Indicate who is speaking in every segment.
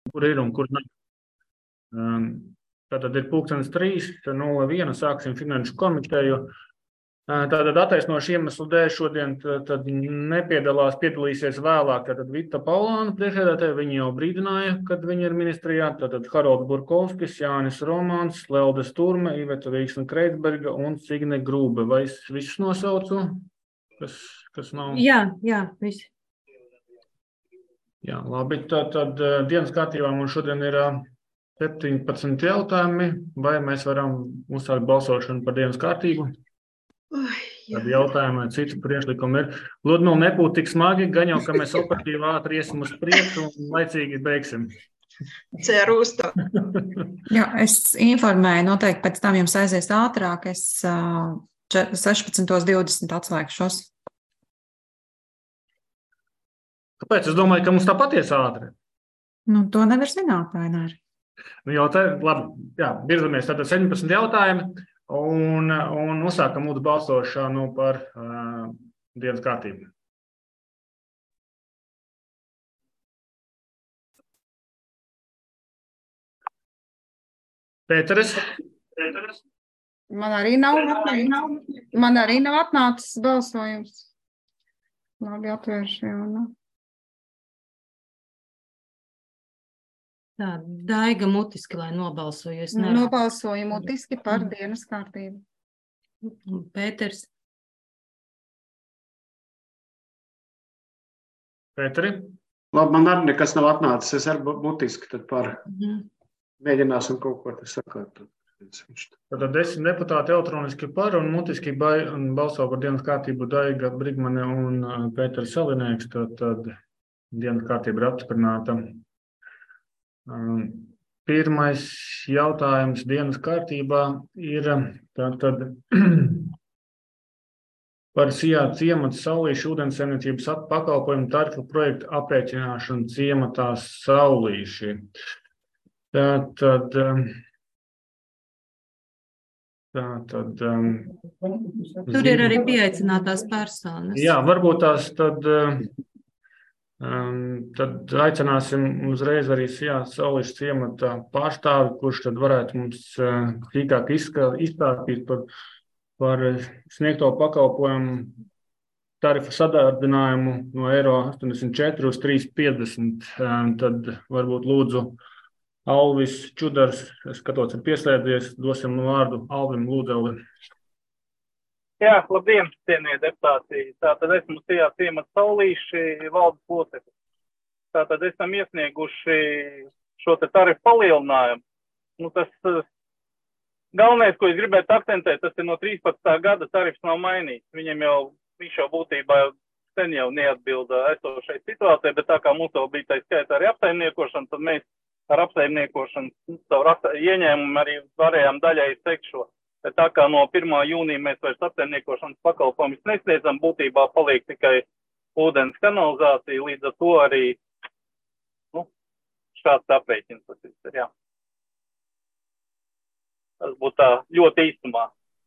Speaker 1: kur ir un kur nav. Tātad ir 3:01, sāksim finanšu komiteju. Tātad attaisnošu iemeslu dēļ šodien tad piedalīsies vēlāk. Tātad Vita Paulāna priekšsēdētāja, viņi jau brīdināja, kad viņi ir ministrijā. Tātad Harolds Burkovskis, Jānis Romāns, Lelde Sturme, Iveta Vīksna Kreitsberga un Signe Grūbe. Vai es visus nosaucu? Kas nav?
Speaker 2: Jā, visi.
Speaker 1: Jā, labi. Tad dienas kārtībā mums šodien ir 17 jautājumi. Vai mēs varam uzsākt balsošanu par dienas kārtību? Tad jautājumi vai citu priekšlikumu ir. Lūdzu, nebūtu tik smagi, gan jau, ka mēs operatīvi ātri iesim uz priekšu un laicīgi beigsim.
Speaker 3: Ceru uz to.
Speaker 2: Jā, es informēju, noteikti pēc tam jums aizies ātrāk. Es 16:20 atslēgšos.
Speaker 1: Kāpēc? Es domāju, ka mums tāpat ies ātri.
Speaker 2: To nevar zināt, vai ne?
Speaker 1: Labi, jā, virzamies. Tātad 17 jautājumi. Un uzsākam mūsu balsošanu par dienas kārtību. Pēteris?
Speaker 2: Man arī nav atnācis balsojums. Labi, atvēršu jau.
Speaker 4: Tā, Daiga mutiski, lai nobalsoju.
Speaker 2: Nobalsoju mutiski par dienas kārtību.
Speaker 4: Pēters.
Speaker 1: Pēteri?
Speaker 5: Labi, man arī nekas nav atnācis. Es arī mutiski tad par mēģināsim kaut ko te sakārtot.
Speaker 1: Tātad 10 deputāti elektroniski par un mutiski balso par dienas kārtību Daiga Brigmane un Pēteris Salinieks. Tad dienas kārtība ir apstiprināta. Pirmais jautājums dienas kārtībā ir tātad par Sijā ciemata Saulīšu ūdenssaimniecības pakalpojumu tarifu projektu aprēķināšanu ciematā Saulīši. Tātad
Speaker 4: Tur ir arī pieaicinātās personas.
Speaker 1: Jā, varbūt tās tad aicināsim uzreiz arī Saulīšu ciemata pārstāvi, kurš tad varētu mums tīkāk izstāstīt par sniegto pakalpojumu tarifu sadārdinājumu no €84 uz 3,50. Tad varbūt lūdzu Alvis Čudars, skatos, ir pieslēdzies, dosim vārdu Alvim Lūdzelim.
Speaker 6: Jā, labdien, cienījamie deputāti. Tātad esmu Sijā ciemata Saulīši valdes loceklis. Tātad esam iesnieguši šo te tarifu palielinājumu. Tas galvenais, ko es gribētu akcentēt, tas ir no 13. gada tarifs nav mainīts. Viņš jau būtībā sen jau neatbilda esošai situācijai, bet tā kā mums jau bija tā skaitā arī apsaimniekošana, tad mēs ar apsaimniekošanu savu ieņēmumu arī varējām daļai sekt šo. Bet tā kā no 1. jūnija mēs vairs apsaimniekošanas pakalpojumus nesniedzam, būtībā paliek tikai ūdens kanalizācija, līdz ar to arī šāds aprēķins tas ir, jā. Tas būtu tā ļoti īstumā.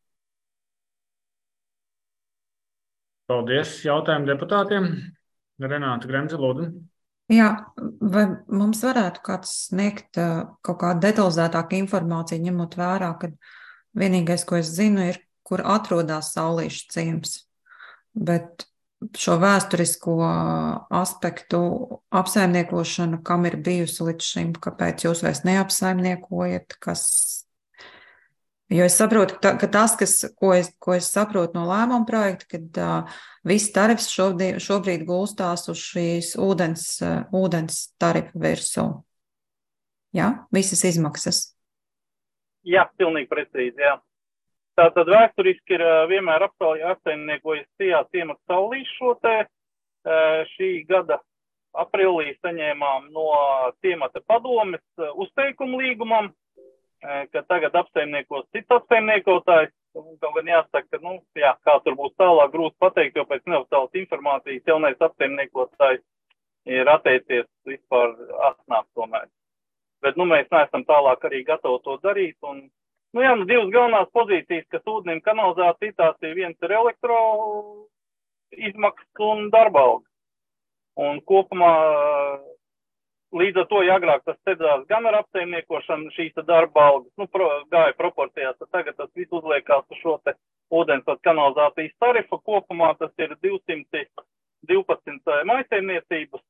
Speaker 1: Paldies. Jautājumu deputātiem. Renāta Gremze, lūdzu.
Speaker 2: Jā, vai mums varētu kāds sniegt kaut kādu detalizētāku informāciju, ņemot vērā, ka vienīgais, ko es zinu, ir, kur atrodas Saulīšu ciems. Bet šo vēsturisko aspektu apsaimniekošanu, kam ir bijusi līdz šim, kāpēc jūs vairs neapsaimniekojat, jo es saprotu, ka tas, ko es saprotu no lēmuma projekta, kad viss tarifs šobrīd gulstās uz šīs ūdens tarifa virsū. Jā, visas izmaksas.
Speaker 6: Jā, pilnīgi precīzi, jā. Tātad vēsturiski ir vienmēr apsaimniekojis Sijā ciemata Saulīšu šo te. Šī gada aprīlī saņēmām no ciemata padomes uzteikumu līgumam, ka tagad apsaimniekos cits apsaimniekotājs. Kaut gan jāsaka, kā tur būs tālāk grūti pateikt, jo pēc neoficiālas informācijas jaunais apsaimniekotājs ir atteicies vispār atnākt tomēr. Bet mēs neesam tālāk arī gatavi to darīt. Un, divas galvenās pozīcijas, kas ūdenim kanalizācija, tās ir viens ir elektro izmaksas un darba alga. Un kopumā līdz ar to, ja agrāk tas cedzās gan ar apsaimniekošanu, šīs darba algas, gāja proporcijās, tad tagad tas viss uzliekās uz šo te ūdens kanalizācijas tarifu. Kopumā tas ir 212 mājsaimniecības.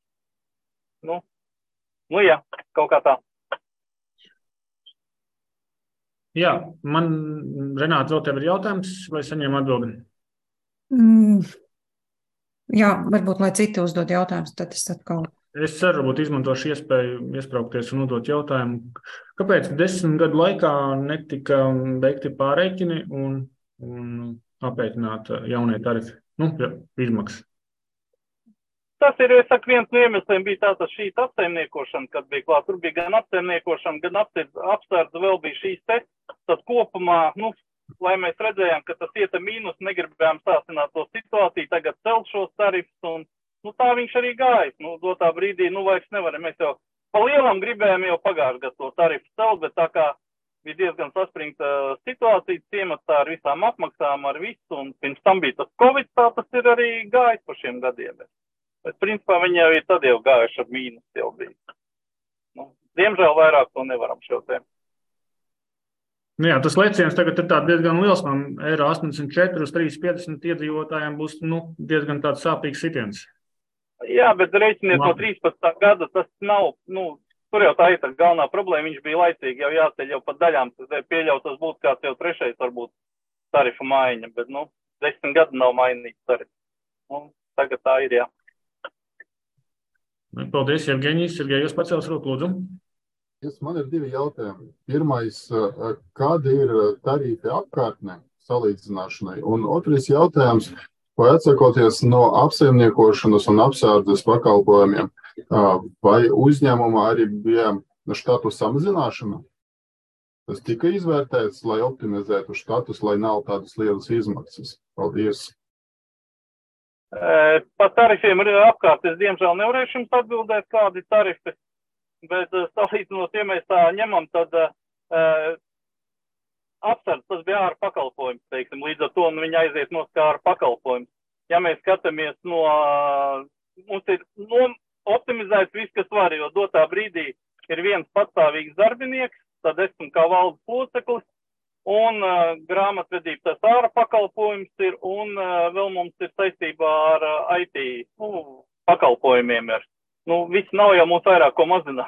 Speaker 6: Jā, kaut kā tā.
Speaker 1: Jā, man, Renāta, vēl tev ir jautājums, vai saņem atbildi?
Speaker 2: Jā, varbūt, lai citi uzdod jautājumus, tad es atkal.
Speaker 1: Es ceru, varbūt izmantošu iespēju iespraukties un uzdot jautājumu. Kāpēc 10 gadu laikā netika veikti pārreikini un aprēķināt jaunie tarifi, izmaksas?
Speaker 6: Tas ir, es saku, viens no iemesliem bija tātad šī apsaimniekošana, kad bija klāt. Tur bija gan apsaimniekošana, gan apsardze, vēl bija šīs te. Tad kopumā, lai mēs redzējām, ka tas ieta mīnus, negribējām sāsināt to situāciju, tagad celt šos tarifus, un tā viņš arī gājas. Dotā brīdī, vairs nevaram. Mēs jau pa lielam gribējām jau pagājušajā gadā to tarifu celt, bet tā kā bija diezgan saspringta situācija, ciematā ar visām apmaksām, ar visu, un pirms tam bija tas Covid, tā tas ir arī gājis pa šiem gadiem. Bet principā viņi jau ir tad jau gājuši ar mīnus jau bija. Diemžēl vairāk to nevaram šo tēmu.
Speaker 1: Jā, tas lēciens tagad ir diezgan liels, no eiro 84 uz 3,50 iedzīvotājiem būs diezgan tāds sāpīgs sitiens.
Speaker 6: Jā, bet reiķiniet no 13. gada, tas nav, tur jau tā ir tā galvenā problēma, viņš bija laicīgi jau jāceļ jau pat daļām, pieļaut tas būtu kāds jau trešais varbūt tarifu maiņa, bet 10 gadu nav mainīts tarifu. Tagad tā ir, jā.
Speaker 1: Paldies, Jevgeņijs. Sergej, jūs pacēlis roku, lūdzu.
Speaker 7: Man ir 2 jautājumi. Pirmais, kāda ir tarifi apkārtnē salīdzināšanai? Un otrais jautājums, vai atsakoties no apsaimniekošanas un apsardzes pakalpojumiem, vai uzņēmumā arī bija štatu samazināšana? Tas tika izvērtēts, lai optimizētu štatus, lai nav tādas lielas izmaksas. Paldies.
Speaker 6: Par tarifiem apkārt es diemžēl nevarēšu jums atbildēt, kādi tarifi, bet salīdzinot, ja mēs tā ņemam, tad apsardz, tas bija ār pakalpojums, teiksim, līdz ar to viņi aiziet no kā ār pakalpojums. Ja mēs skatāmies mums ir optimizēts viss, kas var, jo dotā brīdī ir viens patstāvīgs darbinieks, tad esmu kā valdes loceklis, un grāmatvedība tas āra pakalpojums ir, un vēl mums ir saistībā ar IT pakalpojumiem. Viss nav jau mums vairāk ko mazināt.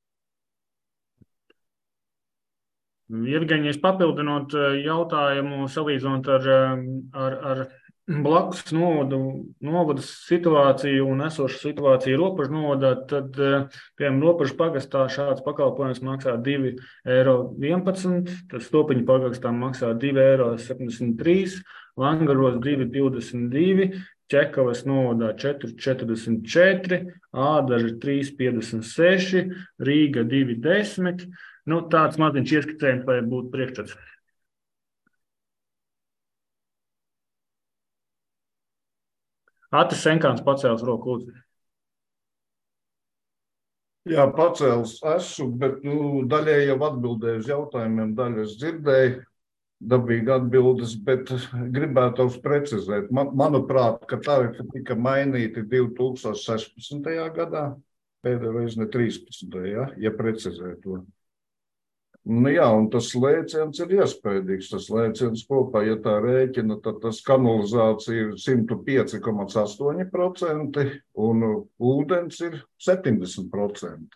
Speaker 1: Jevgeņijs, papildinot jautājumu, salīdzinot ar blakus novada situāciju un esošu situāciju Ropažu novadā, tad, piemēram, Ropažu pagastā šāds pakalpojums maksā 2,11 €, tad Stopiņu pagastā maksā 2,73 €, Langaros 2,22 €, Čekavas novadā 4,44 €, Ādaži 3,56 €, Rīga 2,10 €. Tāds maziņš ieskicējums, lai būtu priekšstats. Atis Senkāns pacēlis roku, lūdzu.
Speaker 8: Jā, pacēlis esmu, bet daļai jau atbildēju uz jautājumiem, daļu es dzirdēju, dabīgi atbildes, bet gribētu precizēt. Manuprāt, ka tarifi tika mainīti 2016. gadā, pēdējā reize ne 13. Ja precizē to. Jā, un tas lēciens ir iespējīgs. Tas lēciens kopā, ja tā rēķina, tad tas kanalizācija ir 105,8% un ūdens ir 70%.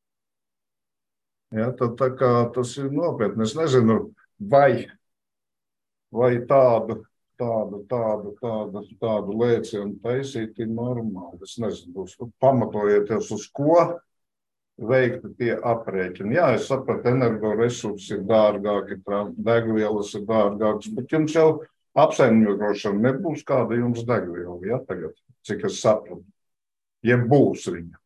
Speaker 8: Ja, tad tā kā tas ir nopietni. Es nezinu, vai tādu lēcienu taisīt ir normāli. Es nezinu, pamatojieties uz ko veikti tie aprēķini. Jā, es sapratu, energoresursi ir dārgāki, degvielas ir dārgākas, bet jums jau apsaimniekošana nebūs kāda jums degviela, ja tagad, cik es sapratu, ja būs viņa.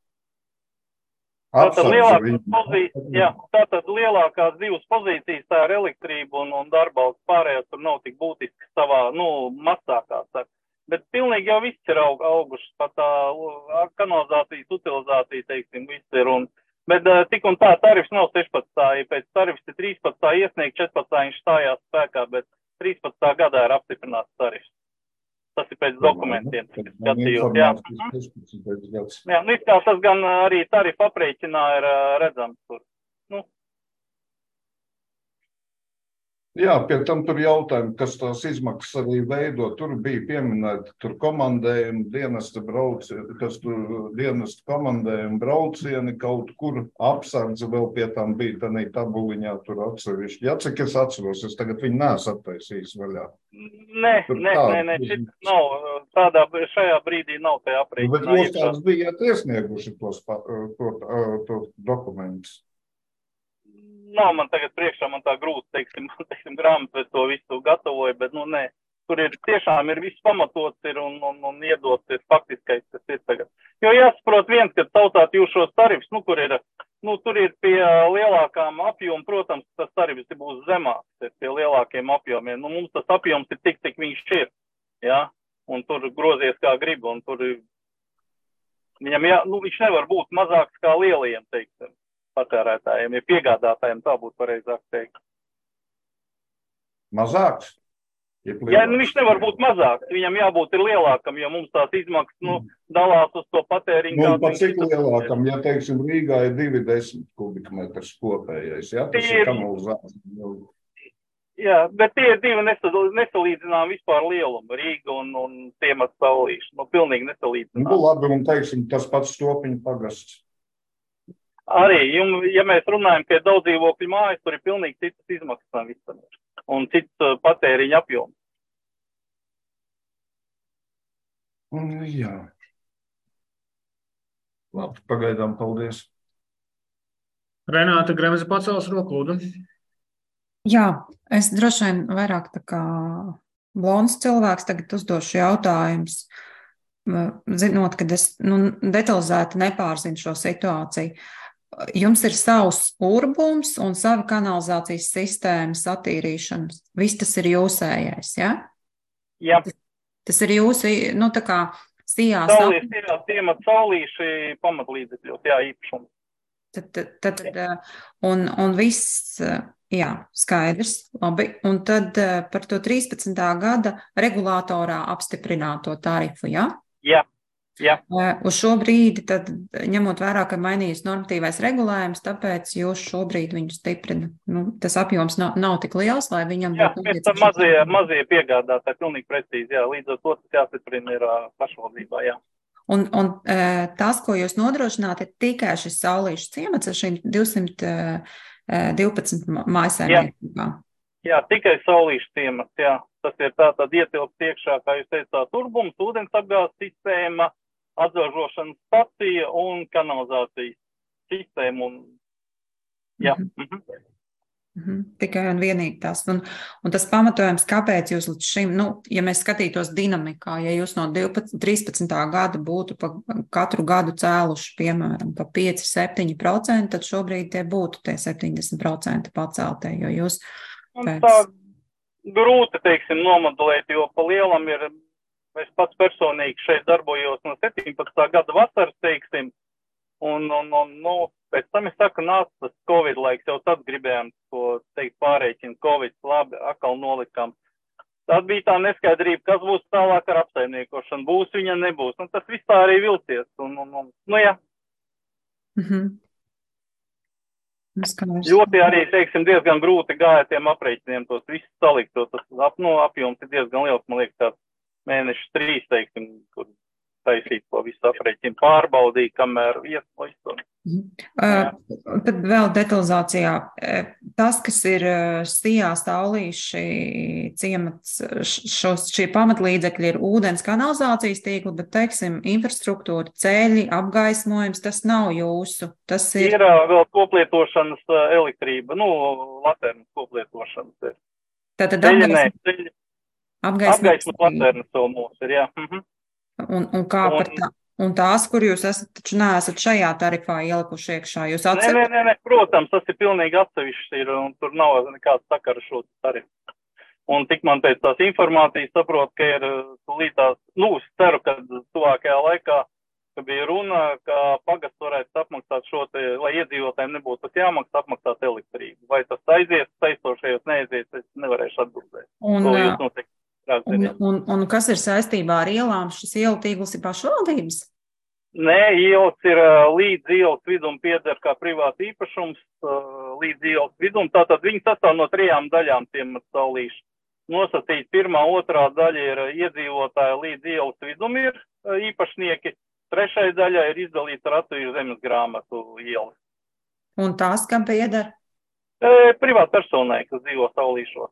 Speaker 6: Tātad lielākās 2 pozīcijas, tā ir elektrība un darba pārējās tur nav tik būtiski savā, mazākā saka. Bet pilnīgi jau viss ir augušas, pat tā kanalizācijas utilizācija, teiksim, viss ir. Bet tik un tā tarifs nav 16. Ja pēc tarifs ir 13. iesniegt, 14. viņš stājās spēkā, bet 13. gadā ir apstiprināts tarifs. Tas ir pēc dokumentiem. Skatījos, jā. Jā, nu, kā tas gan arī tarifu aprēķinā ir redzams tur. Nu.
Speaker 8: Jā, pie tam tur jautājumi, kas tās izmaksas arī veido. Tur bija pieminēti tur komandējumi, dienesta komandējumi, braucieni, kaut kur apsardze vēl pie tam bija tādā tabuliņā tur atsevišķi. Jā, cik es atceros, es tagad viņu neesmu attaisījis vaļā.
Speaker 6: Nē, šit nav, šajā brīdī nav tajā aprēķinā.
Speaker 8: Bet jūs tāds bijāt iesnieguši to dokumentus?
Speaker 6: Nav man tagad priekšā, man tā grūti, teiksim grāmatu to visu gatavoju, bet, nu, nē, tur ir tiešām ir viss pamatots ir un iedots ir faktiskais, kas ir tagad. Jo jāsaprot viens, ka tautāt jūs šos tarifus, nu, kur ir, nu, tur ir pie lielākām apjomu, protams, tas tarifs būs zemāks, pie lielākiem apjomiem. Nu, mums tas apjoms ir tik, cik viņš ir, jā, un tur grozies kā grib, un tur viņam, nu, viņš nevar būt mazāks kā lielajiem, teiksim. Patērētājiem, ja piegādātājiem tā būtu pareizāk teikt.
Speaker 8: Mazāks?
Speaker 6: Jā, nu viņš nevar būt mazāks, viņam jābūt ir lielākam, jo mums tās izmaksas, nu, dalās uz to patēriņu.
Speaker 8: Nu, pa cik lielākam, ja, teiksim, Rīgā ir 20 kubikmetrs kopējais, jā, tas ir kanalizācija.
Speaker 6: Jā, bet tie ir divi nesalīdzinām vispār lielumu, Rīga un Ciemats Saulīši, nu, pilnīgi nesalīdzinām.
Speaker 8: Nu, labi, un, teiksim, tas pats Stopiņu pagasts.
Speaker 6: Arī, ja mēs runājam, ka daudz dzīvokļu mājas, tur ir pilnīgi citas izmaksas visam un cits patēriņa apjoms.
Speaker 8: Jā. Labi, pagaidām, paldies.
Speaker 1: Renāta Gremze pacels roku, lūdzu.
Speaker 2: Jā, es droši vien vairāk tā kā blonds cilvēks tagad uzdošu jautājumus, zinot, ka es detalizēti nepārzinu šo situāciju. Jums ir savs urbums un savi kanalizācijas sistēmas attīrīšanas. Viss tas ir jūsējais, ja?
Speaker 6: Jā.
Speaker 2: Tas ir jūsu, nu tā kā sijās.
Speaker 6: Ciemats Saulīši pamatlīdzekļos, jā, īpašums.
Speaker 2: Un viss, jā, skaidrs, labi. Un tad par to 13. gada regulātorā apstiprināto tarifu, ja?
Speaker 6: Jā. Jā.
Speaker 2: Uz šo brīdi, tad, ņemot vērā, ka mainījies normatīvais regulējums, tāpēc jūs šobrīd viņu stiprina. Nu, tas apjoms nav tik liels, lai viņam būtu...
Speaker 6: Jā, pēc mazie piegādātāji, pilnīgi precīzi, jā, līdz ar to tas jāstiprina ir pašvaldībā, jā.
Speaker 2: Un tas, ko jūs nodrošināt, ir tikai šis Saulīšu ciemats ar šīm 212 mājsaimniecībām.
Speaker 6: Jā, tikai Saulīšu ciemats, jā. Tas ir tātad ietilpst iekšā, kā jūs teicāt, urbums, ūdensapgādes sistēma, atzažošanas stacija un kanalizācijas sistēma. Jā.
Speaker 2: Tikai un vienīgi tas. Un tas pamatojums, kāpēc jūs līdz šim, nu, ja mēs skatītos dinamikā, ja jūs no 13. gada būtu pa katru gadu cēluši, piemēram, pa 5-7%, tad šobrīd tie būtu tie 70% paceltie, jo jūs pēc...
Speaker 6: Tā grūti, teiksim, nomodelēt, jo pa lielam ir, es pats personīgi šeit darbojos no 17. gada vasaras, teiksim, un nu, pēc tam es saku, nāc tas Covid laiks, jau tad gribējām, ko teikt, pārēķinu Covid, labi, atkal nolikām. Tad bija tā neskaidrība, kas būs tālāk ar apsaimniekošanu, būs viņa, nebūs. Nu, tas viss tā arī vilcies, nu jā. Ļoti arī, teiksim, diezgan grūti gāja tiem aprēķiniem tos visus salikt, tas apjoms ir diezgan liels, man liekas, tāds mēneši 3, teiksim, kur taisīt to visu aprēķinu, pārbaudīt, kamēr iesloist.
Speaker 2: Tad vēl detalizācijā. Tas, kas ir Sijā Saulīši ciemats, šie pamatlīdzekļi ir ūdens kanalizācijas tīkli, bet, teiksim, infrastruktūra, ceļi, apgaismojums, tas nav jūsu. Tas ir
Speaker 6: vēl koplietošanas elektrība, laternas koplietošanas ir.
Speaker 2: Tātad
Speaker 6: apgaismas laternas vēl mūs ir, jā.
Speaker 2: Un kā par tā? Un tās, kur jūs esat, taču neesat šajā tarifā ielikuši iekšā, jūs atcerat?
Speaker 6: Nē, protams, tas ir pilnīgi atsevišķi ir, un tur nav nekāds sakara šo tarifu. Un tik man pēc tās informācijas saprot, ka ir līdzās, es ceru, ka tuvākajā laikā, ka bija runa, ka pagasts varētu apmaksāt šo te, lai iedzīvotājiem nebūtu tas jāmaksā apmaksāt elektrību. Vai tas aizies, saistošajos neaizies, es nevarēšu atbildēt.
Speaker 2: Un kas ir saistībā ar ielām? Šis ielu tīkls ir pašvaldības?
Speaker 6: Nē, ielas ir līdz ielas vidum pieder kā privāta īpašums, līdz ielas vidum. Tātad viņi sastāv no 3 daļām ciemata Saulīši. Nosacīt 1., 2. daļa ir iedzīvotāji līdz ielas vidum ir īpašnieki. 3. daļā ir izdalīta ar atsevišķu zemes grāmatu ielas.
Speaker 2: Un tās, kam pieder?
Speaker 6: Privāta personai, kas dzīvo Saulīšos.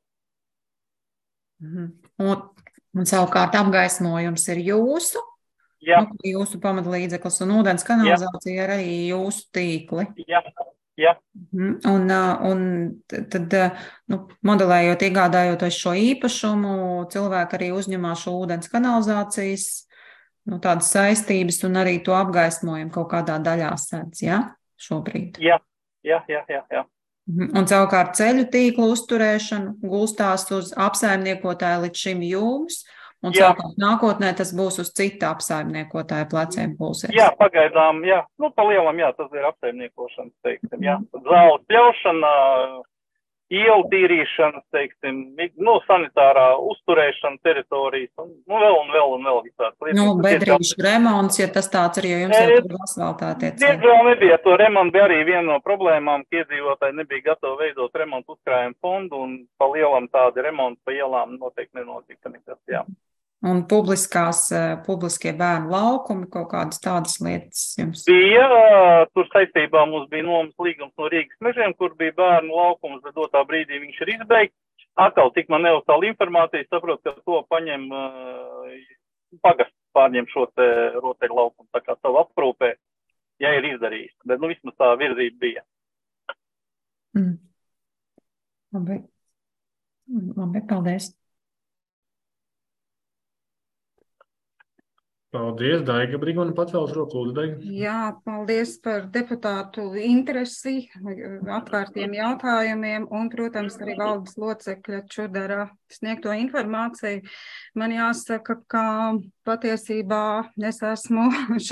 Speaker 2: Un savukārt apgaismojums ir jūsu?
Speaker 6: Jā.
Speaker 2: Jūsu pamatlīdzeklis un ūdens kanalizācija ir arī jūsu tīkli.
Speaker 6: Jā.
Speaker 2: Un tad, modelējot, iegādājoties šo īpašumu, cilvēki arī uzņemās šo ūdens kanalizācijas, tādas saistības un arī to apgaismojumu kaut kādā daļā sēdz, jā, šobrīd?
Speaker 6: Jā.
Speaker 2: Un savukārt ceļu tīklu uzturēšanu gulstās uz apsaimniekotāju līdz šim jums, un savukārt nākotnē tas būs uz cita apsaimniekotāja pleciem pulsies.
Speaker 6: Jā, pagaidām, jā. Pa lielam, jā, tas ir apsaimniekošanas, teiksim, jā. Zāles pļaušana, ielu tīrīšana, teiksim, sanitārā uzturēšana teritorijas, un vēl visāds.
Speaker 2: Bedrīšu remonts, ja tas tāds ir, jo jums jau tur asfaltātie ceļi.
Speaker 6: Diemžēl nebija to remontu, bija arī viena no problēmām, ka iedzīvotāji nebija gatavi veidot remontu uzkrājumu fondu, un pa lielam tādi remonti pa ielām noteikti nenotika nekas, jā.
Speaker 2: Un publiskie bērnu laukumi, kaut kādas tādas lietas jums?
Speaker 6: Bija, tur saistībā mums bija nomas līgums no Rīgas mežiem, kur bija bērnu laukums, bet dotā brīdī viņš ir izbeigts. Atkal, cik man neuzstāla informācija, saprot, ka to paņem pagasts, pārņem šo te roteļu laukumu, tā kā savu aprūpē, ja ir izdarījis. Bet, vismaz tā virzība bija.
Speaker 2: Labi, paldies.
Speaker 1: Paldies, Daiga Brigona, pacēlas roku, lūdzu, Daiga.
Speaker 9: Jā, paldies par deputātu interesi, atkārtiem jautājumiem un, protams, arī valdes locekļa Čudara sniegto informāciju. Man jāsaka, ka patiesībā es esmu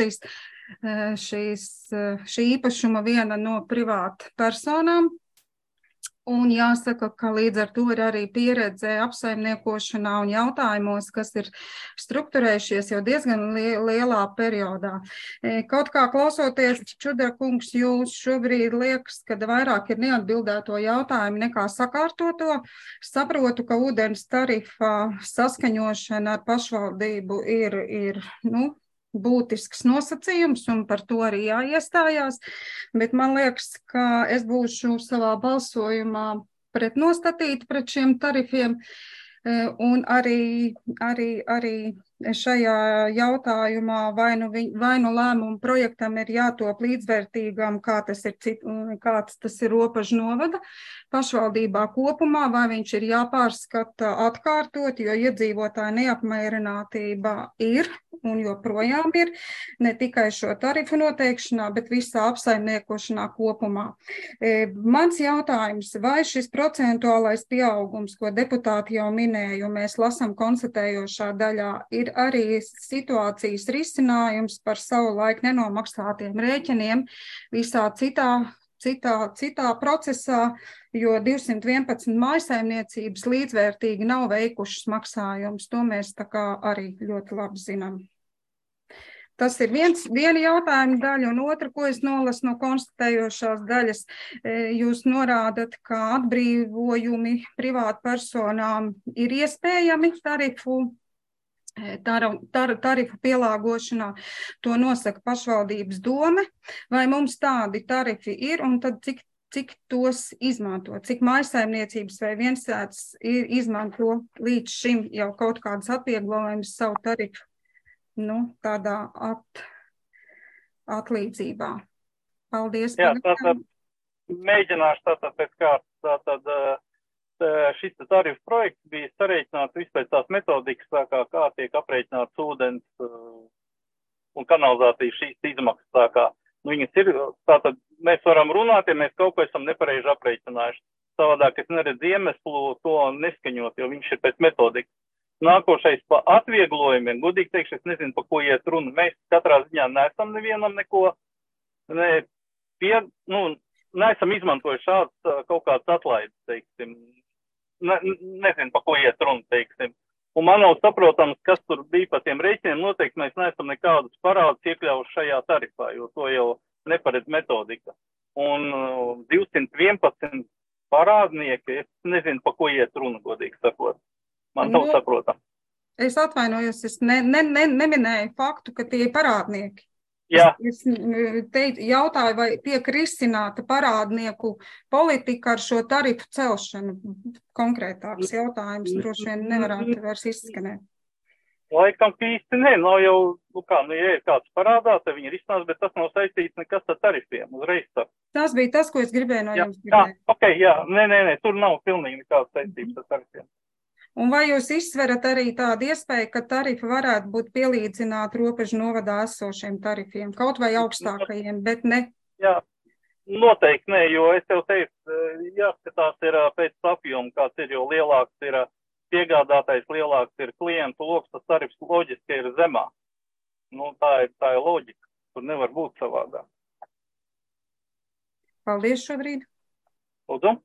Speaker 9: šī īpašuma viena no privāta personām. Un jāsaka, ka līdz ar to ir arī pieredze apsaimniekošanā un jautājumos, kas ir strukturējušies jau diezgan lielā periodā. Kaut kā klausoties, Čudara kungs, jūs šobrīd liekas, ka vairāk ir neatbildēto jautājumu nekā sakārtoto. Saprotu, ka ūdens tarifa saskaņošana ar pašvaldību ir būtisks nosacījums, un par to arī jāiestājās, bet man liekas, ka es būšu savā balsojumā pretnostatīta pret šiem tarifiem, un arī šajā jautājumā vai nu lēmumu projektam ir jātop līdzvērtīgam, kāds tas ir Ropažu novada pašvaldībā kopumā, vai viņš ir jāpārskata atkārtot, jo iedzīvotāja neapmierinātība ir un joprojām ir, ne tikai šo tarifu noteikšanā, bet visā apsaimniekošanā kopumā. Mans jautājums, vai šis procentuālais pieaugums, ko deputāti jau minēja, un mēs lasam konstatējošā daļā, ir arī situācijas risinājums par savu laiku nenomaksātiem rēķiniem visā citā procesā, jo 211 mājsaimniecības līdzvērtīgi nav veikušas maksājumus. To mēs tā kā arī ļoti labi zinām. Tas ir viena jautājuma daļa, un otra, ko es nolasu no konstatējošās daļas. Jūs norādat, ka atbrīvojumi privātpersonām ir iespējami tarifu pielāgošanā. To nosaka pašvaldības dome, vai mums tādi tarifi ir, un tad cik tos izmanto, cik mājsaimniecības vai viensētas izmanto līdz šim jau kaut kādas atvieglojumus savu tarifu, tādā atlīdzībā. Paldies.
Speaker 6: Jā, tātad mēģināšu pēc kārtas, šis tarifu projekts bija sareiķināts vispēc tās metodikas, kā tiek aprēķināts ūdens un kanalizācijas šīs izmaksas, viņas ir, tātad mēs varam runāt, ja mēs kaut ko esam nepareizi aprēķinājuši. Savādāk es neredzu iemeslu to neskaņot, jo viņš ir pēc metodikas. Nākošais pa atvieglojumiem, godīgi teikšu, es nezinu, pa ko iet runa. Mēs katrā ziņā neesam nevienam neko, neesam izmantojuši šāds kaut kāds atlaides, teiksim. Nezinu, pa ko iet runa, teiksim. Un man nav saprotams, kas tur bija pa tiem rēķiniem. Noteikti mēs neesam nekādus parādus iekļaujuši šajā tarifā, jo to jau neparedz metodika. Un 211 parādnieki, es nezinu, pa ko iet runa, godīgi sakot. Man nav saprotams.
Speaker 9: Es atvainojos, es neminēju faktu, ka tie ir parādnieki.
Speaker 6: Jā.
Speaker 9: Es jautāju, vai tiek risināta parādnieku politika ar šo tarifu celšanu. Konkrētāks jautājums droši vien nevarētu vairs izskanēt.
Speaker 6: Laikam īsti ne, nav jau, ja ir kāds parādā, tad viņi risinās, bet tas nav saistīts nekas ar tarifiem, uzreiz tā.
Speaker 9: Tas bija tas, ko es gribēju no jums
Speaker 6: dzirdēt. Jā, nē, tur nav pilnīgi nekādas saistības ar tarifiem.
Speaker 9: Un vai jūs izsverat arī tādu iespēju, ka tarifi varētu būt pielīdzināti robežu novadā esošiem tarifiem, kaut vai augstākajiem, bet ne?
Speaker 6: Jā, noteikti ne, jo es tev teicu, jāskatās ir pēc apjoma, kāds ir, jo lielāks ir piegādātais, lielāks ir klientu loks, tas tarifs loģiski ir zemā. Tā ir loģika, tur nevar būt savādāk.
Speaker 9: Paldies šobrīd.
Speaker 6: Lūdzu.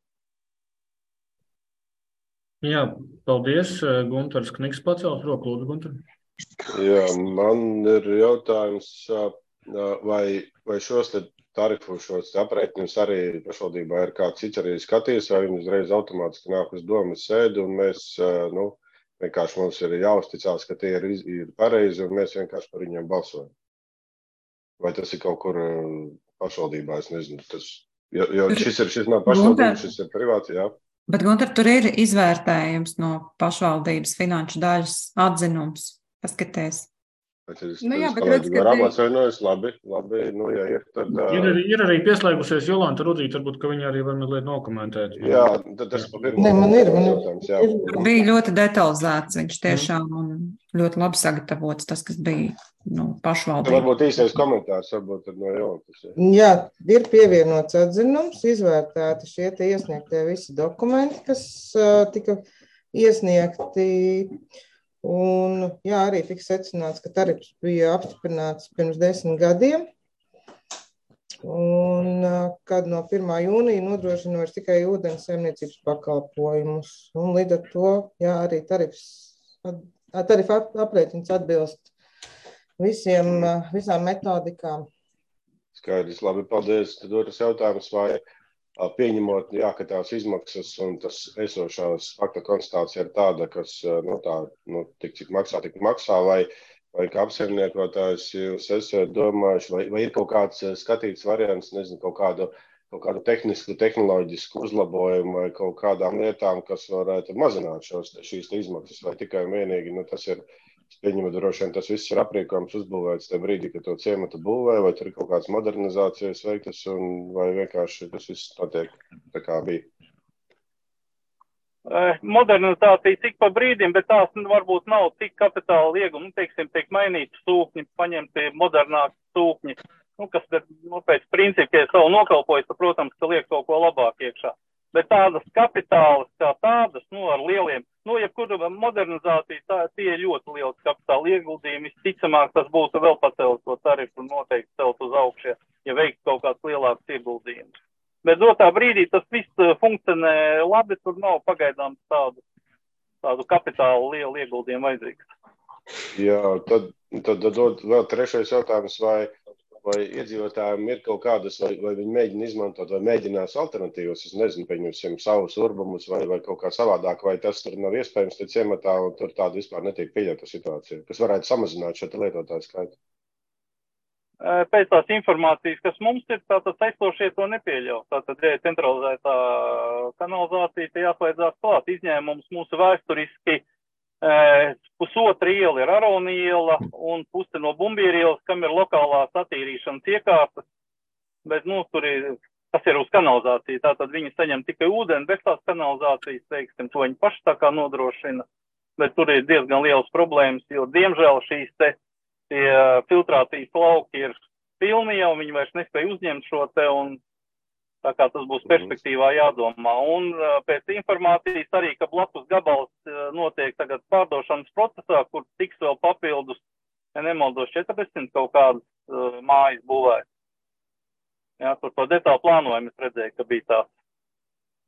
Speaker 1: Jā, paldies. Guntars Kniks pacēls roku, lūdzu, Guntar.
Speaker 10: Jā, man ir jautājums, vai šos tarifus, šos aprēķinus arī pašvaldībā ir kāds cits arī skatījis, vai viņi uzreiz automātiski nāk uz domas sēdi, un mēs, vienkārši mums ir jāuzticās, ka tie ir pareizi, un mēs vienkārši par viņiem balsojam. Vai tas ir kaut kur pašvaldībā, es nezinu, jo šis nav pašvaldības, šis ir privāts, jā.
Speaker 2: Bet, Guntar, tur ir izvērtējums no pašvaldības finanšu daļas atzinums. Paskaties.
Speaker 10: Labi, ja ir, tad...
Speaker 1: Ir arī pieslēgusies Jolanta Rudzīte, varbūt, ka viņa arī var mazliet nokomentēt.
Speaker 10: Jā, tad tas
Speaker 11: man ir.
Speaker 2: Bija ļoti detalizēts, viņš tiešām un ļoti labi sagatavots, tas, kas bija pašvaldība.
Speaker 10: Varbūt īsais komentārs, varbūt tad no Jolantas.
Speaker 11: Jā, ir pievienots atzinums, izvērtēti šie te iesniegtie visi dokumenti, kas tika iesniegti. Un, arī tika secināts, ka tarifs bija apstiprināts pirms 10 gadiem, un kad no 1. jūnija nodrošina vairs tikai ūdens saimniecības pakalpojumus. Un līdz ar to, arī tarifa aprēķins atbilst visām metodikām.
Speaker 10: Skaidrs, labi, paldies. Tad otrs jautājums, vai pieņemot, ka tās izmaksas un tas esošās fakta konstatācija ir tāda, kas, tik cik maksā, vai kā apsaimniekotājs jūs esat domājuši, vai ir kaut kāds skatīts variants, nezinu, kaut kādu tehnisku, tehnoloģisku uzlabojumu vai kaut kādām lietām, kas varētu mazināt šīs izmaksas, vai tikai un vienīgi, tas ir, pieņemot, droši vien tas viss ir aprīkojums uzbūvēts tajā brīdī, kad to ciematu būvē, vai tur ir kaut kādas modernizācijas veiktas, vai vienkārši tas viss notiek tā kā bija?
Speaker 6: Modernizācija tik pa brīdim, bet tās varbūt nav tik kapitāla lieguma. Teiksim, tiek mainīti stūkņi, paņemti modernāki stūkņi, kas pēc principa, ja savu nokalpojas, tad, protams, ka liek kaut ko labāk iekšā. Bet tādas kapitālas kā tādas, ar lieliem, jebkura modernizācija, tie ir ļoti liels kapitāla ieguldījumi. Visticamāk, tas būtu vēl pacelt to tarifu un noteikti celt uz augšu, ja veikt kaut kāds lielāks ieguldījums. Bet dotā brīdī tas viss funkcionē labi, tur nav pagaidām tādu kapitālu lielu ieguldījumu vajadzīgs.
Speaker 10: Jā, tad vēl trešais jautājums, vai iedzīvotājiem ir kaut kādas, vai viņi mēģina izmantot, vai mēģinās alternatīvas, es nezinu, pieņemsim savus urbumus, vai kaut kā savādāk, vai tas tur nav iespējams te ciematā, un tur tāda vispār netiek pieļauta situācija, kas varētu samazināt šo lietotāju skaitu?
Speaker 6: Pēc tās informācijas, kas mums ir, tātad aizstošie to nepieļaut. Tātad, ja ir centralizētā kanalizācija, te jāslēdzās klāt. Izņēmums mūsu vēsturiski pusotra iela ir Arona iela un puse no Bumbieru ielas, kam ir lokālās attīrīšanas iekārtas, bet, tas ir uz kanalizāciju, tātad viņi saņem tikai ūdeni, bez tās kanalizācijas, teiksim, to viņi paši tā kā nodrošina, bet tur ir diezgan lielas problēmas, jo, diemžēl, šīs tie filtrācijas lauki ir pilni jau, viņi vairs nespēja uzņemt šo un tā kā tas būs perspektīvā jādomā. Un pēc informācijas arī, ka blakus gabals notiek tagad pārdošanas procesā, kur tiks vēl papildus, ja nemaldos, 40 kaut kādas mājas būvēt. Jā, tur to detālu plānojumu es redzēju, ka bija tāds.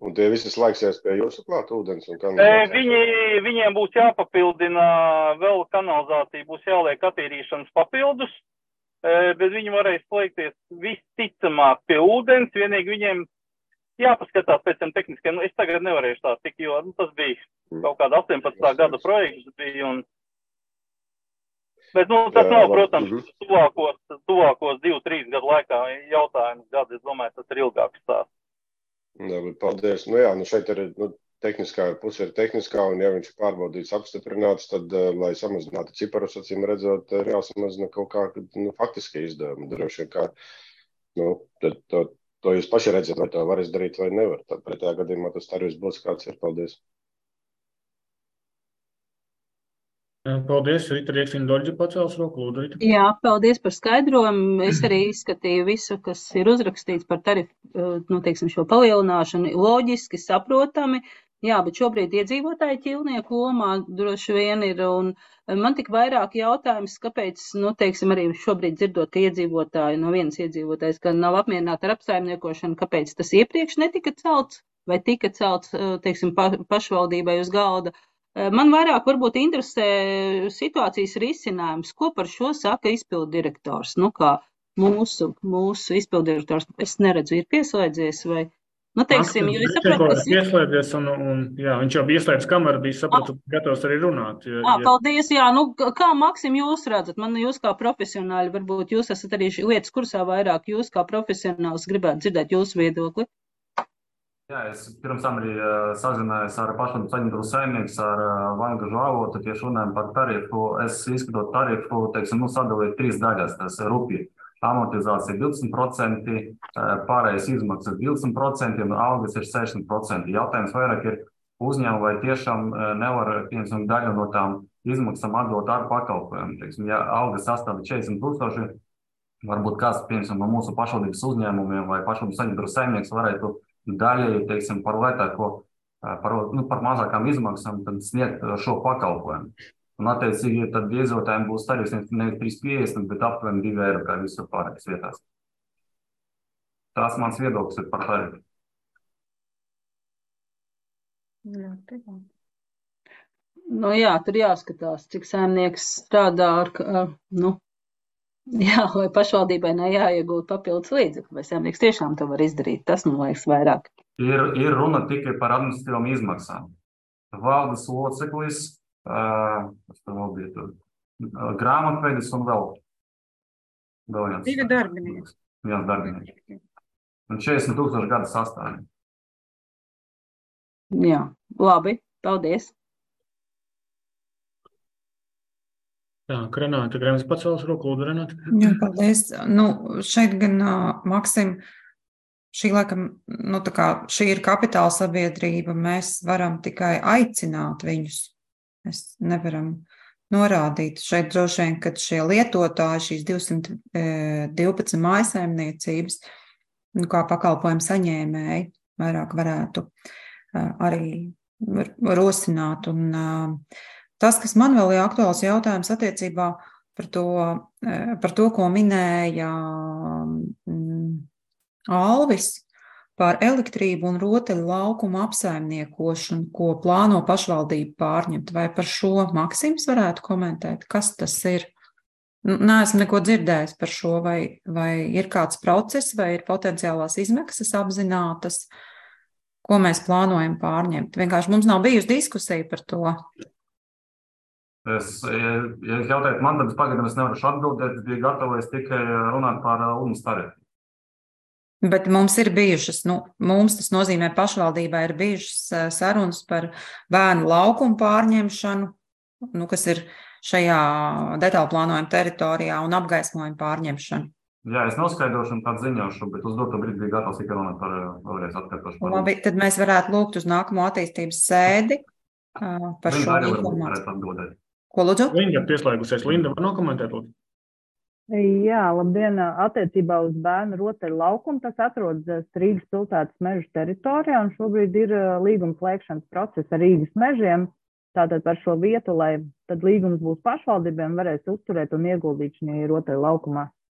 Speaker 10: Un tie visi slēgsies pie jūsu klāt ūdens un kanalizācijas?
Speaker 6: Viņiem būs jāpapildina vēl kanalizācija, būs jāliek attīrīšanas papildus, bet viņi varēs slēgties visticamāk pie ūdens, vienīgi viņiem jāpaskatās pēc tiem tehniskiem. Es tagad nevarēšu tā tik, jo tas bija kaut kāda 18. gada projekts bija un bet, tas nav, protams, tuvākos 2-3 gadu laikā jautājums gadu. Es domāju, tas ir ilgāks stāsts.
Speaker 10: Paldies. Šeit ir tehniskā puse ir tehniskā, un ja viņš ir pārbaudīts, apstiprināts, tad, lai samazinātu ciparus, acīm redzot, ir jāsamazina kaut kā faktiski izdevumi. Droši vien, kā, tad to jūs paši redzat, vai to var izdarīt vai nevar. Tad pretējā gadījumā tas tarifs būs kāds ir. Paldies.
Speaker 1: Paldies, Rita Rieksina Doļģa pacēls roku, lūdzu, Rita.
Speaker 4: Jā, paldies par skaidrojumu. Es arī izskatīju visu, kas ir uzrakstīts par tarifu, šo palielināšanu. Loģiski, saprotami. Jā, bet šobrīd iedzīvotāji ķilnieku lomā droši vien ir, un man tik vairāk jautājums, kāpēc, arī šobrīd dzirdot, ka iedzīvotāji, no vienas iedzīvotājs, ka nav apmierināti ar apsaimniekošanu, kāpēc tas iepriekš netika celts, vai tika celts, pašvaldībai uz galda. Man vairāk varbūt interesē situācijas risinājums, ko par šo saka izpildu direktors. Kā mūsu izpildu direktors, es neredzu, ir pieslēdzies vai, jo es saprotu,
Speaker 1: ka pieslēdzies un viņš jau bija ieslēdz kameru, bija sapratu, gatavs arī runāt.
Speaker 4: Paldies, kā Maksim jūs redzat, jūs kā profesionāļi, varbūt jūs esat arī lietas kursā vairāk, jūs kā profesionāls gribētu dzirdēt jūsu viedokli.
Speaker 12: Jā, es pirms tam arī sazinājos ar pašvaldības saimnieku saimnieks, ar Vangažu avotu, tieši runājam par tarifu. Es izskatot tarifu, sadalīju 3 daļas. Tas ir rupji amortizācija 20%, pārējais izmaksas 20% un algas ir 60%. Jautājums vairāk ir uzņēmumu, vai tiešām nevar, daļu no tām izmaksām atdot ar pakalpojumu. Ja algas sastāv 40,000, varbūt kāds, no mūsu pašvaldības uzņēmumiem vai pašvaldības saimnieku saimnieks varētu daļai, par lētāko, par mazākām izmaksām sniegt šo pakalpojumu. Un, attiecīgi, tad iedzīvotājiem būs tarifs nevis 3,50, bet aptuveni 2 eiro, kā visur pārējās vietās. Tas mans viedoklis ir par tarifu.
Speaker 4: Tur jāskatās, cik saimnieks strādā ar, lai pašvaldībai nejāiegūt papildus līdzekļu, vai saimnieks tiešām to var izdarīt, tas man liekas vairāk.
Speaker 12: Ir runa tikai par administratīvām izmaksām. Valdes loceklis, grāmatvedis un vēl viens.
Speaker 9: 2 darbinieki.
Speaker 12: Viens darbinieks. Un 40,000 gadu sastāvā.
Speaker 4: Jā, labi, paldies.
Speaker 1: Renāte Grems pacēlas roku, lūdzu, Renāte.
Speaker 2: Jā, paldies. Šeit gan, Maksim, šī laikam, šī ir kapitāla sabiedrība, mēs varam tikai aicināt viņus. Mēs nevaram norādīt. Šeit droši vien, kad šie lietotāji, šīs 212 mājsaimniecības, kā pakalpojumu saņēmēji, vairāk varētu arī rosināt. Un tas, kas man vēl ir aktuāls jautājums attiecībā par to, ko minēja Alvis par elektrību un rotaļu laukumu apsaimniekošanu, ko plāno pašvaldība pārņemt. Vai par šo Maksims varētu komentēt? Kas tas ir? Neesmu neko dzirdējis par šo, vai ir kāds process, vai ir potenciālās izmaksas apzinātas, ko mēs plānojam pārņemt. Vienkārši mums nav bijusi diskusija par to.
Speaker 12: Ja jūs jautājat man, tad pagaidām es nevaru atbildēt, es biju gatavs tikai runāt par ūdens tarifu.
Speaker 2: Bet mums ir bijušas, mums tas nozīmē pašvaldībā ir bijušas sarunas par bērnu laukumu pārņemšanu, kas ir šajā detālu plānojuma teritorijā un apgaismojumu pārņemšanu.
Speaker 12: Jā, es noskaidrošu un tādu ziņošu, bet uz doto brīdi biju gatavs tikai runāt par vēlreiz atkārtošu.
Speaker 2: Labi, tad mēs varētu lūgt uz nākamo attīstības sēdi par šo informāciju. Ko lūdzu?
Speaker 1: Linda pieslēgusies. Linda, var nokomentēt, lūdzu?
Speaker 13: Jā, labdien. Attiecībā uz bērnu rotaļu laukumu, tas atrodas Rīgas pilsētas mežu teritorijā, un šobrīd ir līguma slēgšanas process ar Rīgas mežiem. Tātad par šo vietu, lai tad līgums būs pašvaldībiem, varēs uzturēt un ieguldīt šajā rotaļu laukumā.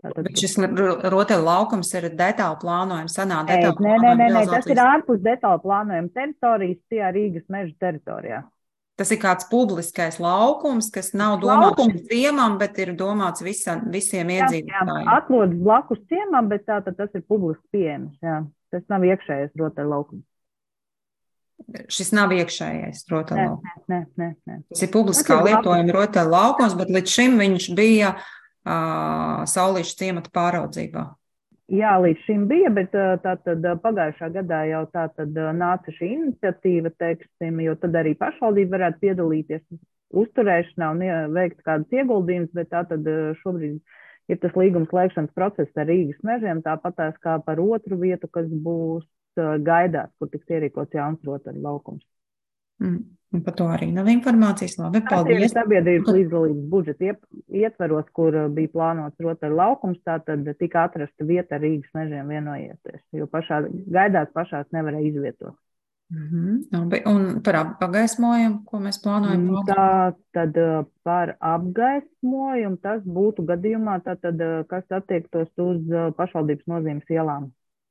Speaker 2: Bet šis rotaļu laukums ir detāli plānojums, senā detāli plānojuma
Speaker 13: Nē, tas
Speaker 2: realizācijas.
Speaker 13: ir ārpus detāli plānojuma teritorijas, tajā Rīgas meža teritorijā.
Speaker 2: Tas ir kāds publiskais laukums, kas nav domāts šim ciemam, bet ir domāts visiem iedzīvotājiem.
Speaker 13: Jā, atrodas blakus ciemam, bet tātad tas ir publiski pieejams, jā. Tas nav iekšējais rotaļu laukums.
Speaker 2: Šis nav iekšējais rotaļu laukums.
Speaker 13: Nē.
Speaker 2: Tas ir publiskā lietojuma rotaļu laukums, bet līdz šim viņš bija Saulīšu ciemata pāraudzībā.
Speaker 13: Jā, līdz šim bija, bet tātad pagājušā gadā jau tātad nāca šī iniciatīva, teiksim, jo tad arī pašvaldība varētu piedalīties uzturēšanā un veikt kādus ieguldījumus, bet tātad šobrīd ir tas līgums slēgšanas process ar Rīgas mežiem, tāpatās kā par otru vietu, kas būs gaidās, kur tiks ierīkots jauns rotaļu laukums.
Speaker 2: Un par to arī nav informācijas. Labi, paldies.
Speaker 13: Tas ir sabiedrības līdzdalības budžeta ietvaros, kur bija plānots rotaļu laukums, tātad tika atrasta vieta ar Rīgas mežiem vienojoties, jo gaidās pašās nevarēja izvietot.
Speaker 2: Labi, un par apgaismojumu, ko mēs plānojam?
Speaker 13: Tad par apgaismojumu tas būtu gadījumā, tātad, kas attiektos uz pašvaldības nozīmes ielām.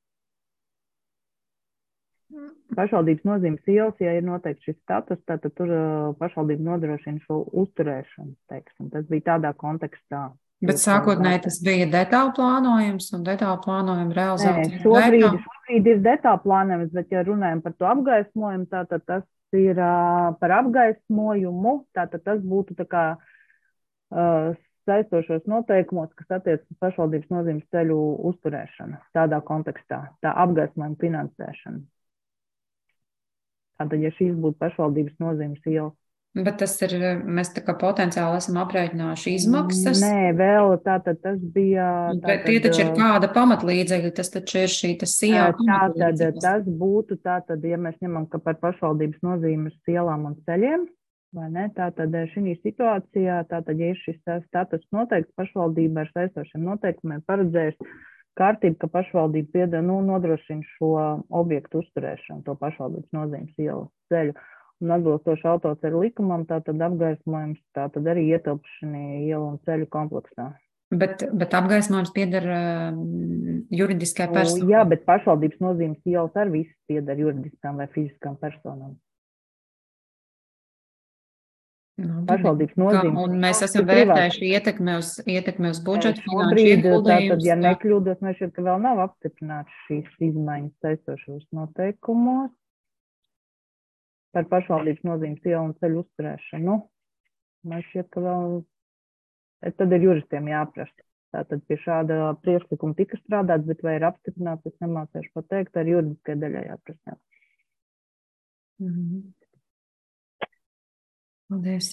Speaker 13: Pašvaldības nozīmes ielas, ja ir noteikti šis status, tad tur pašvaldība nodrošina šo uzturēšanu, teiksim. Tas bija tādā kontekstā.
Speaker 2: Bet sākotnēji tas bija detāli plānojums un detāli plānojuma realizācija.
Speaker 13: Šobrīd ir detāli plānojums, bet ja runājam par to apgaismojumu, tātad tas ir par apgaismojumu, tātad tas būtu tā kā saistošos noteikumos, kas attiec uz pašvaldības nozīmes ceļu uzturēšanu tādā kontekstā, tā apgaismojuma finansēšana. Tātad, ja šīs būtu pašvaldības nozīmes ielas.
Speaker 2: Bet tas ir, mēs tā kā potenciāli esam aprēķinājuši izmaksas?
Speaker 13: Nē, vēl tātad tas bija...
Speaker 2: Bet tie taču ir kāda pamatlīdzekļa, tas taču ir šī sijā pamatlīdzekļa.
Speaker 13: Tas būtu tātad, ja mēs ņemam, ka par pašvaldības nozīmes ielām un ceļiem, vai ne, tātad šī situācijā, tātad, ja ir šis status noteikts, pašvaldība ar saistošiem noteikumiem paredzējusi kārtību, ka pašvaldība nodrošina šo objektu uzturēšanu, to pašvaldības nozīmes ielu ceļu. Un atbilstoši autoceļu likumam, tātad apgaismojums tātad arī ietilpšanī ielu un ceļu kompleksā.
Speaker 2: Bet apgaismojums pieder juridiskai personai?
Speaker 13: Jā, bet pašvaldības nozīmes ielas ar visas pieder juridiskām vai fiziskām personām. Pašvaldības nozīmes.
Speaker 2: Un mēs esam vērtējuši ietekmi uz budžetu, finanšu ieguldījumus.
Speaker 13: Ja nekļūdos, mēs šeit, ka vēl nav apstiprināts šīs izmaiņas saistošos noteikumos par pašvaldības nozīmes ielu un ceļu uzturēšanu. Mēs šeit, ka vēl, tad ir juristiem jāprasa. Tātad pie šāda priekšlikuma tika strādāts, bet vai ir apstiprināts, es nemācēšu pateikt, ar juridiskai daļai jāprasa.
Speaker 2: Paldies.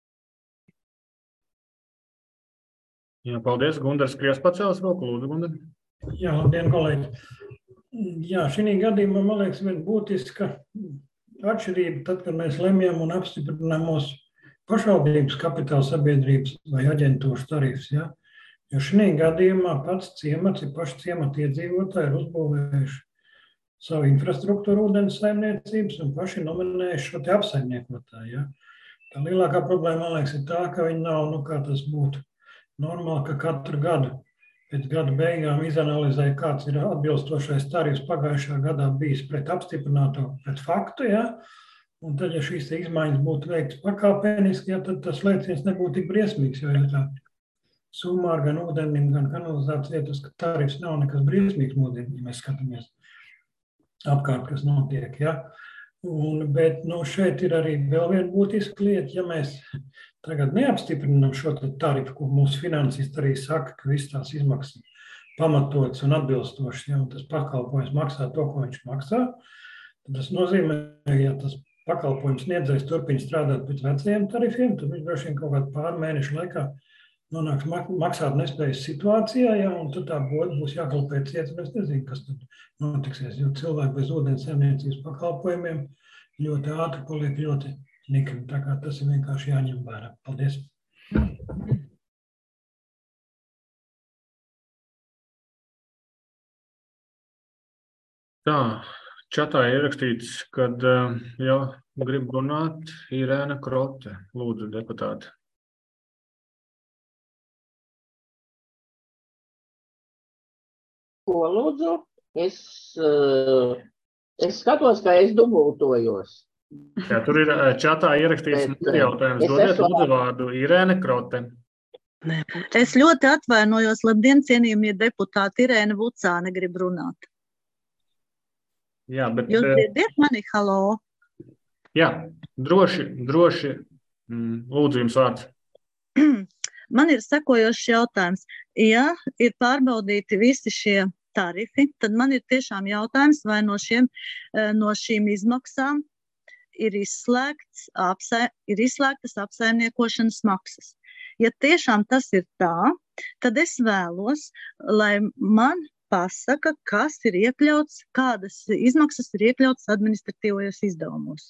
Speaker 1: Jā, paldies. Gundars Kries pacēlis roku. Lūdzu, Gundar.
Speaker 14: Jā, labdien, kolēģi. Jā, šī gadījumā, man liekas, viena būtiska atšķirība, tad, kad mēs lemjam un apstiprinām mūsu pašvaldības kapitāla sabiedrības vai aģentūras tarifs. Ja? Jo šī gadījumā pats ciemats, paši ciemata iedzīvotāji ir uzbūvējuši savu infrastruktūru ūdens saimniecības un paši nominējuši šo te apsaimniekotāju. Ja? Tā lielākā problēma, man liekas, ir tā, ka viņi nav, kā tas būtu normāli, ka katru gadu pēc gada beigām izanalizēja, kāds ir atbilstošais tarifs pagājušā gadā bijis pret apstiprināto, pret faktu, ja? Un tad, ja šīs izmaiņas būtu veikts pakāpeniski, ja, tad tas lēciens nebūtu tik briesmīgs, jo tā summa ar gan ūdenim, gan kanalizācijai, tas tarifs nav nekas briesmīgs mūsdienās, ja mēs skatāmies apkārt, kas notiek, ja? Bet šeit ir arī vēl viena būtiska lieta, ja mēs tagad neapstiprinām šo tarifu, ko mūsu finansisti arī saka, ka viss tās izmaksas pamatotas un atbilstošas, ja, un tas pakalpojums maksā to, ko viņš maksā, tad tas nozīmē, ja tas pakalpojums sniedzējs turpina strādāt pēc vecajiem tarifiem, tad viņš droši vien kaut kādu pāris mēnešu laikā nonāks maksāt nespējas situācijā, ja, un tad tā boda būs jākalpē ciet, un es nezinu, kas tad notiksies, jo cilvēki bez ūdens saimniecības pakalpojumiem ļoti ātri paliek ļoti nikni, tā kā tas ir vienkārši jāņem vērā. Paldies!
Speaker 1: Tā, čatā ierakstīts, kad jau grib runāt Irēna Krote. Lūdzu, deputāti.
Speaker 15: Ko lūdzu? Es skatos, ka es dubultojos.
Speaker 1: Jā, tur ir čatā ierakstīts jautājums. Dodiet lūdzu vārdu Irēne Krote.
Speaker 16: Es ļoti atvainojos. Labdien, cienījamie deputāti, Irēne Vucāne grib runāt.
Speaker 1: Jā, bet...
Speaker 16: Jūs dzirdiet mani, halo?
Speaker 1: Jā, droši, lūdzu jums vārds.
Speaker 16: Man ir sekojošs jautājums. Ja ir pārbaudīti visi šie tarifi, tad man ir tiešām jautājums, vai no šīm izmaksām ir izslēgtas apsaimniekošanas maksas. Ja tiešām tas ir tā, tad es vēlos, lai man pasaka, kas ir iekļauts, kādas izmaksas ir iekļautas administratīvajos izdevumos.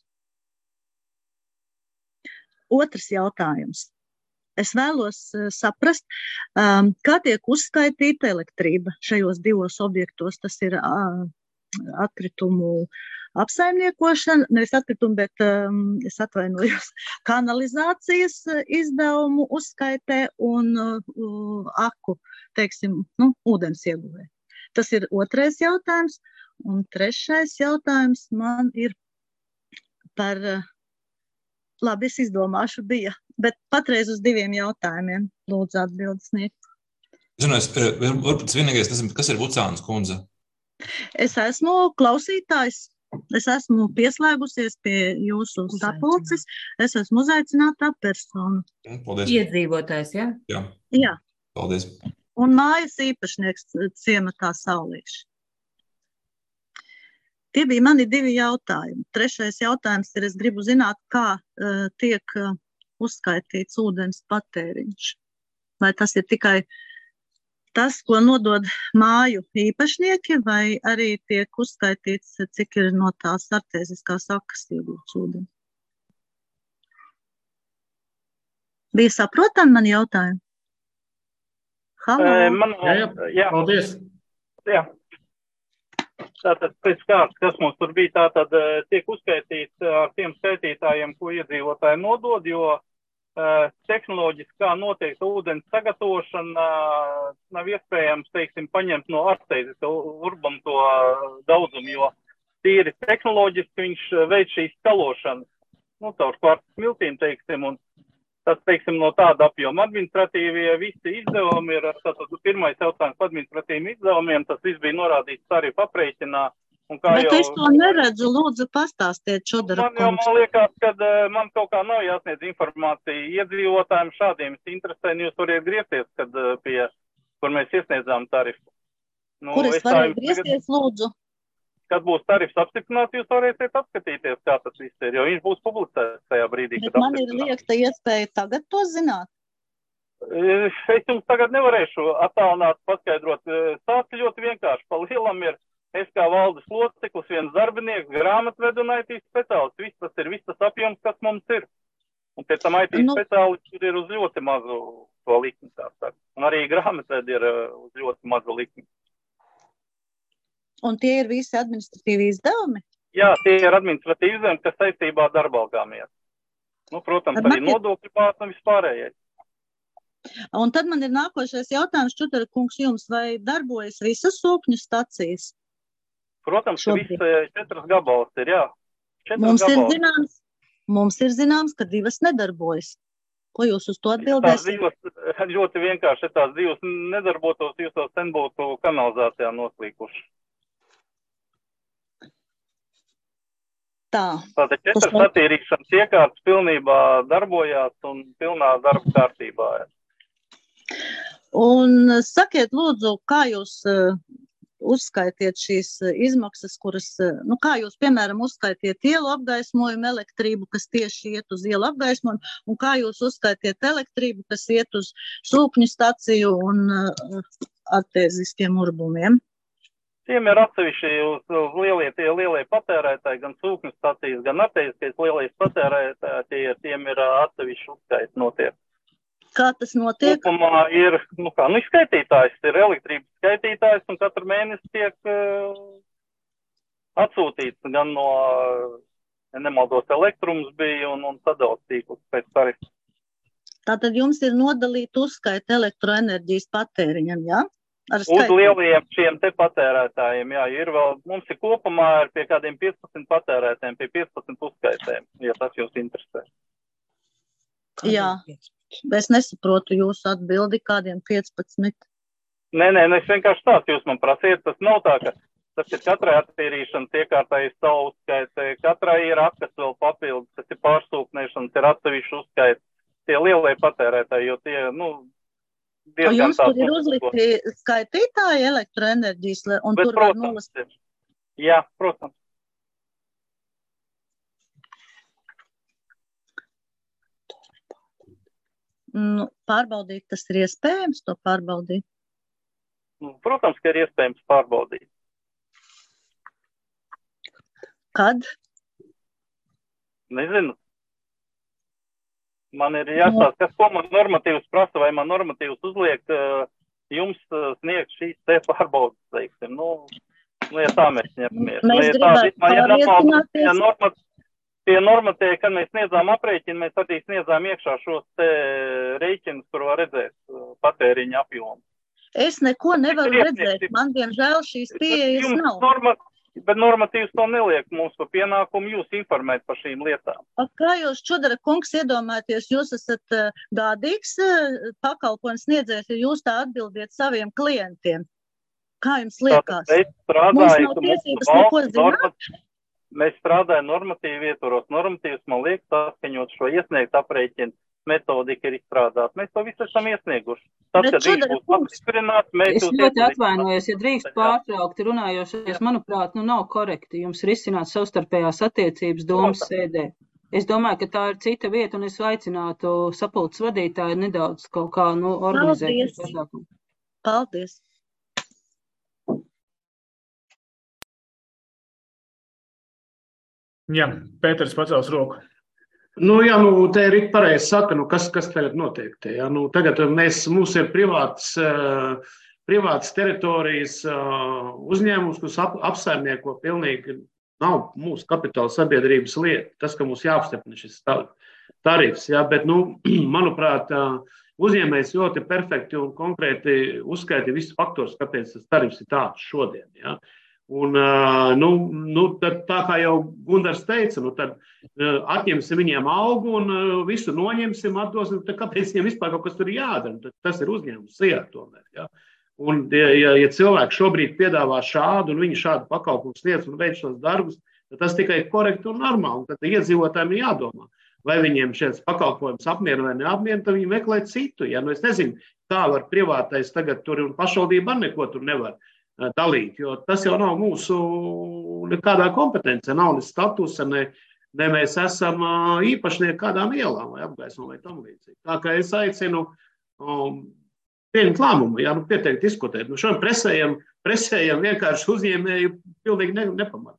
Speaker 16: Otrs jautājums. Es vēlos saprast, kā tiek uzskaitīta elektrība šajos divos objektos. Tas ir atkritumu apsaimniekošana, nevis atkritumu, bet es atvainojos, kanalizācijas izdevumu uzskaitē un aku, teiksim, ūdens ieguvē. Tas ir otrais jautājums. Un trešais jautājums man ir par, labi, es izdomāšu bija, bet patreiz uz diviem jautājumiem lūdzu atbildes sniegt.
Speaker 17: Zinu, varbūt tas vienīgais, kas ir Vucānas kundze?
Speaker 16: Es esmu klausītājs. Es esmu pieslēgusies pie jūsu sapulces. Es esmu uzaicinātā persona.
Speaker 17: Paldies.
Speaker 2: Iedzīvotājs, jā?
Speaker 16: Jā.
Speaker 17: Paldies.
Speaker 16: Un mājas īpašnieks ciematā Saulīši. Tie bija mani divi jautājumi. Trešais jautājums ir, es gribu zināt, kā tiek uzskaitīts ūdens patēriņš. Vai tas ir tikai tas, ko nodod māju īpašnieki, vai arī tiek uzskaitīts, cik ir no tās artēziskās akas iegūts ūdens? Bija saprotami mani jautājumi? Halo?
Speaker 6: Jā.
Speaker 1: Paldies.
Speaker 6: Jā. Tātad pēc kārtas, kas mums tur bija, tātad tiek uzskaitīts ar tiem skaitītājiem, ko iedzīvotāji nodod, jo tehnoloģiski, kā notiek ūdens sagatavošana, nav iespējams, teiksim, paņemt no artēziska urbam to daudzumu, jo tīri tehnoloģiski viņš veic šīs skalošanas, caur kvartas miltīm, teiksim, un tas, teiksim, no tāda apjoma administratīvie visi izdevumi ir, tātad pirmais jautājums par administratīviem izdevumiem, tas viss bija norādīts tarifu aprēķinā.
Speaker 16: Bet es to neredzu, lūdzu pastāstiet, Čodara kungs.
Speaker 6: Man liekas, ka man kaut kā nav jāsniedz informācija iedzīvotājiem šādiem interesē, jūs variet griezties, kad kur mēs iesniedzām tarifu.
Speaker 16: Kur es varēju griezties, lūdzu?
Speaker 6: Kad būs tarifs apstiprināts, jūs varēsiet apskatīties, kā tas viss ir, jo viņš būs publicēts tajā brīdī,
Speaker 16: bet man ir liekta iespēja tagad to zināt.
Speaker 6: Es jums tagad nevarēšu attālināt, paskaidrot. Stāsts ļoti vienkārši. Pa lielam ir es kā valdes loceklis, viens darbinieks, grāmatvedu un IT speciālists. Viss tas apjoms, kas mums ir. Un pēc tam IT speciālists ir uz ļoti mazu to likmi, tā saka. Un arī grāmatvedu ir uz ļoti mazu likmi.
Speaker 16: Un tie ir visi administratīvi izdevumi?
Speaker 6: Jā, tie ir administratīvi izdevumi, kas saistībā ar darbalgām iet. Protams, arī nodokļu pārs un vispārējais.
Speaker 16: Un tad man ir nākošais jautājums, Čudara kungs, jums, vai darbojas visas sūkņu stacijas?
Speaker 6: Protams, ka viss 4 gabalas ir, jā.
Speaker 16: Mums ir zināms, ka 2 nedarbojas. Ko jūs uz to atbildēsiet?
Speaker 6: Tās 2 ļoti vienkārši, ja tās 2 nedarbotos, jūs jau sen būtu kanalizācijā noslīkuši. Tātad 4 satīrīšanas iekārtas pilnībā darbojās un pilnā darba kārtībā.
Speaker 16: Un sakiet, lūdzu, kā jūs uzskaitiet šīs izmaksas, kuras, kā jūs, piemēram, uzskaitiet ielu apgaismojumu elektrību, kas tieši iet uz ielu apgaismojumu, un kā jūs uzskaitiet elektrību, kas iet uz sūkņu staciju un artēziskiem urbumiem?
Speaker 6: Tiem ir atsevišķi uz lielie patērētāji, gan sūkņu stacijas, gan artēziskais lielais patērētāji, tiem ir atsevišķi uzskaiti notiek.
Speaker 16: Kā tas notiek?
Speaker 6: Kopumā ir, skaitītājs, ir elektrības skaitītājs, un katru mēnesi tiek atsūtīts gan no, nemaldos, elektrums bija un sadals tīklus pēc tarifa.
Speaker 16: Tātad jums ir nodalīta uzskaita elektroenerģijas patēriņam, jā?
Speaker 6: Uz lielajiem šiem te patērētājiem, jā, ir vēl, mums ir kopumā pie kādiem 15 patērētājiem, pie 15 uzskaitēm, ja tas jūs interesē.
Speaker 16: Jā, es nesaprotu jūsu atbildi, kādiem 15.
Speaker 6: Nē, es vienkārši tāds, jūs man prasiet, tas nav tā, ka tas ir katrai attīrīšanas iekārtai savu uzskaitē, katrai ir akas vēl papildus, tas ir pārsūknēšanas, ir atsevišķi uzskaiti, tie lielie patērētāji, jo tie,
Speaker 16: jums tur ir uzlikti skaitītāji elektroenerģijas, un
Speaker 6: bet,
Speaker 16: tur var nulas.
Speaker 6: Jā, protams.
Speaker 16: Pārbaudīt, tas ir iespējams to pārbaudīt?
Speaker 6: Protams, ka ir iespējams pārbaudīt.
Speaker 16: Kad?
Speaker 6: Nezinu. Man ir jāstāsta, kas ko man normatīvs prasa, vai man normatīvs uzliek, jums sniegt šīs te pārbaudas, teiksim. Ja tā mēs ņemamies.
Speaker 16: Mēs gribētu pārliecināties.
Speaker 6: Pie normatīvi, kad mēs sniedzām aprēķinu, mēs arī sniedzām iekšā šos te rēķinus, kur var redzēt patēriņa apjomu.
Speaker 16: Es neko nevaru redzēt. Man, diemžēl, šīs pieejas nav.
Speaker 6: Bet normatīvs to neliek mums par pienākumu jūs informēt par šīm lietām.
Speaker 16: Kā jūs, Čudara kungs, iedomāties, jūs esat gādīgs pakalpojums sniedzējs, ja jūs tā atbildiet saviem klientiem? Kā jums liekas? Mums nav tiesības neko zināt?
Speaker 6: Mēs strādājam normatīvi ietvaros. Normatīvs, man liekas, saskaņot šo iesniegt aprēķinu metodika ir izstrādāta. Mēs to visu esam iesnieguši. Tad, kad viņš būs apstiprināts, mēs
Speaker 4: Es ļoti atvainojos, ja drīkst pārtraukt runājošais, manuprāt, nav korekti jums risināt savstarpējās attiecības domas sēdē. Es domāju, ka tā ir cita vieta, un es aicinātu sapulces vadītāju nedaudz kaut kā organizēt.
Speaker 16: Paldies!
Speaker 1: Jā, Pēters pacels roku.
Speaker 5: Te ir pareizi saka, kas tagad notiek te. Tagad mums ir privātas teritorijas uzņēmums, kas apsaimnieko pilnīgi nav mūsu kapitāla sabiedrības lieta. Tas, ka mums jāapstiprina šis tarifs, bet, manuprāt, uzņēmējs ļoti perfekti un konkrēti uzskaita visus faktors, kāpēc tas tarifs ir tāds šodien. Ja? Un, tad, tā kā jau Gundars teica, tad atņemsim viņiem algu un visu noņemsim, atdosim, tad kāpēc viņiem vispār kaut kas tur jādara? Tas ir uzņēmums sijā tomēr. Ja? Un, ja cilvēki šobrīd piedāvā šādu un viņi šādu pakalpumu sniedz un veic šos darbus, tad tas tikai korekti un normāli. Tad iedzīvotājiem ir jādomā, vai viņiem šis pakalpojums apmierina vai neapmierina, tad viņi meklē citu. Ja? Es nezinu, kā var privātais tagad tur un pašvaldība neko tur nevar dalīt, jo tas jau nav mūsu nekādā kompetencija, nav ne statusa, ne mēs esam īpašnieki kādām ielām vai apgaismām vai tam līdzīgi. Tā kā es aicinu pieņemt lēmumu, pieteikt diskutēt. Šodien presējam vienkārši uzņēmēju pilnīgi nepamat.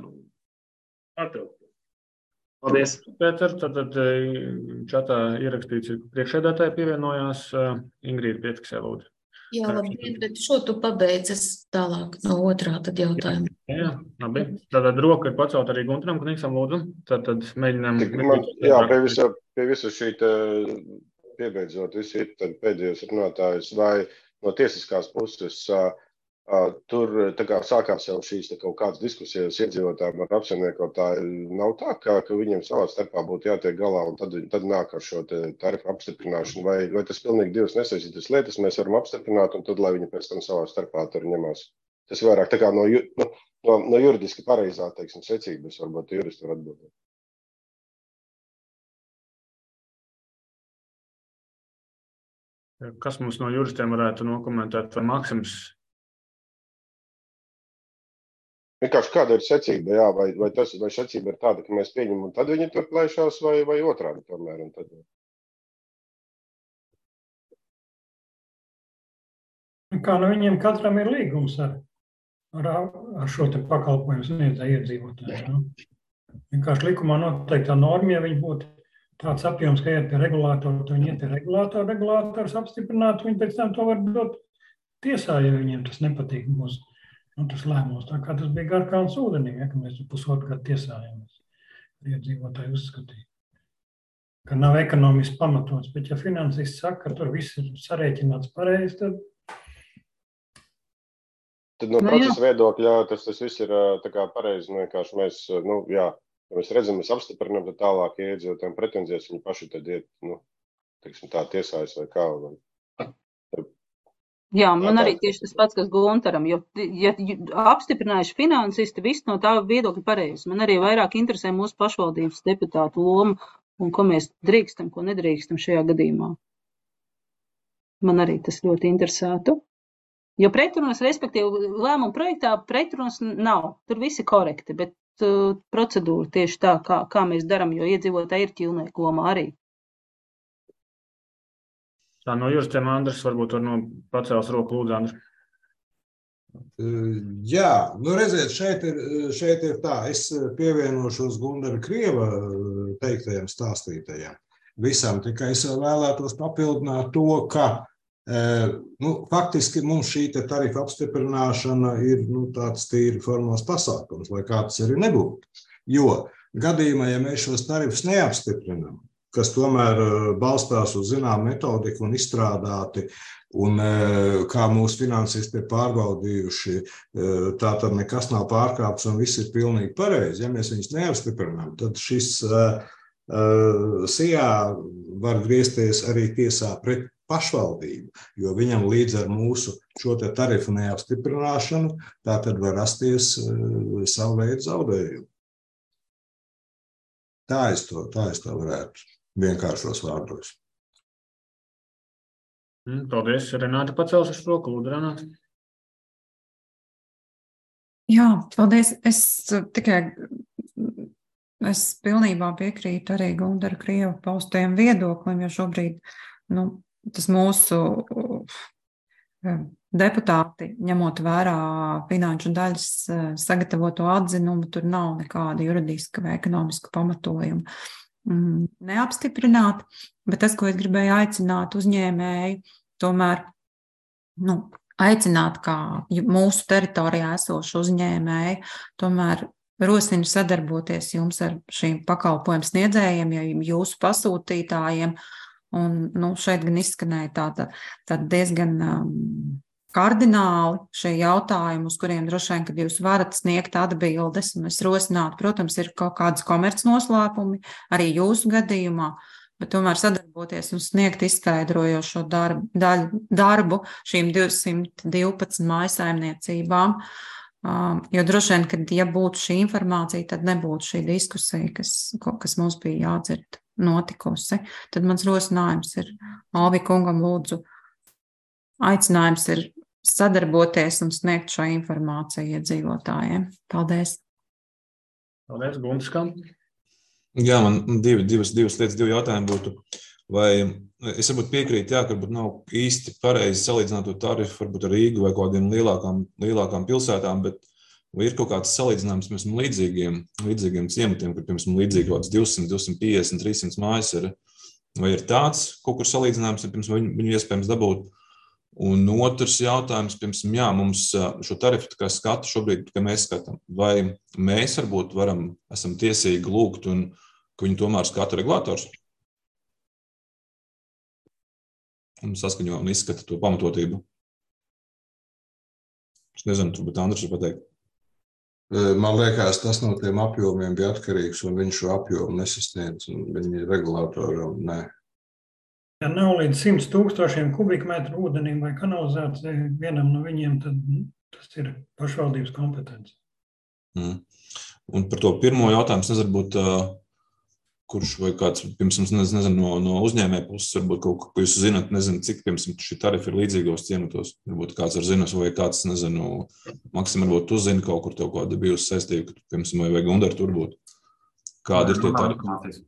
Speaker 5: Paldies.
Speaker 1: Pēter, tad čatā ierakstīts, priekšsēdētāji pievienojās Ingrīda Pietkasē, lūdzu.
Speaker 18: Jā, labdien, bet šo tu pabeidzas tālāk no otrā tad jautājumu.
Speaker 1: Jā, labi. Tātad roka ir pacelt arī Guntaram Kniksam, lūdzu. Tad mēģinām...
Speaker 10: Jā, pie visu šī piebeidzot, visi tad pēdējos runātājus vai no tiesiskās puses tur tā kā sākās jau šīs kaut kādas diskusijas iedzīvotājiem ar apsaimniekotāju. Nav tā, ka viņiem savā starpā būtu jātiek galā un tad nāk ar šo tarifu apstiprināšanu. Vai tas pilnīgi divas nesaistītas lietas mēs varam apstiprināt un tad, lai viņi pēc tam savā starpā tur ņemās. Tas vairāk tā kā no juridiski pareizā, secības, varbūt juristi var atbildēt.
Speaker 1: Kas mums no juristiem varētu nokomentēt vai Maksims?
Speaker 10: Vienkārši kāda ir secība, jā, vai secība ir tāda, ka mēs pieņemam un tad viņi tur plēšās vai otrādi tomēr? Un tad...
Speaker 14: Kā viņiem katram ir līgums ar šo te pakalpojumu sniedzēju iedzīvotāju. Vienkārši likumā noteiktā norma, ja viņi būtu tāds apjoms, ka iet pie regulātora, tad viņi iet pie regulātors apstiprināt, viņi pēc tam to var dot tiesā, ja viņiem tas nepatīk mūsu. Tas lēmums, tā kā tas bija Garkalnas ūdenī, ka mēs pusotru gadu tiesājāmies. Iedzīvotāji uzskatīja, ka nav ekonomiski pamatots, bet ja finansists saka, ka tur viss ir sarēķināts pareizi, tad
Speaker 10: Tad no procesa viedokļa tas viss ir tā kā pareizi. Vienkārši mēs, ja mēs redzam, mēs apstiprinām, tad tālāk iedzīvotājiem pretenzijas, viņi paši tad iet, teiksim tā, tiesājas vai kā.
Speaker 4: Jā, man arī tieši tas pats, kas Guntaram, jo ja apstiprinājuši finansisti, viss no tā viedokļa pareizi. Man arī vairāk interesē mūsu pašvaldības deputātu loma un ko mēs drīkstam, ko nedrīkstam šajā gadījumā. Man arī tas ļoti interesētu. Jo pretrunas, respektīvi, lēmumu projektā pretrunas nav. Tur visi korekti, bet procedūra tieši tā, kā mēs daram, jo iedzīvotāji ir ķilnieku lomā arī.
Speaker 1: Tā no juristiem Andris varbūt var pacēls roku lūdzu, Andris.
Speaker 19: Jā, redziet, šeit ir tā, es pievienošos Gundara Krieva teiktajiem stāstītajiem visam, tikai es vēlētos papildināt to, ka faktiski mums šī tarifa apstiprināšana ir tāds tīri formāls pasākums, lai kā tas arī nebūtu. Jo gadījumā, ja mēs šos tarifus neapstiprinām, kas tomēr balstās uz zinām metodiku un izstrādāti, un kā mūsu finansisti ir pārbaudījuši, tā tad nekas nav pārkāpts un viss ir pilnīgi pareizi. Ja mēs viņus neapstiprinām, tad šis SIA var griezties arī tiesā pret pašvaldību, jo viņam līdz ar mūsu šo tarifu neapstiprināšanu tā tad var rasties savu veidu zaudējumu. Tā es to varētu vienkāršos vārdos.
Speaker 1: Paldies, Renāta pacēls uz roku, lūdzu, Renāta.
Speaker 2: Jā, paldies. Es pilnībā piekrītu arī Gundara Krieva paustajam viedoklim, jo šobrīd, tas mūsu deputāti, ņemot vērā finanšu daļas sagatavoto atzinumu, tur nav nekāda juridiska vai ekonomiska pamatojuma neapstiprināt, bet tas, ko es gribēju aicināt uzņēmēju, tomēr aicināt kā mūsu teritorijā esošu uzņēmēju, tomēr rosinu sadarboties jums ar šīm pakalpojumu sniedzējiem, ja jūsu pasūtītājiem, un šeit gan izskanēja tāda diezgan kardināli šie jautājumi, uz kuriem droši vien, kad jūs varat sniegt atbildes, un es rosinātu, protams, ir kaut kādas komercnoslēpumi arī jūsu gadījumā, bet tomēr sadarboties un sniegt izskaidrojošo darbu šīm 212 mājsaimniecībām, jo droši vien, kad ja būtu šī informācija, tad nebūtu šī diskusija, kas mums bija jādzird notikusi. Tad mans rosinājums ir Alvi kungam lūdzu, aicinājums ir sadarboties un sniegt šo informāciju iedzīvotājiem. Paldies.
Speaker 1: Paldies, Gunskam.
Speaker 17: Jā, man divas lietas, divi jautājumi būtu. Vai es varbūt piekrītu, ka varbūt nav īsti pareizi salīdzināt to tarifu varbūt ar Rīgu vai kādiem lielākām pilsētām, bet vai ir kaut kāds salīdzinājums, piemēram, līdzīgiem ciematiem, kur, piemēram, līdzīgi kaut kāds 200, 250, 300 mājas ir, vai ir tāds kaut kur salīdzinājums, vai viņu iespējams dabūt? Un otrs jautājums, piemēram, mums šo tarifu skatu šobrīd, ka mēs skatām, vai mēs varbūt esam tiesīgi lūgt un ka viņi tomēr skata regulators un saskaņo un izskata to pamatotību. Es nezinu, turbūt Andris var pateikt.
Speaker 19: Man liekas, tas no tiem apjomiem bija atkarīgs, un viņš šo apjomu nesasniedz, un viņi regulātoram nē.
Speaker 14: Ja nav līdz 100 000 kubikmetru ūdenim vai kanalizācijai vienam no viņiem, tad tas ir pašvaldības kompetence.
Speaker 17: Un par to pirmo jautājumu, nezinu, būt, kurš vai kāds, nezinu, no uzņēmēja puses, varbūt kaut ko jūs zināt, nezinu, cik, šī tarifa ir līdzīgos ciematos, varbūt kāds ar zinas, vai kāds, nezinu, Maksim, varbūt tu zini kaut kur tev kāda bijusi saistība, vai Gundar tur būt. Kāda ir tie tarifi?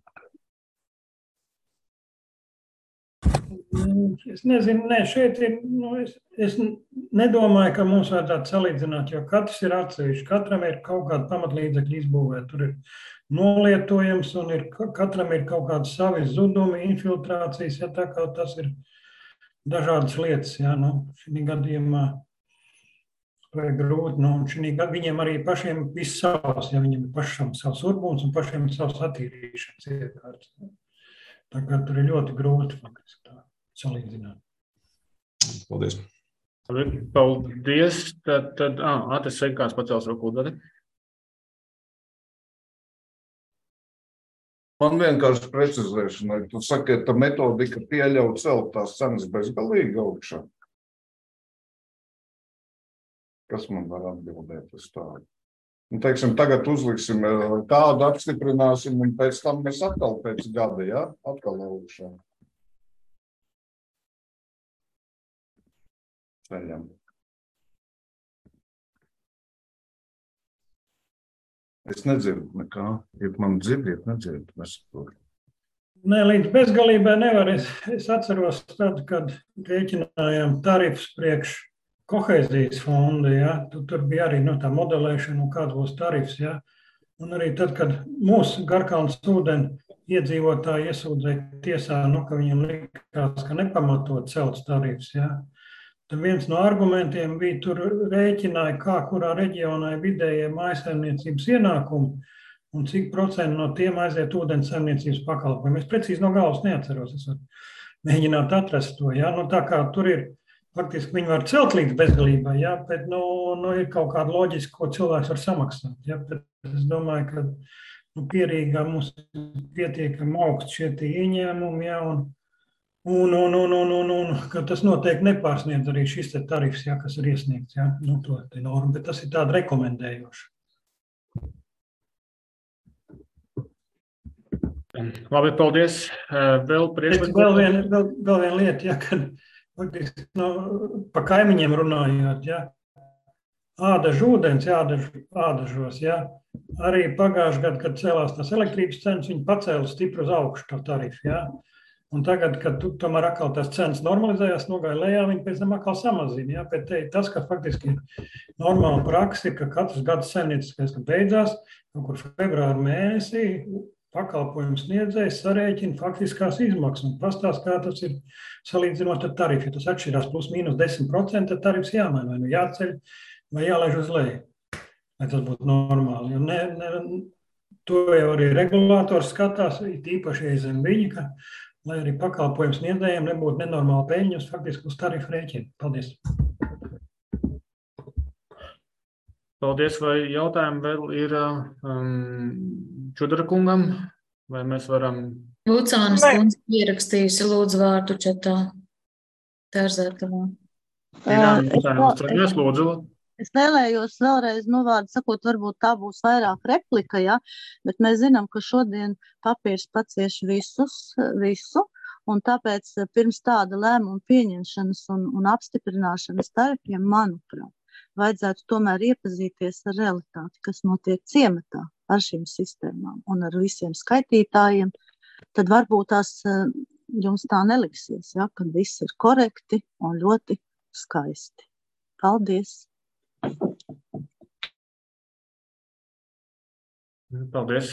Speaker 14: Es nezinu, šeit ir, es nedomāju, ka mums vajadzētu salīdzināt, jo katrs ir atsevišķi, katram ir kaut kāda pamatlīdzekļa izbūvē, tur ir nolietojums un katram ir kaut kādi savi zudumi, infiltrācijas, ja tā kā tas ir dažādas lietas, šī gadījumā vai grūti, un viņiem arī pašiem viss savs, ja viņiem ir pašam savs urbums un pašiem savs attīrīšanas iekārtas. Tā kā tur ir ļoti grūti faktiski tā salīdzināt.
Speaker 17: Paldies.
Speaker 1: Paldies. Atis Seikāns pacels roku dodi.
Speaker 8: Man vienkārši precizēšanai. Tu saki, ka tā metodika pieļauj celt tās cenas bezgalīgi augšā. Kas man var atbildēt uz tādu? Teiksim, tagad uzliksim tādu, apstiprināsim, un pēc tam mēs atkal pēc gada, ja? Atkal augšā. Ceļam. Es nedzirdu nekā. Ja man dzirdiet, nedzirdu.
Speaker 14: Nē, līdz bezgalībai nevar. Es atceros tad, kad rēķinājām tarifus priekš kohēzijas fonda, ja? Tur bija arī tā modelēšana un kāds būs tarifs. Ja? Un arī tad, kad mūsu Garkalnas ūdeni iedzīvotāji iesūdzēja tiesā, ka viņiem likās, ka nepamatot celts tarifs. Ja? Tad viens no argumentiem bija tur rēķināja, kā kurā reģionā ir vidējie mājsaimniecības ienākumi un cik procentu no tiem aiziet ūdens saimniecības pakalpojumi. Es precīzi no galvas neatceros, es varu mēģināt atrast to. Ja? Tā kā tur ir, faktiski viņi var celt līdz bezgalībai, ja? Bet ir kaut kāda loģiska, ko cilvēks var samaksāt. Ja? Bet es domāju, ka pierīgā mums pietiekami augsts šie ieņēmumi, ja? Un ka tas noteikti nepārsniedz arī šis tarifs, ja, kas ir iesniegts, ja, to normu, bet tas ir tāda rekomendējoša.
Speaker 1: Labi, paldies. Vēl
Speaker 14: viena lieta, ja, kad faktiski pa kaimiņiem runājot, ja, ādažu ūdens, ādažos, ja, arī pagājušajā gadā, kad cēlās tās elektrības cenas, viņi pacēla stipri uz augšu to tarifu, ja. Un tagad, kad tomēr atkal tās cenas normalizējās, nogāja lejā, viņi pēc tam atkal samazina. Ja? Bet tas, ka faktiski ir normāla praksa, ka katrs gads saimnieciskais beidzās, kur februāra mēnesī pakalpojums sniedzējs sarēķina faktiskās izmaksas un pastāst, kā tas ir salīdzinot ar tarifu. Ja tas atšķirās plus mīnus 10%, tad tarifs jāmaina, vai jāceļ, vai jālaiž uz leju, lai tas būtu normāli. To jau arī regulātors skatās, īpaši zem viņa, ka lai arī pakalpojums sniedzējiem nebūtu nenormāla peļņa, faktiski uz tarifu rēķina. Paldies.
Speaker 1: Paldies. Vai jautājumi vēl ir Čudara kungam? Vai mēs varam...
Speaker 18: Lucānas kundze ierakstījusi lūdzu vārdu čatā. Tērzētavā.
Speaker 16: Es vēlējos vēlreiz, vārdu sakot, varbūt tā būs vairāk replika, ja? Bet mēs zinām, ka šodien papīrs pacieš visu, un tāpēc pirms tāda lēmuma pieņemšanas un apstiprināšanas tarifiem, manuprāt, vajadzētu tomēr iepazīties ar realitāti, kas notiek ciematā ar šīm sistēmām un ar visiem skaitītājiem. Tad varbūt tās jums tā neliksies, ja? Kad viss ir korekti un ļoti skaisti. Paldies!
Speaker 1: Paldies.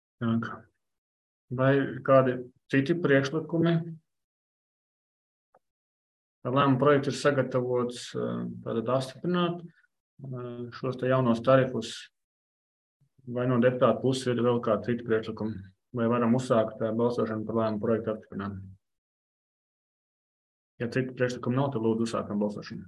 Speaker 1: Vai kādi citi priekšlikumi? Lēmuma projekts ir sagatavots tātad apstiprināt šos te jaunos tarifus. Vai no deputāta puses ir vēl kādi citi priekšlikumi? Vai varam uzsākt balsošanu par lēmuma projektu apstiprinājumu? Ja citi priekšlikumi nav, tad lūdzu uzsākam balsošanu.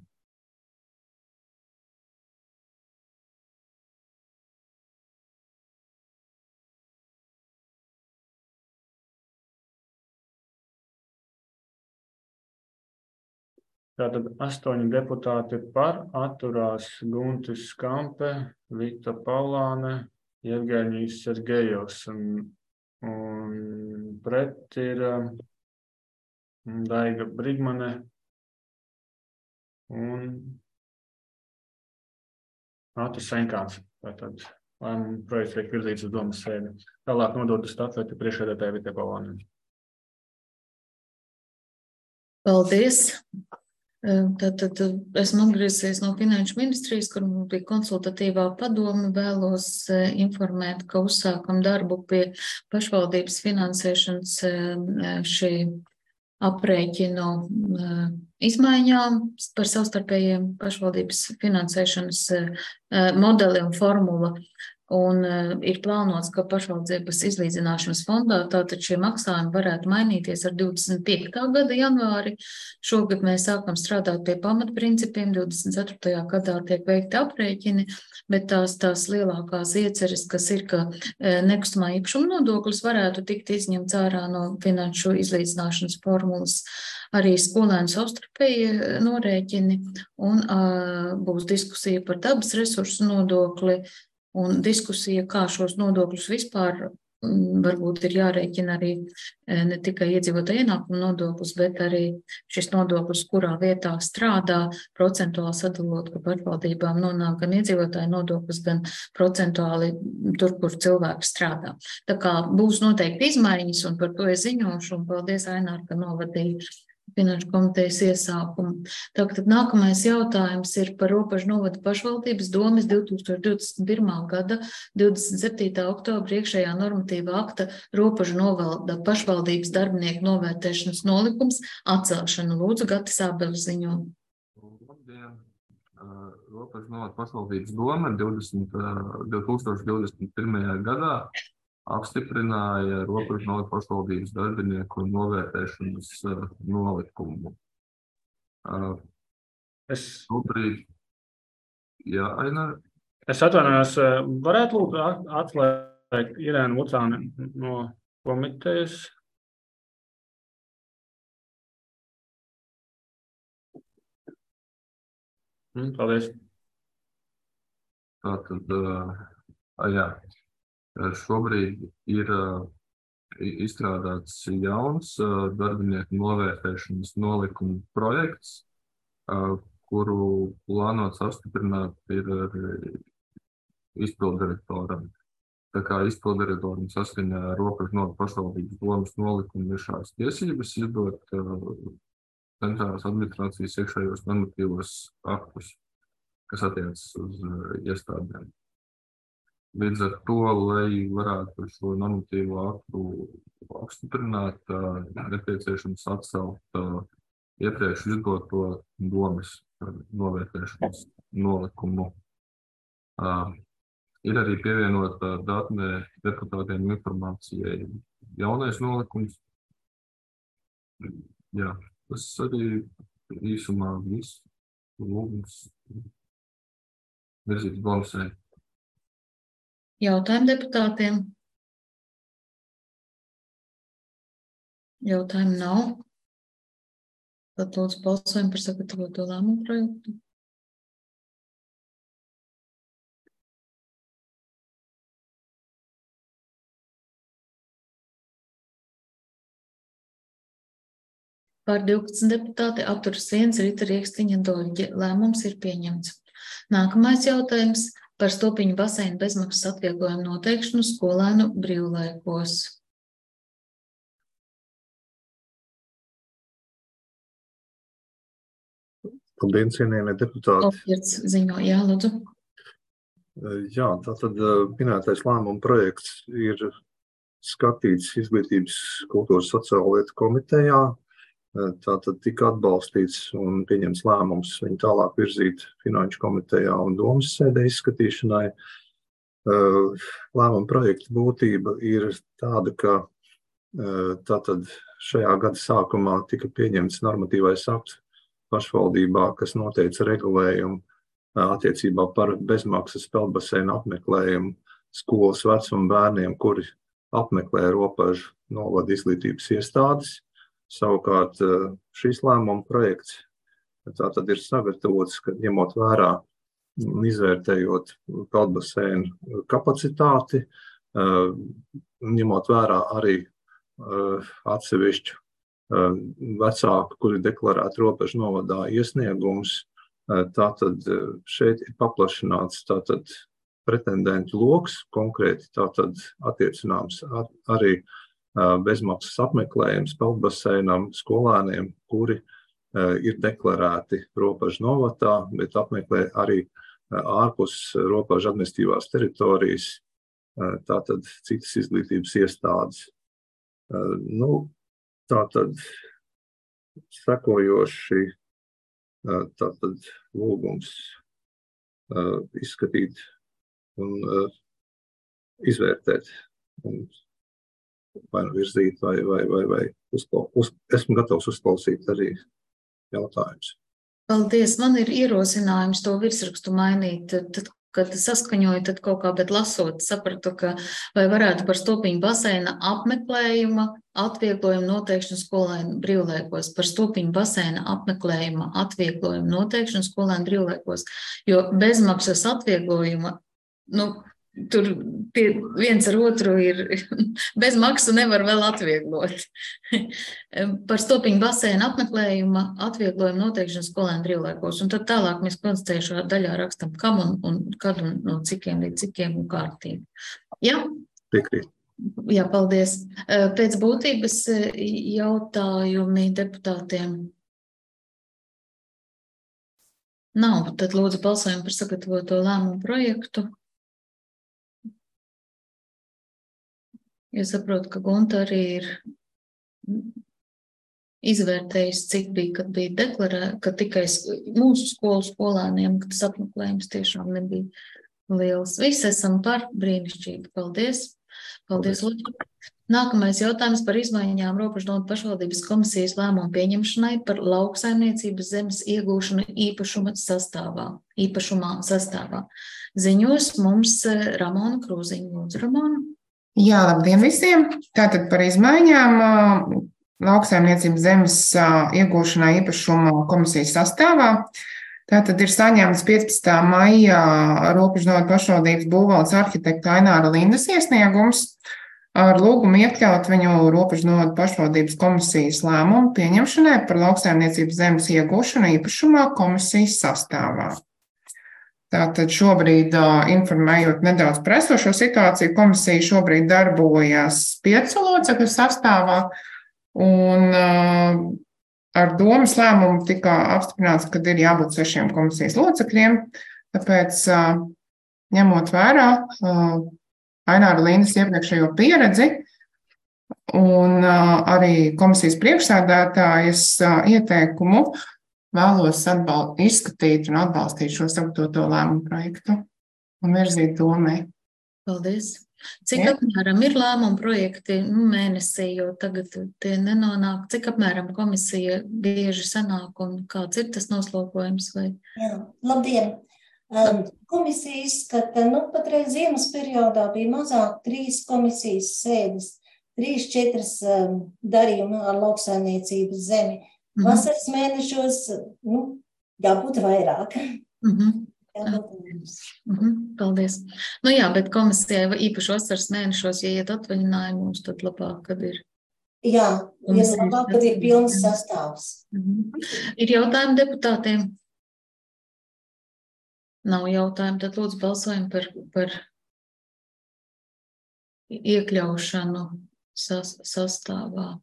Speaker 1: Tātad 8 deputāti par, atturās Guntis Skampe, Vita Paulāne, Jevgeņijs Sergejovs un pret ir Daiga Brigmane un Atis Seikāns. Tātad lēmuma projekts tiek virzīts uz domas sēdi. Tālāk nodot stafeti priekšsēdētāja Vita Paulāne.
Speaker 18: Paldies! Tātad esmu atgriezies no Finanšu ministrijas, kur mums bija konsultatīvā padome. Vēlos informēt, ka uzsākam darbu pie pašvaldības finansēšanas šī aprēķinu izmaiņām par savstarpējiem pašvaldības finansēšanas modeli un formula. Un ir plānots, ka pašvaldības izlīdzināšanas fondā tātad šie maksājumi varētu mainīties ar 25. gada janvāri. Šogad mēs sākam strādāt pie pamatprincipiem, 24. gadā tiek veikti aprēķini, bet tās lielākās ieceres, kas ir, ka nekustamā īpašuma nodoklis varētu tikt izņemts ārā no finanšu izlīdzināšanas formulas, arī skolēnu savstarpēji norēķini, un būs diskusija par dabas resursu nodokli, un diskusija, kā šos nodokļus vispār varbūt ir jārēķina arī ne tikai iedzīvotāju ienākumu nodoklis, bet arī šis nodoklis, kurā vietā strādā, procentuāli sadalot, ka pašvaldībām nonāk gan iedzīvotāju nodoklis, gan procentuāli tur, kur cilvēki strādā. Tā kā būs noteikti izmaiņas, un par to es ziņošu, un paldies, Ainār, ka novadīja Finanšu komitejas iesākumu. Tātad nākamais jautājums ir par Ropažu novada pašvaldības domes 2021. gada 27. oktobra iekšējā normatīva akta Ropažu novada pašvaldības darbinieku novērtēšanas nolikums atcelšanu. Lūdzu, Gatis Ābelis ziņo.
Speaker 12: Labdien! Ropažu novada pašvaldības doma 2021. gadā apstiprināja Ropažu novada pašvaldības darbinieku novērtēšanas nolikumu.
Speaker 1: Es atvainojos, varētu lūgt atslēgt Irēnu Lucāni no komitejas? Paldies.
Speaker 12: Tātad, jā. Šobrīd ir izstrādāts jauns darbinieku novērtēšanas nolikuma projekts, kuru plānots apstiprināt ir izpildirektoram. Tā kā izpildirektoram saskaņā ar Ropažu novada pašvaldības domes nolikumu ir šādas tiesības izdot centrālās administrācijas iekšējos normatīvos aktus, kas attiecas uz iestādēm. Līdz ar to, lai varētu šo normatīvo aktu apstiprināt, nepieciešams atcelt iepriekš izdoto domes novērtēšanas nolikumu. Ir arī pievienota datnē deputātiem informācijai jaunais nolikums. Jā, tas arī īsumā viss lūgums virzīt bonusē.
Speaker 18: Jautājumu deputātiem? Jautājumu nav. Tad lūdzu balsojam par sagatavoto lēmumu projektu. Par 12 deputāti atturas 1, Rita Riekstiņa Doļģe. Lēmums ir pieņemts. Nākamais jautājums par Stopiņu baseinu bezmaksas atvieglojumu noteikšanu skolēnu brīvlaikos.
Speaker 7: Labdien, cienījamie deputāti.
Speaker 18: Opierts ziņo, jā, lūdzu.
Speaker 7: Jā, tātad minētais lēmuma projekts ir skatīts Izglītības, kultūras sociālo lietu komitejā. Tātad tika atbalstīts un pieņems lēmums viņu tālāk virzīt Finanšu komitejā un domas sēdē izskatīšanai. Lēmuma projekta būtība ir tāda, ka tātad šajā gada sākumā tika pieņemts normatīvais akts pašvaldībā, kas noteica regulējumu attiecībā par bezmaksas peldbaseinu apmeklējumu skolas vecuma bērniem, kuri apmeklē Ropažu novada izglītības iestādes. Savukārt šīs lēmuma projekts tātad ir sagatavots, ka ņemot vērā un izvērtējot peldbaseinu kapacitāti, ņemot vērā arī atsevišķu vecāku, kuri deklarētu Ropažu novadā iesniegumus, tātad šeit ir paplašināts tātad pretendentu loks, konkrēti tātad attiecināms arī bezmaksas apmeklējums peldbaseinam skolēniem, kuri ir deklarēti Ropažu novadā, bet apmeklē arī ārpus Ropažu administratīvās teritorijas, tātad citas izglītības iestādes. Tātad sekojoši tātad lūgums izskatīt un
Speaker 20: izvērtēt un vai virzīt, vai esmu gatavs uzklausīt arī jautājumus.
Speaker 18: Paldies. Man ir ierosinājums to virsrakstu mainīt. Tad, kad saskaņoju, tad kaut kā, bet lasot, sapratu, ka vai varētu par Stopiņu baseina apmeklējuma atvieglojumu noteikšanu skolēnu brīvlaikos, par Stopiņu baseina apmeklējuma atvieglojumu noteikšanu skolēnu brīvlaikos, jo bezmaksas atvieglojuma, tur viens ar otru ir bez maksu nevar vēl atvieglot. Par Stopiņu baseina apmeklējuma atvieglojumu noteikšanu skolēnu brīvlaikos. Un tad tālāk mēs konstatējušā daļā rakstam, kam un kad un no cikiem līdz cikiem un kārtīgi. Jā?
Speaker 20: Piekrīt.
Speaker 18: Jā, paldies. Pēc būtības jautājumi deputātiem nav. Tad lūdzu balsojumu par sagatavoto lēmumu projektu. Es saprotu, ka Gunta arī ir izvērtējusi, cik bija, kad bija deklarēta, ka tikai mūsu skolēniem, ka tas apmeklējums tiešām nebija liels. Visi esam par, brīnišķīgi. Paldies. Paldies, Lūdzu. Nākamais jautājums par izmaiņām Robežnodu pašvaldības komisijas lēmumu pieņemšanai par lauksaimniecības zemes iegūšanu īpašumā sastāvā. Ziņos mums Ramona Krūziņa. Lūdzu, Ramona.
Speaker 21: Jā, labdien visiem! Tātad par izmaiņām lauksaimniecības zemes iegūšanā īpašuma komisijas sastāvā. Tātad ir saņemts 15. maijā Robežnodu pašvaldības būvvaldes arhitekta Aināra Lindas iesniegums ar lūgumu iekļaut viņu Robežnodu pašvaldības komisijas lēmumu pieņemšanai par lauksaimniecības zemes iegūšanu īpašumā komisijas sastāvā. Tātad šobrīd, informējot nedaudz par esošo situāciju, komisija šobrīd darbojas 5 locekļu sastāvā, un ar domas lēmumu tika apstiprināts, ka ir jābūt 6 komisijas locekļiem, tāpēc ņemot vērā Aināra Lindas iepriekšējo pieredzi un arī komisijas priekšsēdētājas ieteikumu, vēlos izskatīt un atbalstīt šo sagatavoto lēmumu projektu un virzīt domai.
Speaker 18: Paldies. Cik apmēram ir lēmumu projekti mēnesī, jo tagad tie nenonāk? Cik apmēram komisija bieži sanāk un kāds ir tas noslokojums?
Speaker 22: Jā, labdien. Komisija izskata, patreiz ziemas periodā bija mazāk 3 komisijas sēdes, 3-4 darījumi ar lauksaimniecības zemi. Vasaras mēnešos, jābūt vairāk.
Speaker 18: Paldies. Jā, bet komisijai īpaši vasaras mēnešos, ja iet atvaļinājumos, tad labāk, kad ir.
Speaker 22: Jā, labāk, kad ir pilns sastāvs.
Speaker 18: Ir jautājumi deputātiem? Nav jautājumu, tad lūdzu balsojam par iekļaušanu sastāvā.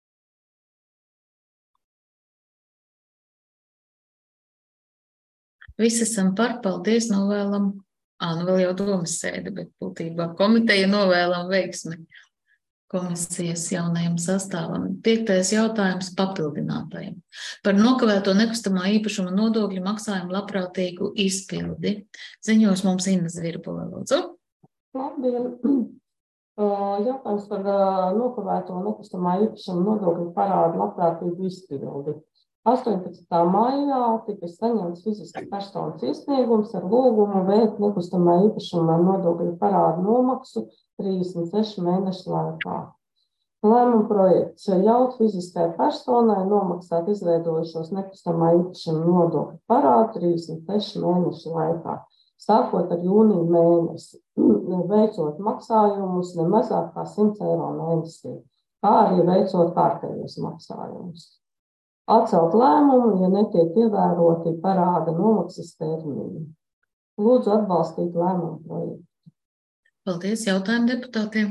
Speaker 18: Visi esam par, paldies, novēlam, vēl jau domas sēde, bet būtībā komiteja novēlam veiksmi komisijas jaunajam sastāvam. 5. jautājums papildinātājiem. Par nokavēto nekustamā īpašuma nodokļu maksājumu labprātīgu izpildi. Ziņos mums Inna Zvirbule, lūdzu.
Speaker 23: Labdien! Jautājums par nokavēto nekustamā īpašuma nodokļu parādu labprātīgu izpildi. 18. maijā tika saņemts fiziskas personas iesniegums ar lūgumu veikt nekustamā īpašuma nodokļu parādu nomaksu 36 mēnešu laikā. Lēmuma projekts ļaut fiziskai personai nomaksāt izveidojušos nekustamā īpašuma nodokļu parādu 36 mēnešu laikā, sākot ar jūniju mēnesi, veicot maksājumus ne mazāk kā 100 eiro mēnesī, kā arī veicot kārtējos maksājumus. Atcelt lēmumu, ja netiek ievēroti parāda nomaksas termiņi. Lūdzu atbalstīt lēmumu projektu.
Speaker 18: Paldies. Jautājumu deputātiem?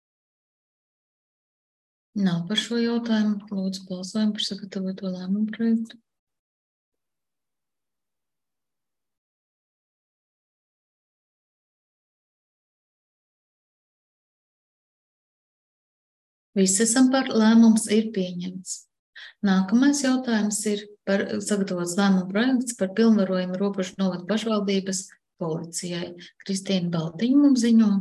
Speaker 18: Nav par šo jautājumu. Lūdzu balsojumu par sagatavoto lēmumu projektu. Visi esam par, lēmums ir pieņemts. Nākamais jautājums ir par sagatavots lēmumu projekts par pilnvarojumu Robežu novada pašvaldības policijai. Kristīna Baltiņa mums ziņo.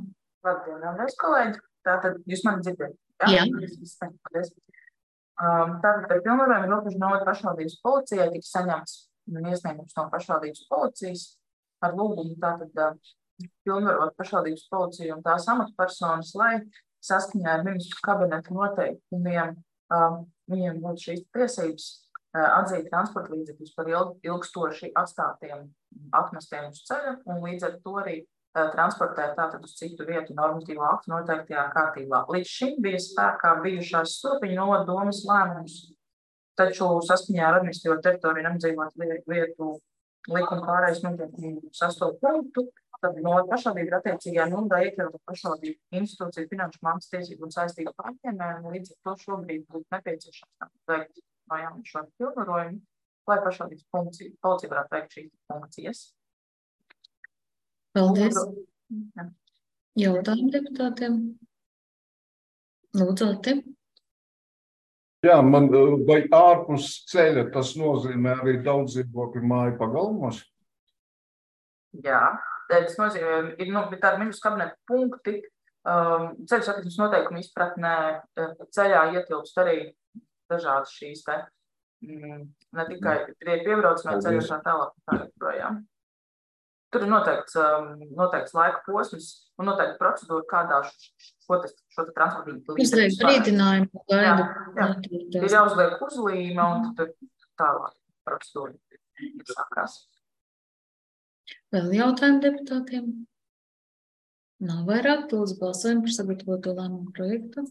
Speaker 3: Labdien, vēlreiz, kolēģi. Tātad jūs mani dzirdat?
Speaker 18: Jā.
Speaker 3: Paldies. Tātad par pilnvarojumi Robežu novada pašvaldības policijai tika saņemts iesniegums no pašvaldības policijas ar lūgumu tātad pilnvarot pašvaldības policiju un tās amatpersonas, lai saskaņā ar ministru kabineta noteikumiem viņiem būtu šīs tiesības atzīt transporta līdzekļus par ilgstoši atstātiem atmestiem uz ceļa un līdz ar to arī transportēt tātad uz citu vietu normatīvo aktu noteiktajā kārtībā. Līdz šim bija spēkā bijušās Stopiņu novada domes lēmums, taču saskaņā ar administratīvo teritoriju neapdzīvotu vietu likuma pārējais noteikumu 6. punktu, tad no pašvaldību ir attiecīgajā nodaļā iekļauta pašvaldību institūcija finanšu maksas tiesību un saistību pārņēmējiem, un līdz ar to šobrīd būtu nepieciešams veikt no jauna šo pilnvarojumu, lai pašvaldības policija varētu veikt šīs funkcijas.
Speaker 18: Paldies. Jautājumu deputātiem? Lūdzu, Ati.
Speaker 8: Jā, man vai ārpus ceļa tas nozīmē arī daudz dzīvokļu māju pagalmos?
Speaker 3: Jā, tas nozīmē, ir tādi ministru kabineta punkti, ceļu satiksmes noteikumu izpratnē ceļā ietilpst arī dažādas šīs te, ne tikai piebraucamie ceļi tā tālāk tā joprojām. Tur ir noteikts laika posms un noteikti procedūra, kādā šo transportu līdzekļu.
Speaker 18: Uzliek brīdinājumu gaidu.
Speaker 3: Jā, ir jāuzliek uzlīme un tad tālāk procedūra sākās.
Speaker 18: Vēl jautājumu deputātiem? Nav vairāk, lūdzu balsojumu par sagatavoto lēmumu projektu.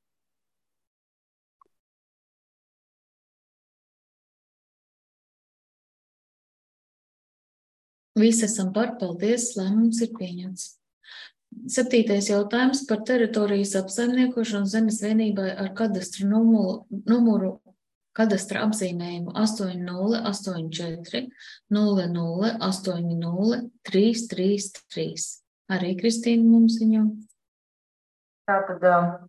Speaker 18: Visi esam par, paldies, lēmums ir pieņemts. 7. jautājums par teritorijas apsaimniekošanu zemes vienībai ar kadastra numuru kadastra apzīmējumu 8084 00 80 333. Arī Kristīna mums viņam.
Speaker 3: Tātad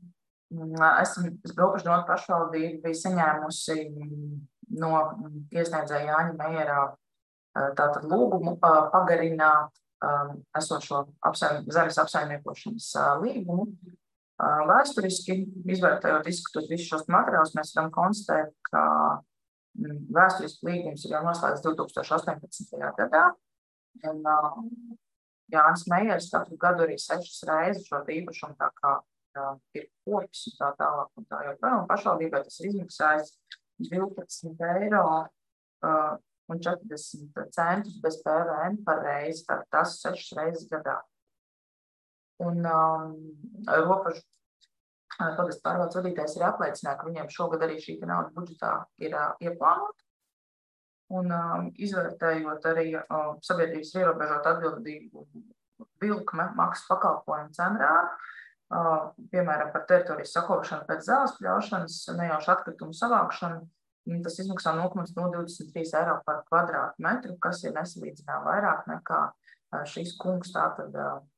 Speaker 3: esam Robežu novada pašvaldība bija saņēmusi no iesniedzēja Jāņa Meierā tātad lūgumu pagarināt esošo zemes apsaimniekošanas līgumu. Vēsturiski, izvērtējot, izskatot visus šos materiālus, mēs varam konstatēt, ka vēsturiski līgums ir jau noslēgts 2018. gadā. Un Jānis Meijers katru gadu arī 6 reizes šo īpašumu tā kā ir kopis un tā tālāk un tā joprojām. Pašvaldībai tas ir izmaksājis 12 eiro un 40 centus bez PVN par reizi, tad tas 6 reizes gadā. Un Robežu pagastu pārvaldes vadītājs ir apliecināts, ka viņiem šogad arī šī nauda budžetā ir ieplānota. Un izvērtējot arī sabiedrības ierobežot atbildību vilkme maksas pakalpojumu centrā, piemēram, par teritorijas sakopšanu pēc zāles pļaušanas, nejaušu atkritumu savākšanu, tas izmaksā 0,23 eiro par kvadrātmetru, kas ir nesalīdzinām vairāk nekā šīs kungs tātad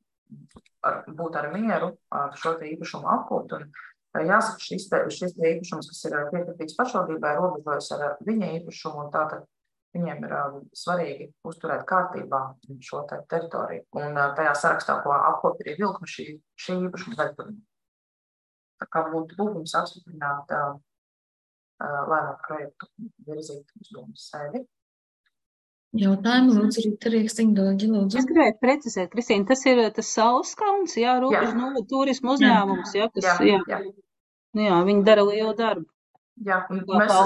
Speaker 3: būt ar mieru šo te īpašumu apkult. Un jāsaka, šis te īpašums, kas ir piekritīts pašvaldībai, robežojas ar viņa īpašumu, un tātad viņiem ir svarīgi uzturēt kārtībā šo te teritoriju. Un tajā sarakstā, ko apkop arī vilkme, šī īpašuma daļa. Tā kā būtu lūgums apstiprināt lēmumu projektu virzīt uz domas sēdi.
Speaker 18: Jautājumu lūdzu Rīta Rīkstingdoģi, lūdzu.
Speaker 4: Es gribētu precizēt, Kristīna, tas ir tas Saulskalns, jā, Robežu novada turismu uzņēmums, jā, kas, jā, viņi dara lielu darbu.
Speaker 3: Jā, un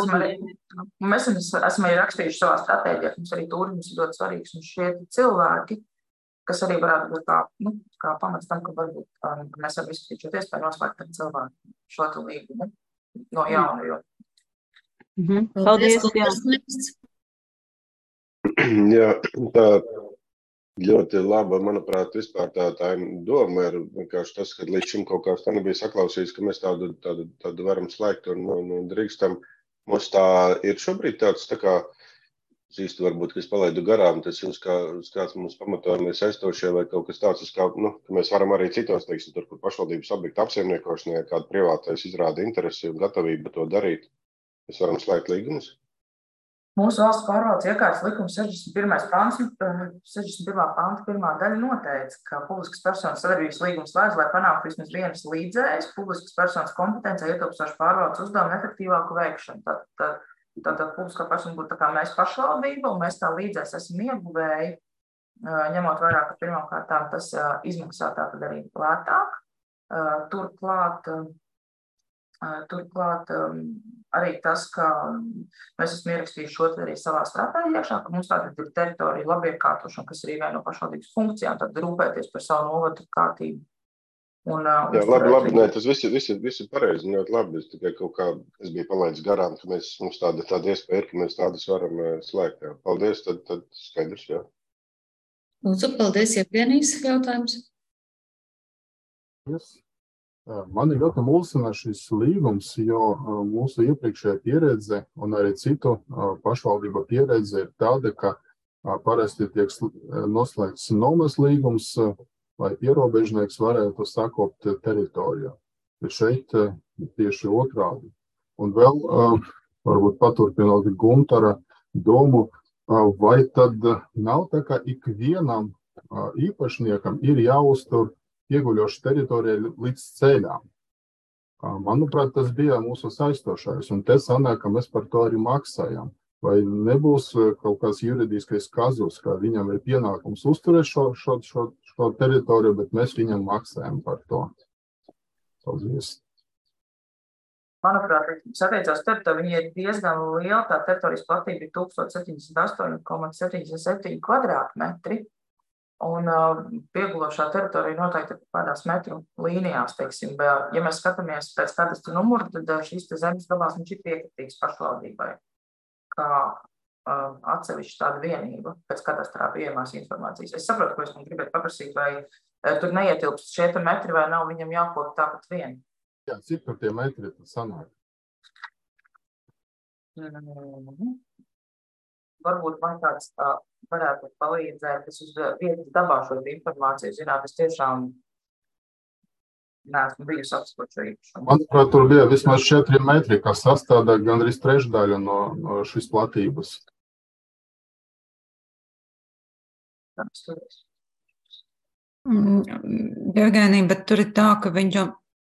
Speaker 3: mēs esam arī rakstījuši savā stratēģijā, mums arī turisms ir ļoti svarīgs, un šie cilvēki, kas arī varētu būt kā pamats tam, ka varbūt mēs varam izskatīt šo iespēju noslēgt ar cilvēku šo te līgumu no jauna, jo.
Speaker 4: Paldies, jā.
Speaker 10: Jā, tā ļoti laba, manuprāt, vispār tā doma ir vienkārši tas, ka līdz šim kaut kāds tā nebija saklausījis, ka mēs tādu varam slēgt un drīkstam. Mums tā ir šobrīd tāds, tā kā, īsti varbūt, ka es palaidu garām, tas jums kāds mums pamatojumi saistošie vai kaut kas tāds, ka mēs varam arī citos, teiksim, tur, kur pašvaldības objektu apsaimniekošanai, kāda privātais izrāda interesi un gatavību to darīt. Mēs varam slēgt līgumus?
Speaker 3: Mūsu valsts pārvaldes iekārtas likuma 61. pants, 61. panta 1. daļa noteica, ka publiskas personas sadarbības līgums slēdz, lai panāktu vismaz vienas līdzējas publiskas personas kompetencē ietilpstošu pārvaldes uzdevumu efektīvāku veikšanu. Tātad publiskā persona būtu tā kā mēs pašvaldība, un mēs tā līdzēs esam ieguvēji, ņemot vērā, ka pirmām kārtām tas izmaksā tātad arī lētāk. Turklāt arī tas, ka mēs esam ierakstījuši šo arī savā stratēģijā, ka mums tātad ir teritorija labiekārtošana, kas ir viena no pašvaldības funkcijām, tad rūpēties par savu novadu kārtību.
Speaker 10: Jā, labi, nē, tas viss ir pareizi, ļoti labi. Es tikai kaut kā es biju palaidis garām, ka mums tāda iespēja ir, ka mēs tādas varam slēgt. Jā. Paldies, tad skaidrs, jā.
Speaker 18: Lūdzu, paldies, Jevgenijs jautājums.
Speaker 7: Yes. Mani ļoti mulsina šis līgums, jo mūsu iepriekšējā pieredze un arī citu pašvaldību pieredze ir tāda, ka parasti tiek noslēgts nomas līgums, lai ierobežnieks varētu sakopt teritorijā. Bet šeit tieši otrādi. Un vēl varbūt paturpinot Guntara domu, vai tad nav tā, ka ikvienam īpašniekam ir jāuztur ieguļoša teritorija līdz ceļām. Manuprāt, tas bija mūsu saistošais, un te sanāk, ka mēs par to arī maksājam. Vai nebūs kaut kāds juridiskais kazus, ka viņam ir pienākums uzturēt šo teritoriju, bet mēs viņam maksājam par to. Paldies.
Speaker 3: Manuprāt, attiecās teritorija, viņa ir diezgan liela, tā teritorijas platība ir 1078,77 kvadrātmetri. Un piegulošā teritorija noteikti ir kādās metru līnijās, teiksim. Ja mēs skatāmies pēc kadastra numura, tad šīs zemes dabās viņš ir piekritīgs pašvaldībai, kā atsevišķi tāda vienība pēc kadastrā pieejamās informācijas. Es saprotu, ko es man gribētu paprasīt, vai tur neietilpst šie metri, vai nav viņam jākop tāpat vien.
Speaker 7: Jā, cik tur tie metri tad sanāk?
Speaker 3: Varbūt man kāds varētu palīdzēt, es uz vietas dabā šo informāciju zināt, es tiešām neesmu bijusi apskot šo īpašumu.
Speaker 7: Manuprāt, tur bija vismaz 4 metri, kas sastāda gandrīz trešdaļu no šīs platības.
Speaker 2: Jevgenija, bet tur ir tā, ka viņu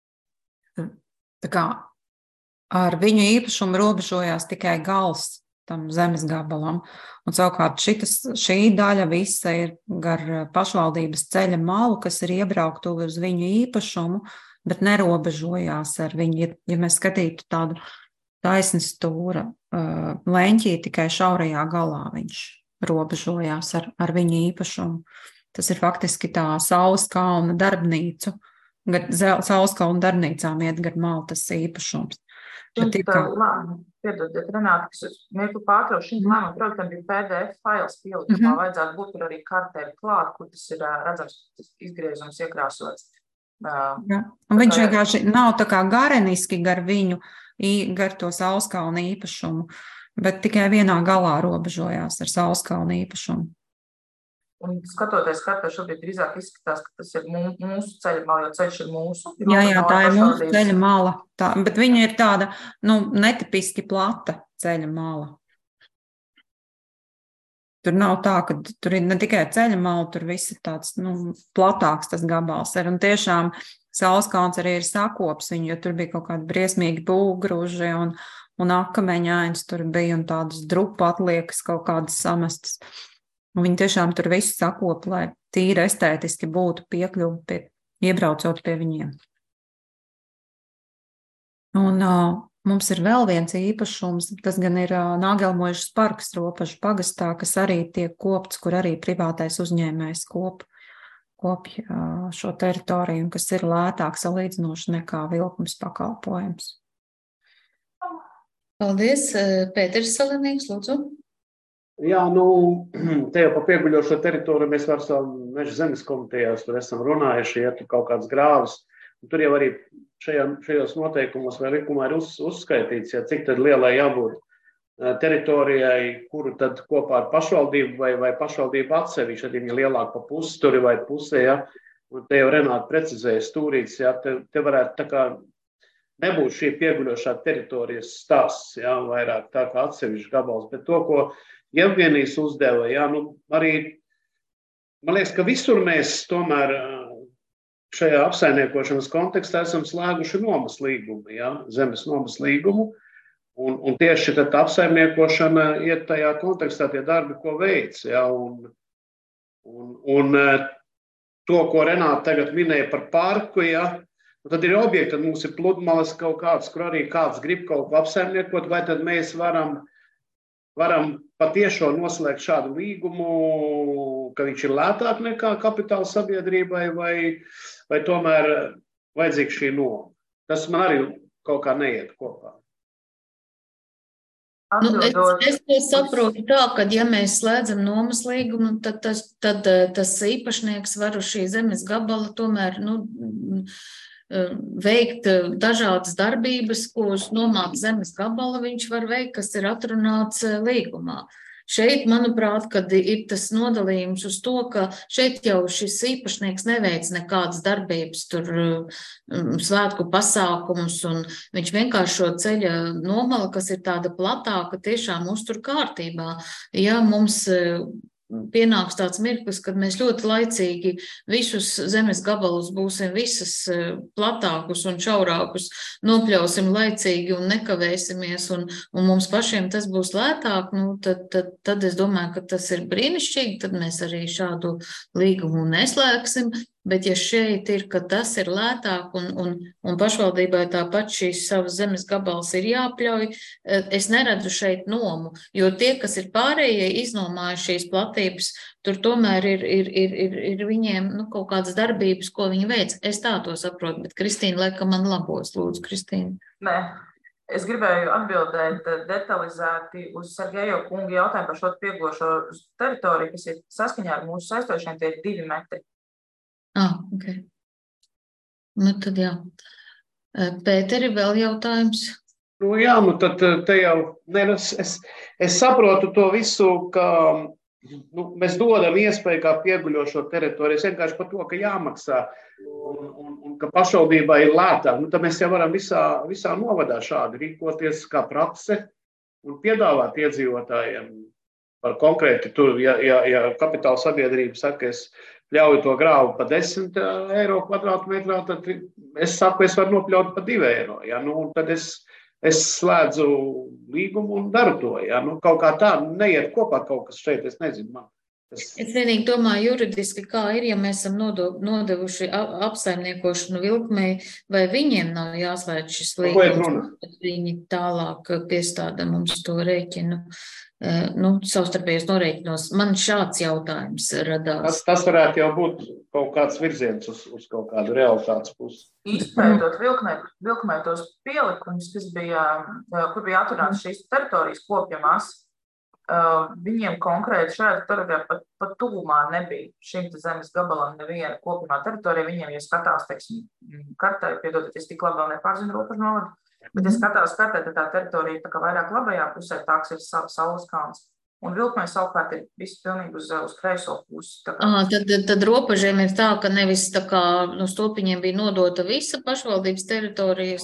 Speaker 2: tā kā ar viņu īpašumu robežojās tikai gals tam zemes gabalam. Un savukārt šī daļa visa ir gar pašvaldības ceļa malu, kas ir iebrauktuvi uz viņu īpašumu, bet nerobežojās ar viņu. Ja mēs skatītu tādu taisnas stūra leņķī, tikai šaurajā galā viņš robežojās ar viņu īpašumu. Tas ir faktiski tā Sauleskalna darbnīcu. Sauleskalna darbnīcām iet gar malu tas īpašums.
Speaker 3: Piedodiet, Renāta, kas uz mirkli pārtrauc, šim lēmuma projektam bija PDF fails pielikumā, vajadzētu būt tur arī kartēri klāt, kur tas ir redzams, tas izgriezums iekrāsots.
Speaker 2: Ja. Un viņš vienkārši nav tā kā gareniski gar viņu, gar to Sauleskalna īpašumu, bet tikai vienā galā robežojās ar Sauleskalna īpašumu.
Speaker 3: Un skatoties kartē, šobrīd drīzāk izskatās, ka tas ir mūsu ceļa mala, jo ceļš ir mūsu.
Speaker 2: Jā, tā ir mūsu ceļa mala, bet viņa ir tāda, netipiski plata ceļa mala. Tur nav tā, ka tur ir ne tikai ceļa mala, tur viss ir tāds, platāks tas gabals ir. Un tiešām Sauleskalns arī ir sakops viņu, jo tur bija kaut kādi briesmīgi būvgruži un akmeņains tur bija un tādas drupu atliekas kaut kādas samestas. Un viņi tiešām tur visu sakop, lai tīri estētiski būtu piekļuvi iebraucot pie viņiem. Un mums ir vēl viens īpašums, tas gan ir Nāgelmojušas parks Ropažu pagastā, kas arī tiek kopts, kur arī privātais uzņēmējs kopja šo teritoriju, un kas ir lētāk salīdzinoši nekā vilkums pakalpojums.
Speaker 18: Paldies. Pēters Salinīgs, lūdzu.
Speaker 5: Jā, te jau pa pieguļošo teritoriju mēs varam Meža zemes komitejās, tur esam runājuši, ja tur kaut kāds grāvs. Tur jau arī šajos noteikumos vai likumā ir uzskaitīts, ja cik tad lielai jābūt teritorijai, kuru tad kopā ar pašvaldību vai pašvaldību atsevišķi, ja viņa lielāk pa pussturi vai pusē, ja. Un te jau Renāta precizēja stūrītis, ja, te varētu tā kā nebūs šī pieguļošā teritorijas stāsts, jā, vairāk tā kā atsevišķi gabals, bet to, ko Jevgenijs uzdeva, jā, nu, arī, man liekas, ka visur mēs tomēr šajā apsaimniekošanas kontekstā esam slēguši nomas līgumu, jā, zemes nomas līgumu, un tieši tad apsaimniekošana iet tajā kontekstā tie darbi, ko veic, jā, un to, ko Renāta tagad minēja par parku, jā, un tad ir objekti, tad mums ir pludmales kaut kāds, kur arī kāds grib kaut ko apsaimniekot, vai tad mēs varam patiešo noslēgt šādu līgumu, ka viņš ir lētāk nekā kapitāla sabiedrībai, vai tomēr vajadzīga šī noma. Tas man arī kaut kā neiet kopā.
Speaker 18: Es to saprotu tā, ka ja mēs slēdzam nomas līgumu, tad tas īpašnieks var uz šī zemes gabala tomēr, veikt dažādas darbības, ko uz nomāta zemes gabala viņš var veikt, kas ir atrunāts līgumā. Šeit, manuprāt, kad ir tas nodalījums uz to, ka šeit jau šis īpašnieks neveic nekādas darbības, tur svētku pasākumus, un viņš vienkārši šo ceļa nomali, kas ir tāda platāka, tiešām uztur kārtībā. Ja mums pienāks tāds mirklis, kad mēs ļoti laicīgi visus zemes gabalus būsim visas platākus un šaurākus nopļausim laicīgi un nekavēsimies, un mums pašiem tas būs lētāk, tad es domāju, ka tas ir brīnišķīgi, tad mēs arī šādu līgumu neslēgsim. Bet ja šeit ir, ka tas ir lētāk un pašvaldībai tāpat šīs savas zemes gabals ir jāpļauj, es neredzu šeit nomu, jo tie, kas ir pārējie iznomājuši šīs platības, tur tomēr ir viņiem kaut kādas darbības, ko viņi veic. Es tā to saprotu, bet Kristīna laikam man labos. Lūdzu, Kristīna.
Speaker 3: Nē, es gribēju atbildēt detalizēti uz Sergejo kunga jautājumu par šo pieguļošo teritoriju, kas ir saskaņā ar mūsu saistošiem, tie ir 2 metri.
Speaker 18: Ok. Tad jā. Pēteri, vēl jautājums?
Speaker 5: Jā, tad te jau, es saprotu to visu, ka mēs dodam iespēju kā pieguļošo teritoriju, es vienkārši par to, ka jāmaksā un ka pašvaldībā ir lētāk. Tad mēs jau varam visā novadā šādi rīkoties kā prakse un piedāvāt iedzīvotājiem par konkrēti tur, ja kapitāla sabiedrība saka, es ļauju to grāvu pa 10 eiro kvadrātmetrā, tad es saku, es varu nopļaut pa 2 eiro. Ja? Un tad es slēdzu līgumu un daru to. Ja? Kaut kā tā neiet kopā kaut kas šeit, es nezinu.
Speaker 18: Es vienīgi domāju juridiski, kā ir, ja mēs esam nodevuši apsaimniekošanu Vilkmei, vai viņiem nav jāslēdz šis līgums, tad viņi tālāk piestāda mums to rēķinu. Savstarpējos norēķinos. Man šāds jautājums radās.
Speaker 5: Tas varētu jau būt kaut kāds virziens uz kaut kādu realitātes pusi.
Speaker 3: Izpētot Vilkmei tos pielikumus, kur bija atrunāts šīs teritorijas kopjamās, viņiem konkrēti šajā teritorijā pat tuvumā nebija šim zemes gabalam neviena kopjamā teritorija. Viņiem, ja skatās, teiksim, kartē, piedodiet, es tik labi vēl nepārzinu robežu novadu, bet ja skatās kartē, tad tā teritorija tā kā vairāk labajā pusē, tāks ir Saules kalns. Un Vilkmei savukārt ir viss pilnīgi uz kreiso pusi.
Speaker 18: Tad robežiem ir tā, ka nevis tā kā Stulpiņiem bija nodota visa pašvaldības teritorijas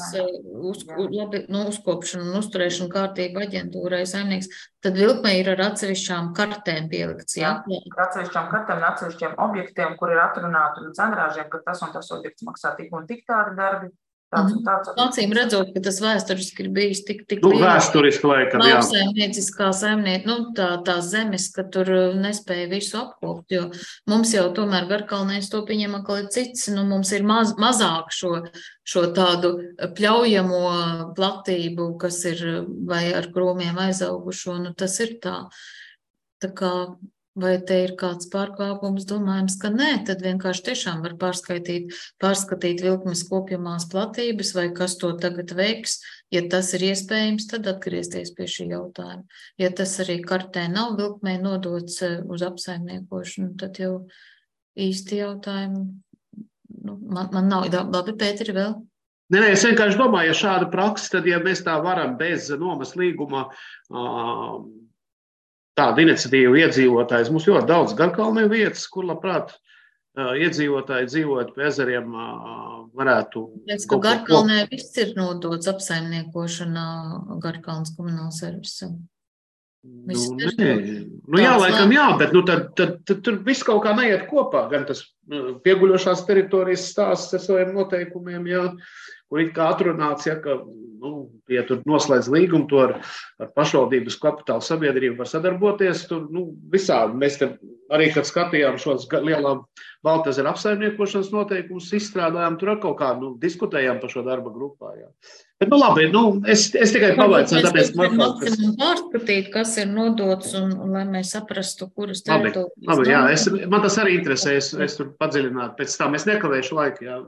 Speaker 18: uzkopšana un uzturēšana kārtība aģentūrai saimnieks, tad Vilkmei ir ar atsevišķām kartēm pielikts.
Speaker 3: Jā, ar atsevišķām kartēm un atsevišķiem objektiem, kur ir atrunāti un cenrāžiem, ka tas un tas objekts maksā tik un tik tādi darbi.
Speaker 18: Acīm redzot, ka tas vēsturiski ir bijis tik
Speaker 5: vēsturiski laikam, jā.
Speaker 18: Saimnieciskā tās zemes, ka tur nespēja visu apkopt, jo mums jau tomēr Garkalnē Stulpiņiem atkal ir cits, mums ir mazāk šo tādu pļaujamo platību, kas ir vai ar krūmiem aizaugušo, tas ir tā kā. Vai te ir kāds pārkāpums, domājams, ka nē, tad vienkārši tiešām var pārskatīt Vilkmes kopjamās platības, vai kas to tagad veiks. Ja tas ir iespējams, tad atgriezties pie šī jautājuma. Ja tas arī kartē nav Vilkmei nodots uz apsaimniekošanu, tad jau īsti jautājumi, man nav. Labi, Pēteri, vēl?
Speaker 5: Nē, es vienkārši domāju, ja šāda praksa, tad ja mēs tā varam bez nomas līguma tādu iniciatīvu iedzīvotājs. Mums ļoti daudz Garkalnē vietas, kur labprāt iedzīvotāji dzīvot pie ezeriem varētu.
Speaker 18: Ka Garkalnē viss ir nodots apsaimniekošanā Garkalnas komunāls servisam.
Speaker 5: Jā, laikam jā, bet tad tur viss kaut kā neiet kopā. Gan tas pieguļošās teritorijas stāsts ar saviem noteikumiem, jā, kur it kā atrunāts, ja, ka, ja tur noslēdz līgumu, to ar pašvaldības kapitāla sabiedrību var sadarboties, tur, visādi. Mēs te arī, kad skatījām šos lielām Baltezera apsaimniekošanas noteikumus, izstrādājām, tur kaut kā, diskutējām par šo darba grupā, jā. Bet, labi, es tikai pavaicāju, tāpēc
Speaker 18: maksimum pārskatīt, kas ir nodots, un lai mēs saprastu, kuras teritorijas.
Speaker 5: Labi, jā, man tas arī interesē, es tur padziļinātu pēc tā, mēs nekavēšu laiku, jā.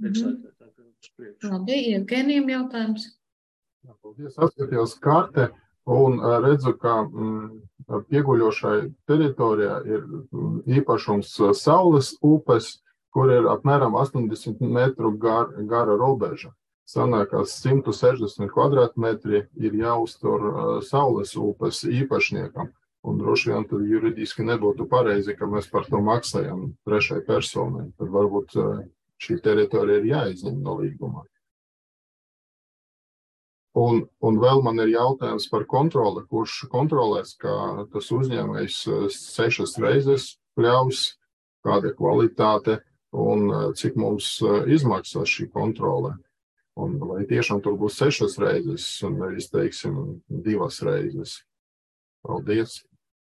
Speaker 18: Labi, Jevgenijam jautājums.
Speaker 7: Paldies, atskatījos karte un redzu, ka pieguļošai teritorijā ir īpašums Saules upes, kur ir apmēram 80 metru gara robeža. Sanākās 160 kvadrātmetri ir jāuztur Saules upes īpašniekam. Un droši vien tad juridiski nebūtu pareizi, ka mēs par to maksājam trešai personai. Tad varbūt šī teritorija ir jāizņem no līguma. Un vēl man ir jautājums par kontroli, kurš kontrolēs, ka tas uzņēmējs 6 reizes pļaus, kāda kvalitāte un cik mums izmaksās šī kontrole. Un vai tiešām tur būs 6 reizes un nevis, teiksim, 2 reizes. Paldies.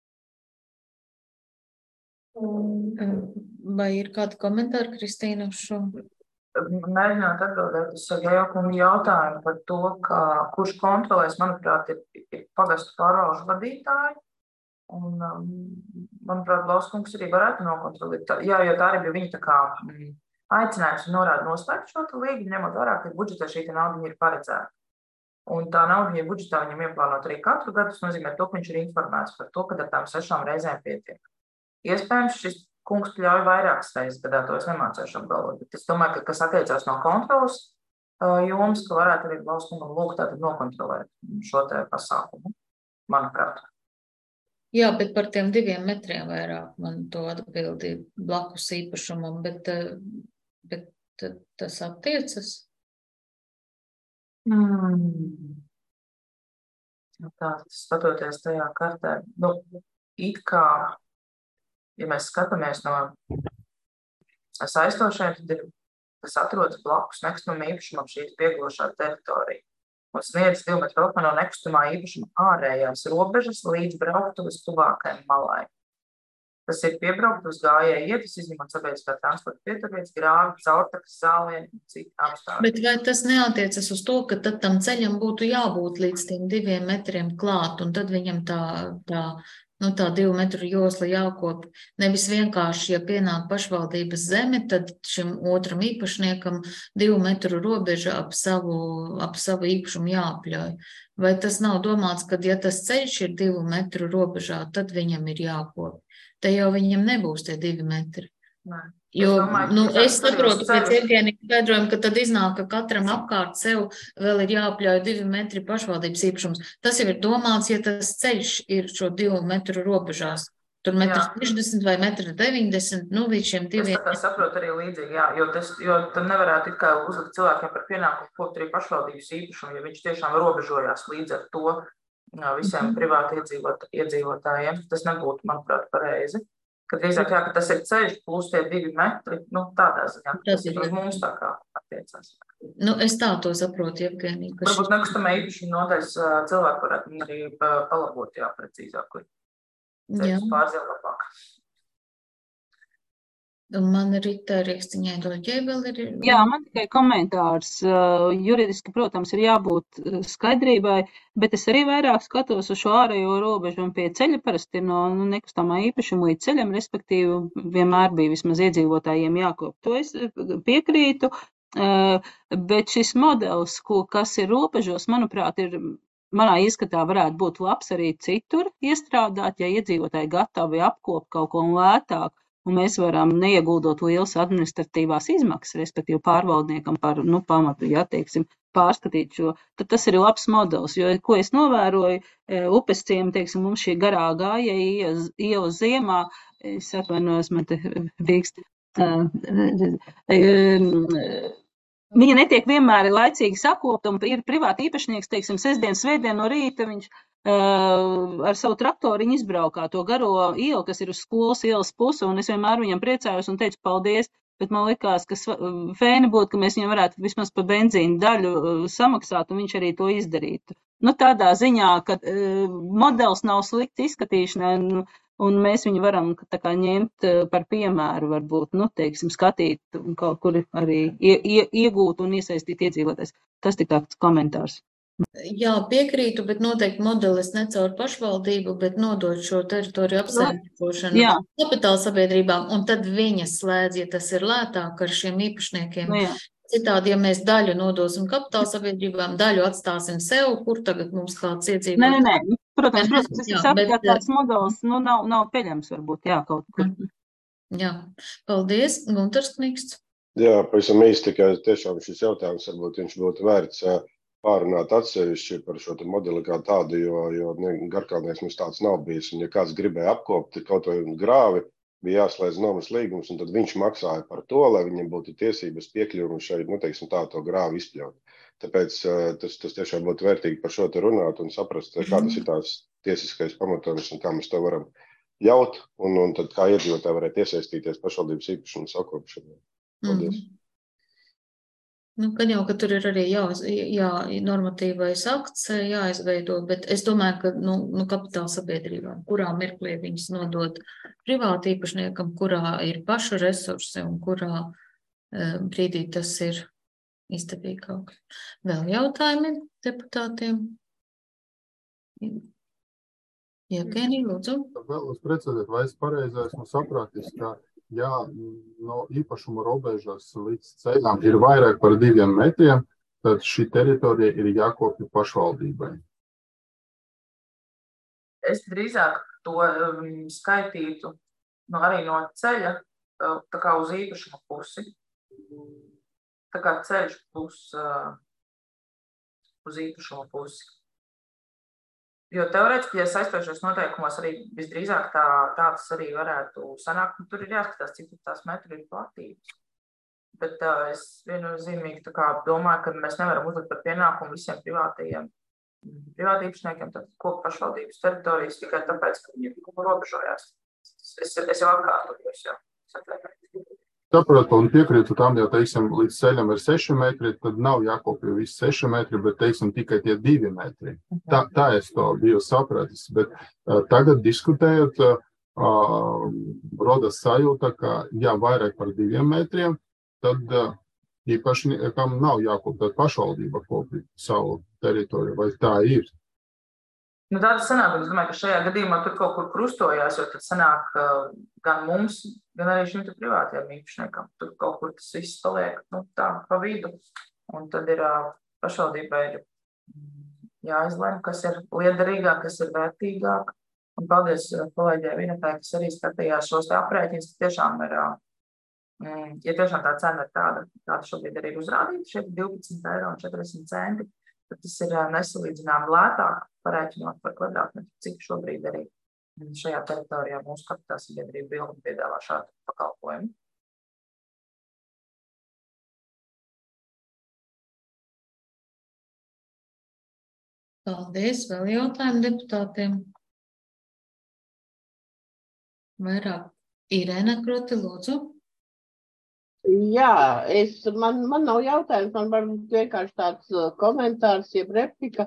Speaker 18: Vai ir kādi komentāri, Kristīna, uz šo?
Speaker 3: Mēģināt atbildēt uz Georga jautājumu par to, kurš kontrolēs, manuprāt, ir pagastu pārvalžu vadītāji. Un, manuprāt, Lauskungs arī varētu nokontrolēt. Jā, jo tā arī bija viņa tā kā aicinājums un norāda noslēgt šo līgumu, ņemot vērā, ka budžetā šī nauda ir paredzēta. Un tā nauda, ja budžetā viņam ieplānot arī katru gadu, tas nozīmē to, ka viņš ir informēts par to, ka ar tām 6 reizēm pietiek. Iespējams, šis kungs pļauj vairākas reizes gadā, to es nemācēšu apgalvot, bet es domāju, ka kas attiecās no kontrolas jomas, ka varētu arī Lauskungam lūgt tātad nokontrolēt šo te pasākumu, manuprāt.
Speaker 18: Jā, bet par tiem 2 metriem vairāk man to atbildi blakus īpašumam, bet tas attiecas?
Speaker 3: Tā, skatoties tajā kartē, it kā, ja mēs skatāmies no saistošiem, tad tas atrodas blakus nekustamā īpašumam šīs pieguļošā teritorija. Un sniedz 2 metru atmā no nekustamā īpašuma ārējās robežas līdz brauktuves tuvākajai malai. Tas ir piebrauktuves gājēji ietas, izņemot sabiedriskā transporta pieturvietas, grāvi, caurtakas, zālieni un citi apstākļi.
Speaker 18: Bet vai tas neatiecas uz to, ka tad tam ceļam būtu jābūt līdz tiem 2 metriem klāt, un tad viņam tā 2 metru josla jākop? Nevis vienkārši, ja pienāk pašvaldības zeme, tad šim otram īpašniekam 2 metru robeža ap savu īpašumu jāapļauj. Vai tas nav domāts, ka ja tas ceļš ir 2 metru robežā, tad viņam ir jākop? Te jau viņam nebūs tie 2 metri.
Speaker 3: Nē.
Speaker 18: Jo, es saprotu pēc Jevgenija skaidrojuma, ka tad iznāk, ka katram apkārt sev vēl ir jāapļauj 2 metri pašvaldības īpašums. Tas jau ir domāts, ja tas ceļš ir šo 2 metru robežās. Tur 1,60 vai 1,90 līdz šiem 2 metriem.
Speaker 3: Es saprotu arī līdzīgi, jā, jo tad nevarētu it kā uzlikt cilvēkiem par pienākumu kopt arī pašvaldības īpašumu, ja viņš tiešām robežojās līdz ar to visiem privāti iedzīvotājiem. Tas nebūtu, manuprāt, pareizi. Kad drīzāk jā, ka tas ir ceļš plus tie 2 metri, tādā ziņā, tas ir mums tā kā attiecās.
Speaker 18: Es tā to saprotu, Jevgenija.
Speaker 3: Varbūt nekustamā īpašuma nodaļas cilvēku varētu arī palabot, jā, precīzāk, ceļus pārzīvēt labāk.
Speaker 18: Un man Rita Rīkstiņai Doļģei vēl ir...
Speaker 4: Jā, man tikai komentārs. Juridiski, protams, ir jābūt skaidrībai, bet es arī vairāk skatos uz šo ārējo robežu un pie ceļa parasti no nekustamā īpašuma līdz ceļam, respektīvi vienmēr bija vismaz iedzīvotājiem jākop. To es piekrītu, bet šis modelis, kas ir robežos, manuprāt, manā ieskatā varētu būt labs arī citur iestrādāt, ja iedzīvotāji gatavi apkop kaut ko lētāk. Un mēs varam neieguldot lielas administratīvās izmaksas, respektīvi pārvaldniekam par pamatu, pārskatīt šo. Tad tas ir labs modelis, jo, ko es novēroju, upes ciema, mums šī garā gājēja iela ziemā, es atvainojos, man te bīkst, Viņa netiek vienmēr laicīgi sakopta, un ir privāti īpašnieks, teiksim, sestdien, svētdien no rīta viņš ar savu traktoriņu izbraukā to garo ielu, kas ir uz skolas ielas pusi, un es vienmēr viņam priecājos un teicu paldies, bet man likās, ka fēni būtu, ka mēs viņam varētu vismaz pa benzīnu daļu samaksāt, un viņš arī to izdarītu. Nu, tādā ziņā, ka modelis nav slikti izskatīšanai, un mēs viņu varam tā kā ņemt par piemēru, varbūt, nu, teiksim, skatīt un kaut kur arī iegūt un iesaistīt iedzīvotājs. Tas tik tāds komentārs.
Speaker 18: Jā, piekrītu, bet noteikti modelis ne caur pašvaldību, bet nodot šo teritoriju apsaimniekošanu kapitāla sabiedrībām, un tad viņas slēdz, ja tas ir lētāk ar šiem īpašniekiem. Citādi, ja mēs daļu nodosim kapitāla sabiedrībām, daļu atstāsim sev, kur tagad mums kāds iedzīvotājs.
Speaker 4: Nē. Protams, tas ir saprāt, ka tāds modelis nav peļams varbūt, jā, kaut kur.
Speaker 18: Jā, paldies. Guntars Kniksts.
Speaker 10: Jā, pavisam īsti, tikai tiešām šis jautājums varbūt viņš būtu vērts pārunāt atsevišķi par šo modeli kā tādu, jo Garkalnieks mums tāds nav bijis. Un ja kāds gribēja apkopt kaut vai grāvi, bija jāslēdz nomas līgums, un tad viņš maksāja par to, lai viņam būtu tiesības piekļuvi šeit, nu, teiksim, tā to grāvi izpļaut. Tāpēc tas tiešām būtu vērtīgi par šo te runāt un saprast, kādas ir tās tiesiskais pamatojums un kā mēs to varam ļaut, un tad kā iedzīvotāji varētu iesaistīties pašvaldības īpašumu sakopšanā. Paldies.
Speaker 18: Nu, kad jau, ka tur ir arī normatīvais akts jāizveido, bet es domāju, ka kapitāla sabiedrībām, kurā mirklī viņas nodot privāti īpašniekam, kurā ir paša resursi un kurā brīdī tas ir izdevīgāk. Vēl jautājumi deputātiem? Jevgenij, lūdzu.
Speaker 7: Vēlos precizēt, vai es pareizi esmu sapratis, ka ja no īpašuma robežas līdz ceļām ir vairāk par 2 metriem, tad šī teritorija ir jākopja pašvaldībai.
Speaker 3: Es drīzāk to skaitītu arī no ceļa, tā kā uz īpašuma pusi. Tā kā ceļš plus uz īpašuma pusi. Jo teorētiski, ja saistošos noteikumos arī visdrīzāk tāds arī varētu sanākt, tur ir jāskatās, cik tās metru ir platības. Bet es viennozīmīgi domāju, ka mēs nevaram uzlikt par pienākumu visiem privātīpašniekiem, tad kopu pašvaldības teritorijas tikai tāpēc, ka viņi robežojās. Es jau atkārtojos jau.
Speaker 7: Saprotu un piekrītu tam, ja, teiksim, līdz ceļam ir 6 metri, tad nav jākopja visi 6 metri, bet, teiksim, tikai tie 2 metri. Tā es to biju sapratis, bet tagad diskutējot, rodas sajūta, ka, ja vairāk par 2 metriem, tad īpašniekam nav jākopja, tad pašvaldība kopja savu teritoriju, vai tā ir?
Speaker 3: Nu, tā tas sanāk, es domāju, ka šajā gadījumā tur kaut kur krustojās, jo tad sanāk gan mums, gan arī šim privātajam īpašniekam. Tur kaut kur tas viss paliek tā pa vidu. Un tad ir pašvaldībai jāizlem, kas ir liederīgāk, kas ir vērtīgāk. Un paldies kolēģei Vinetai, kas arī skatījās šos aprēķinus, ka tiešām ir, ja tiešām tā cena ir tāda šobrīd arī ir uzrādīta, šeit 12,40 €, tad tas ir nesalīdzināmi lētāk, parēķinot par kvadrātmetru, cik šobrīd arī šajā teritorijā mūsu kapitāla sabiedrība Bilde piedāvā šādu pakalpojumu.
Speaker 18: Paldies. Vēl jautājumu deputātiem? Vairāk. Irēna Kroti, lūdzu.
Speaker 15: Jā, man nav jautājums, man var vienkārši tāds komentārs, jeb replika.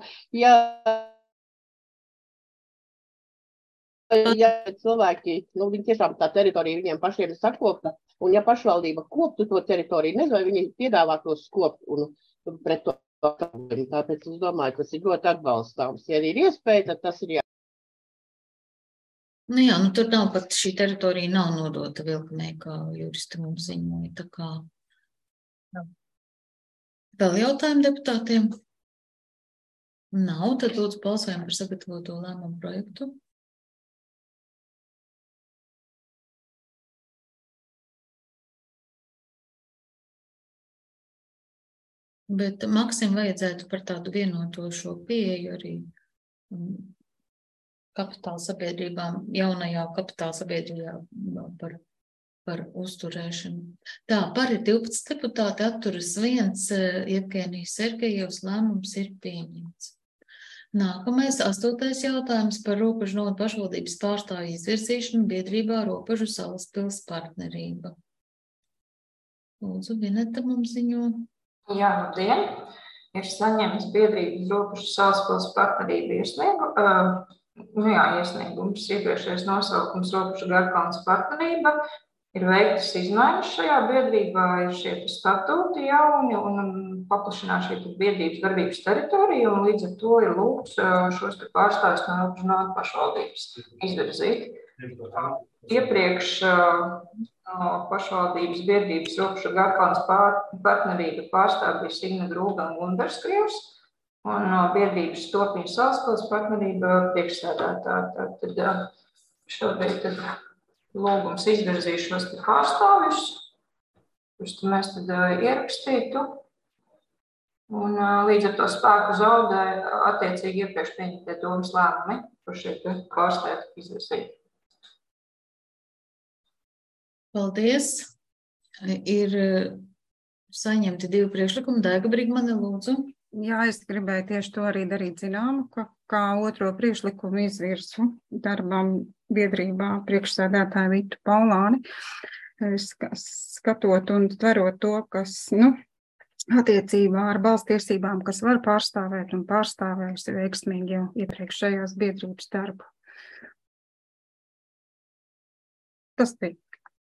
Speaker 15: Ja cilvēki, viņi tiešām tā teritorija viņiem pašiem ir sakopta, un ja pašvaldība koptu to teritoriju, nezinu, vai viņi piedāvā to skopt un pret to problēmu. Tāpēc es domāju, ka tas ir ļoti atbalstāms. Ja ir iespēja, tad tas ir jā.
Speaker 18: Nu jā, tur nav pat šī teritorija nav nodota Vilknē, kā juristi mums ziņoja. Tā kā. Vēl jautājumu deputātiem? Nav, tad lūdzu balsojam par sagatavoto lēmumu projektu. Bet Maksim vajadzētu par tādu vienoto šo pieeju arī kapitāla sabiedrībām, jaunajā kapitāla sabiedrībā par par uzturēšanu. Tā, par 12 deputāti atturas 1, Jevgenijs Sergejevs lēmums ir pieņemts. Nākamais, 8. jautājums par Robežu novada pašvaldības pārstāvju izvirzīšanu biedrībā Robežu Salaspils partnerība. Lūdzu, Vineta mums ziņo.
Speaker 3: Jā, labdien! Ir saņemts biedrības Robežu Salaspils partnerība iesniegums. Iepriekšējais nosaukums Robežu Garkalnes partnerība. Ir veiktas izmaiņas šajā biedrībā, ir šie statūti jauni un paplašinās šī biedrības darbības teritorija, un līdz ar to ir lūgts šos pārstāvjus no Robežu novada pašvaldības izvirzīt. Iepriekš pašvaldības biedrības Robežu Garkalnes partnerība pārstāvja bija Signe Drūga un Gundars Krievs, un biedrības Topiņu Salaspils partnerība priekšsēdētāja. Tad šobrīd lūgums izvirzīšu šos pārstāvjus, kurus mēs tad ierakstītu, un līdz ar to spēku zaudē attiecīgi iepriekš pieņemtie domas lēmumi, par šie pārstāvji izvirzīt.
Speaker 18: Paldies. Ir saņemti 2 priekšlikumi. Daiga Brigmane, lūdzu.
Speaker 2: Jā, es gribēju tieši to arī darīt zināmu, ka kā otro priekšlikumu izvirsu darbam biedrībā priekšsēdētāju Vitu Paulāni, skatot un tverot to, kas, attiecībā ar balstiesībām, kas var pārstāvēt un pārstāvējusi veiksmīgi jau iepriekšējās biedrības darbu. Tas bija.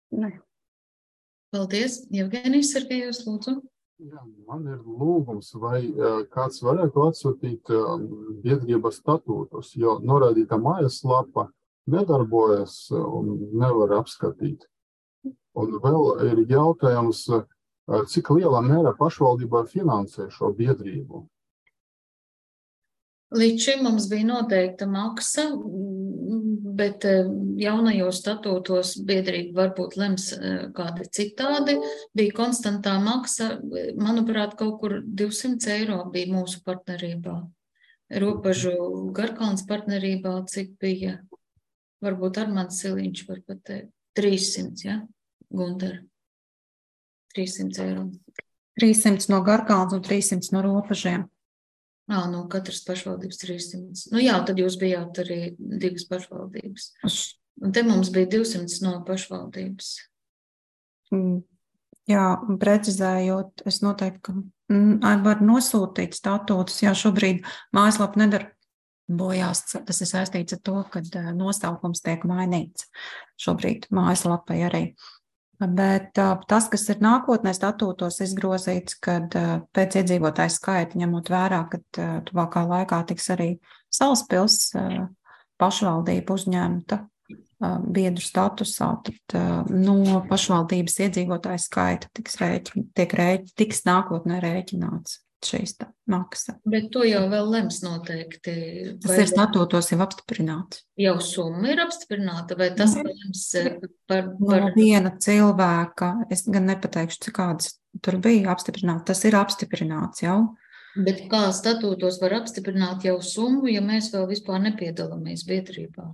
Speaker 18: Paldies. Jevgenijs Sergejevs, lūdzu.
Speaker 7: Jā, man ir lūgums, vai kāds varētu atsūtīt biedrības statūtus, jo norādīta mājaslapa nedarbojas un nevar apskatīt. Un vēl ir jautājums, cik lielā mērā pašvaldībā finansē šo biedrību?
Speaker 18: Līdz šim mums bija noteikta maksa, bet jaunajos statūtos biedrība varbūt lems kādi citādi. Bija konstantā maksa, manuprāt, kaut kur 200 eiro bija mūsu partnerībā. Robežu Garkalnes partnerībā, cik bija, varbūt Armands Siliņš var pateikt, 300, ja, Gundar? 300 eiro.
Speaker 2: 300 no Garkalnes un 300 no Robežiem.
Speaker 18: No katras pašvaldības 300. Jā, tad jūs bijāt arī 2 pašvaldības. Un te mums bija 200 no pašvaldības.
Speaker 2: Jā, precizējot, es noteikti, ka var nosūtīt statūtus, jā, šobrīd mājaslapa nedarbojās, tas ir saistīts ar to, ka nosaukums tiek mainīts šobrīd mājaslapai arī. Bet tas, kas ir nākotnē statūtos izgrozīts, kad pēc iedzīvotāju skaita, ņemot vērā, ka tuvākā laikā tiks arī Salaspils pašvaldība uzņemta biedru statusā, tad no pašvaldības iedzīvotāju skaita tiks nākotnē rēķināts šīs maksa. Bet
Speaker 18: to jau vēl lems noteikti.
Speaker 2: Tas ir statūtos jau apstiprināts.
Speaker 18: Jau summa ir apstiprināta, vai tas lems par...
Speaker 2: No viena cilvēka, es gan nepateikšu, cik kādas tur bija apstiprināts, tas ir apstiprināts jau.
Speaker 18: Bet kā statūtos var apstiprināt jau summu, ja mēs vēl vispār nepiedalāmies biedrībā?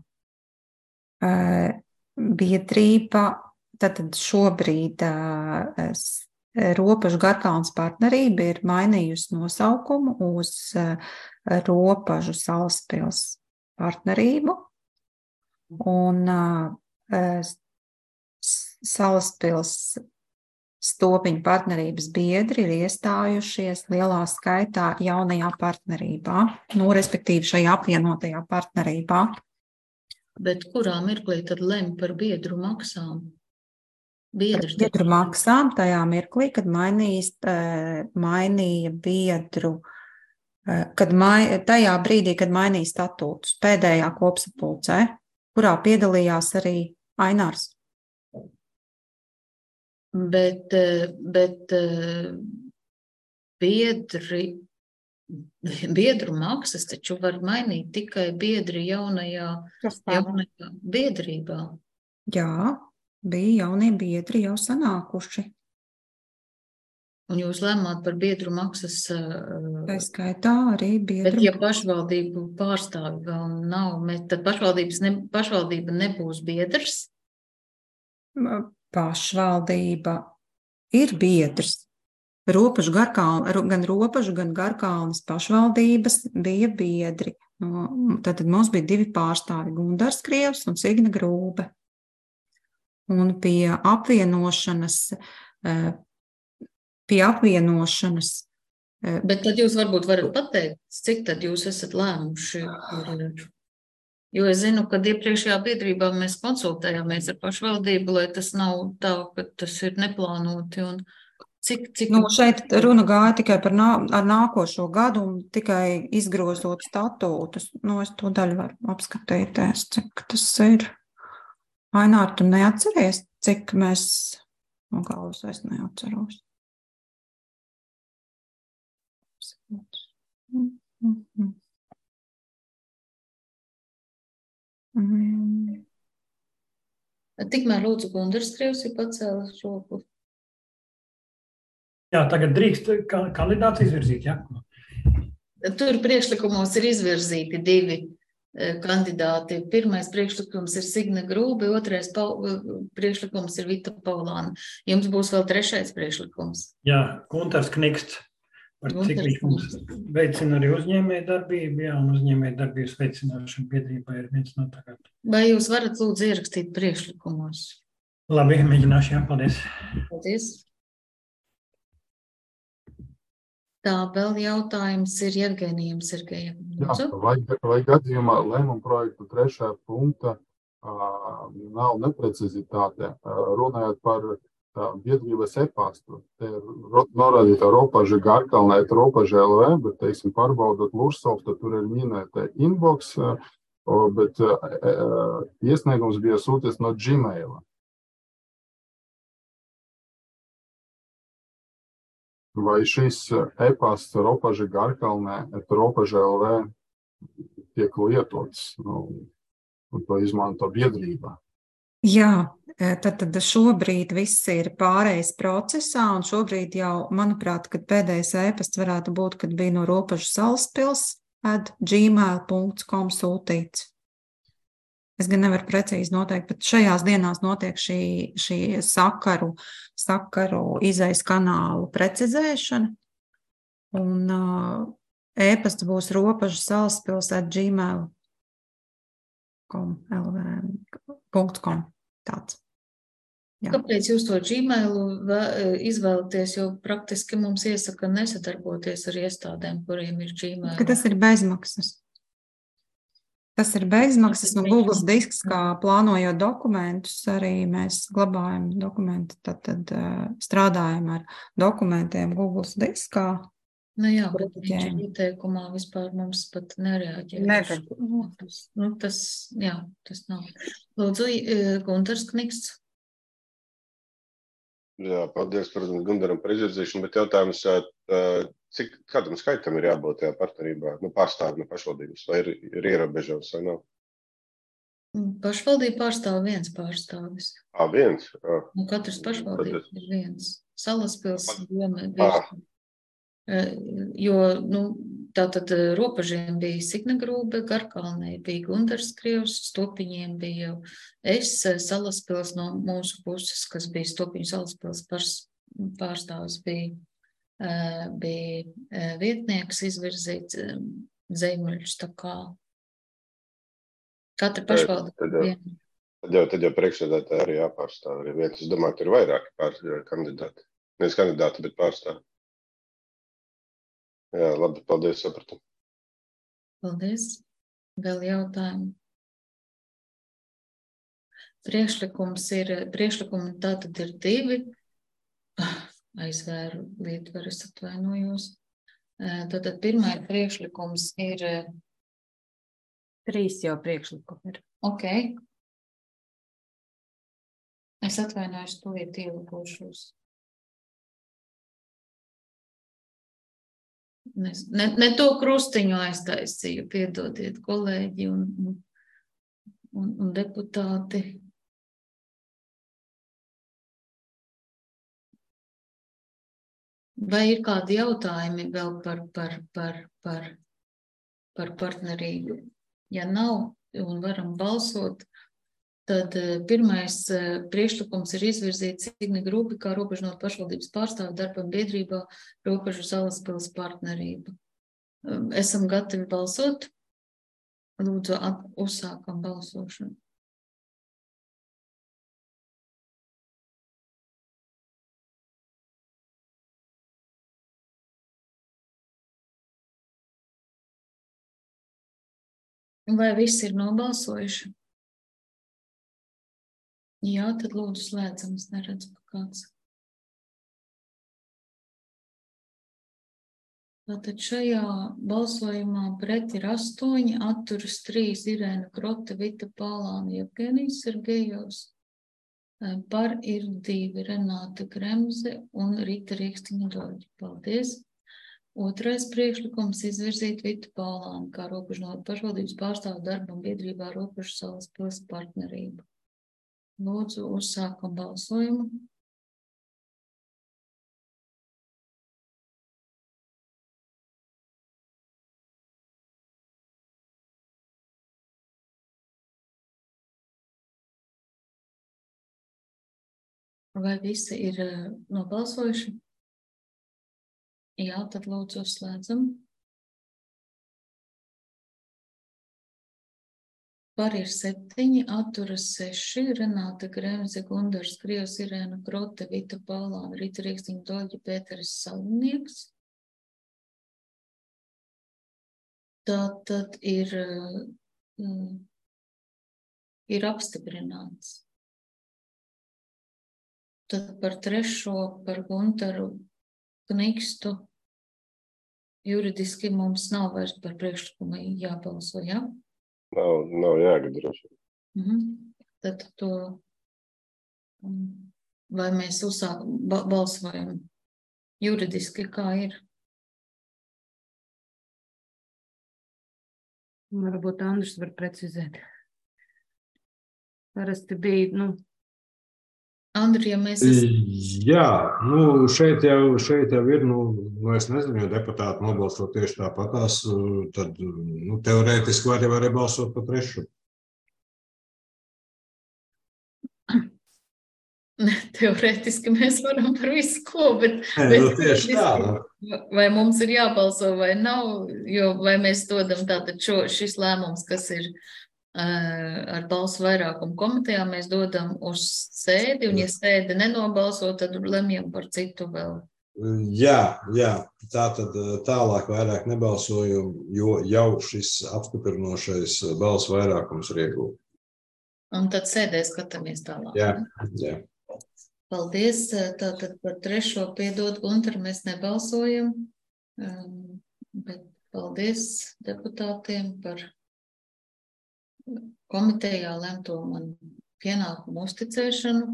Speaker 2: Biedrība, tad šobrīd Robežu Garkalnes partnerība ir mainījusi nosaukumu uz Robežu Salaspils partnerību, un Salaspils Stopiņu partnerības biedri ir iestājušies lielā skaitā jaunajā partnerībā, respektīvi šajā apvienotajā partnerībā.
Speaker 18: Bet kurā mirklī tad lem par biedru maksām?
Speaker 2: Biedru maksām tajā mirklī, kad mainīja biedru, tajā brīdī, kad mainīja statūtus, pēdējā kopsapulcē, kurā piedalījās arī Ainārs.
Speaker 18: Bet biedru maksas taču var mainīt tikai biedri jaunajā biedrībā.
Speaker 2: Jā. Bija jaunie biedri jau sanākuši.
Speaker 18: Un jūs lēmāt par biedru maksas...
Speaker 2: Tā skaitā arī biedru...
Speaker 18: Bet ja pašvaldību pārstāvi vēl nav, tad pašvaldība nebūs biedrs?
Speaker 2: pašvaldība ir biedrs. Gan Ropažu, gan Garkalnes pašvaldības bija biedri. Tātad mums bija 2 pārstāvi, Gundars Krievs un Signe Grūbe. Un pie apvienošanas
Speaker 18: Bet tad jūs varbūt varat pateikt, cik tad jūs esat lēmuši. Jo es zinu, ka iepriekšējā biedrībā mēs konsultējāmies ar pašvaldību, lai tas nav tā, ka tas ir neplānoti. Un cik...
Speaker 2: Šeit runa gāja tikai par ar nākošo gadu un tikai izgrozot statūtus. Es to daļu varu apskatīties, cik tas ir. Ainār, tu neatceries, cik mēs no galvas vairs neatceros.
Speaker 18: Tikmēr lūdzu Gundars Krievs ir pacēlis roku.
Speaker 14: Jā, tagad drīkst kandidāts izvirzīt, ja?
Speaker 18: Tur priekšlikumos ir izvirzīti 2 kandidāti. Pirmais priekšlikums ir Signe Grūbe, otrais priekšlikums ir Vita Paulāna. Jums būs vēl 3. priekšlikums.
Speaker 14: Jā, Guntars Kniksts. Par cik viņš mums veicina arī uzņēmējdarbību, jā, un uzņēmējdarbības veicināšana biedrībā ir viens no tagad.
Speaker 18: Vai jūs varat lūdzu ierakstīt priekšlikumos?
Speaker 14: Labi, mēģināšu, jā, paldies.
Speaker 18: Paldies. Tā, vēl jautājums ir Jevgenijam Sergejam.
Speaker 7: Jā, vai gadījumā lēmuma projektu 3. punkta nav neprecizitāte, runājot par biedrības e-pastu. Te ir norādīta Ropaža Garkalnē, Ropaža LV, bet, teiksim, pārbaudot Lursoftu, tur ir minēta inbox, bet iesniegums bija sūties no Gmaila. Vai šis e-pasts Ropaža Garkalnē, Ropaža LV tiek lietots, un to izmanto biedrībā?
Speaker 2: Jā, tad šobrīd viss ir pārējais procesā, un šobrīd jau, manuprāt, kad pēdējais e-pasts varētu būt, kad bija no Ropažu salaspils@gmail.com sūtīts. Es gan nevaru precīzi noteikt, bet šajās dienās notiek šī sakaru izejas kanālu precizēšana, un e-pasts būs Ropažu salaspils@gmail.com. Tāds. Jā.
Speaker 18: Kāpēc jūs to Gmailu izvēlaties, jo praktiski mums iesaka nesadarboties ar iestādēm, kuriem ir Gmail?
Speaker 2: Ka tas ir bezmaksas. Tas ir bezmaksas, un Google disks, kā plānojot dokumentus, arī mēs glabājam dokumentu, tad strādājam ar dokumentiem Google diskā.
Speaker 18: Nu jā, bet viņš ir ieteikumā vispār mums pat nereaģē. Tas nav. Lūdzu, Guntars Kniksts.
Speaker 10: Jā, paldies, protams, Gundaram par izvirzīšanu, bet jautājums, kādam skaitam ir jābūt tajā partnerībā, pārstāvi no pašvaldības, vai ir ierobežojums vai nav?
Speaker 18: Pašvaldība pārstāv 1 pārstāvis.
Speaker 10: Viens?
Speaker 18: Katrs pašvaldības ir 1. Salaspils jo, tātad Ropažiem bija Signe Grūbe, Garkalnē bija Gundars Krievs, Stopiņiem bija es, Salaspils no mūsu puses, kas bija Stopiņu Salaspils pārstāvis, bija vietnieks izvirzīts Zeimļš, tā kā katra pašvaldība.
Speaker 10: Tad jau priekšsēdētāji arī jāpārstāv arī viens. Es domāju, tur ir vairāki kandidāti. Nevis kandidāti, bet pārstāvi. Jā, labi, paldies, sapratu.
Speaker 18: Paldies. Vēl jautājumi. Priekšlikumi tātad ir 2. Aizvēru lietvaru, es atvainojos. Tātad pirmais priekšlikums ir
Speaker 2: 3 jau priekšlikumi ir.
Speaker 18: Ok. Es atvainojos, tūlīt ielūkošos. Ne to krustiņu aiztaisīju, piedodiet, kolēģi un deputāti. Vai ir kādi jautājumi vēl par partnerību? Ja nav, un varam balsot, Tad pirmais priekšlikums ir izvirzīts Igniga Rūpi kā robežnotu pašvaldības pārstāvu darbam biedrībā Robežu Salaspils partnerība. Esam gatavi balsot? Lūdzu, uzsākam balsošanu. Vai visi ir nobalsojuši? Jā, tad lūdzu slēdzam, es neredzu, ka kāds. Tātad šajā balsojumā pret ir 8, atturas 3, Irēna Krote, Vita Pālāna, Jevgenijs Sergejovs. Par ir 2, Renāta Gremze un Rita Rīkstiņa Doļa. Paldies. Otrais priekšlikums izvirzīt Vitu Pālānu kā robežnotu pašvaldības pārstāvu darbam biedrībā Robežu Salaspils partnerība. Lūdzu, uzsākam balsojumu. Vai visi ir nobalsojuši? Jā, tad lūdzu uzslēdzam. Par ir 7, atturas 6, Renāta Gremze, Gundars Krievs, Irēna Krote, Vita Pālāna, Rita Rīkstiņa Doļa, Pēteris Salnieks. Tātad ir apstiprināts. Tad par 3, par Guntaru Knikstu, juridiski mums nav vairs par priekšlikumu jābalso, jā?
Speaker 10: Nav jāgadroši.
Speaker 18: Tad to, vai mēs balsojam juridiski, kā ir?
Speaker 9: Varbūt Andris var precizēt. Parasti bija,
Speaker 18: Andri, ja mēs
Speaker 19: Jā, šeit jau ir, es nezinu, ja deputāti nobalso tieši tāpatās, tad, teorētiski var arī balsot par 3.
Speaker 18: Teorētiski mēs varam par visu ko, bet
Speaker 19: tieši tā.
Speaker 18: Vai mums ir jābalso vai nav, jo vai mēs dodam tātad šis lēmums, kas ir ar balsu vairākumu komitejā, mēs dodam uz sēdi, un ja sēde nenobalso, tad lemjam par citu vēl.
Speaker 19: Jā, tātad tālāk vairāk nebalsojam, jo jau šis apstiprinošais balsu vairākums ir iegūts.
Speaker 18: Un tad sēdē skatāmies tālāk.
Speaker 19: Jā.
Speaker 18: Paldies. Tātad par 3. piedod Guntaru mēs nebalsojam, bet paldies deputātiem par komitejā lemto man pienākumu uzticēšanu.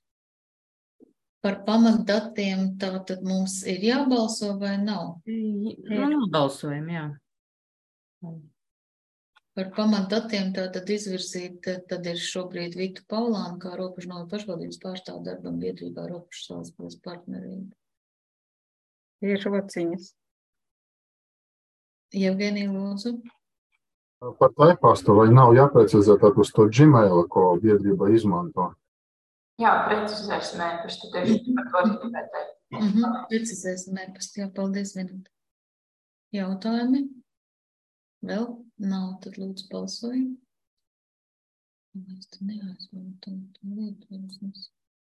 Speaker 18: Par pamatdatiem tātad mums ir jābalso vai nav?
Speaker 9: Nobalsojam, jā.
Speaker 18: Par pamatdatiem tātad izvirzīt, tad ir šobrīd Vitu Pālānu kā robežnotu pašvaldības pārstāvu darbam biedrībā Robežu Salaspils partnerība.
Speaker 9: Tieši vociņas.
Speaker 18: Jevgenija, lūdzu.
Speaker 7: Par taipastu vai nav jāprecizē uz to Gmail, ko biedrība izmanto?
Speaker 3: Jā, precizēsim e-pastu, tieši par to gribētu teikt.
Speaker 18: Precizēsim e-pastu, jā, paldies, Vinita. Jautājumi? Vēl nav, tad lūdzu balsojam. Es te neaizvaru to lietu.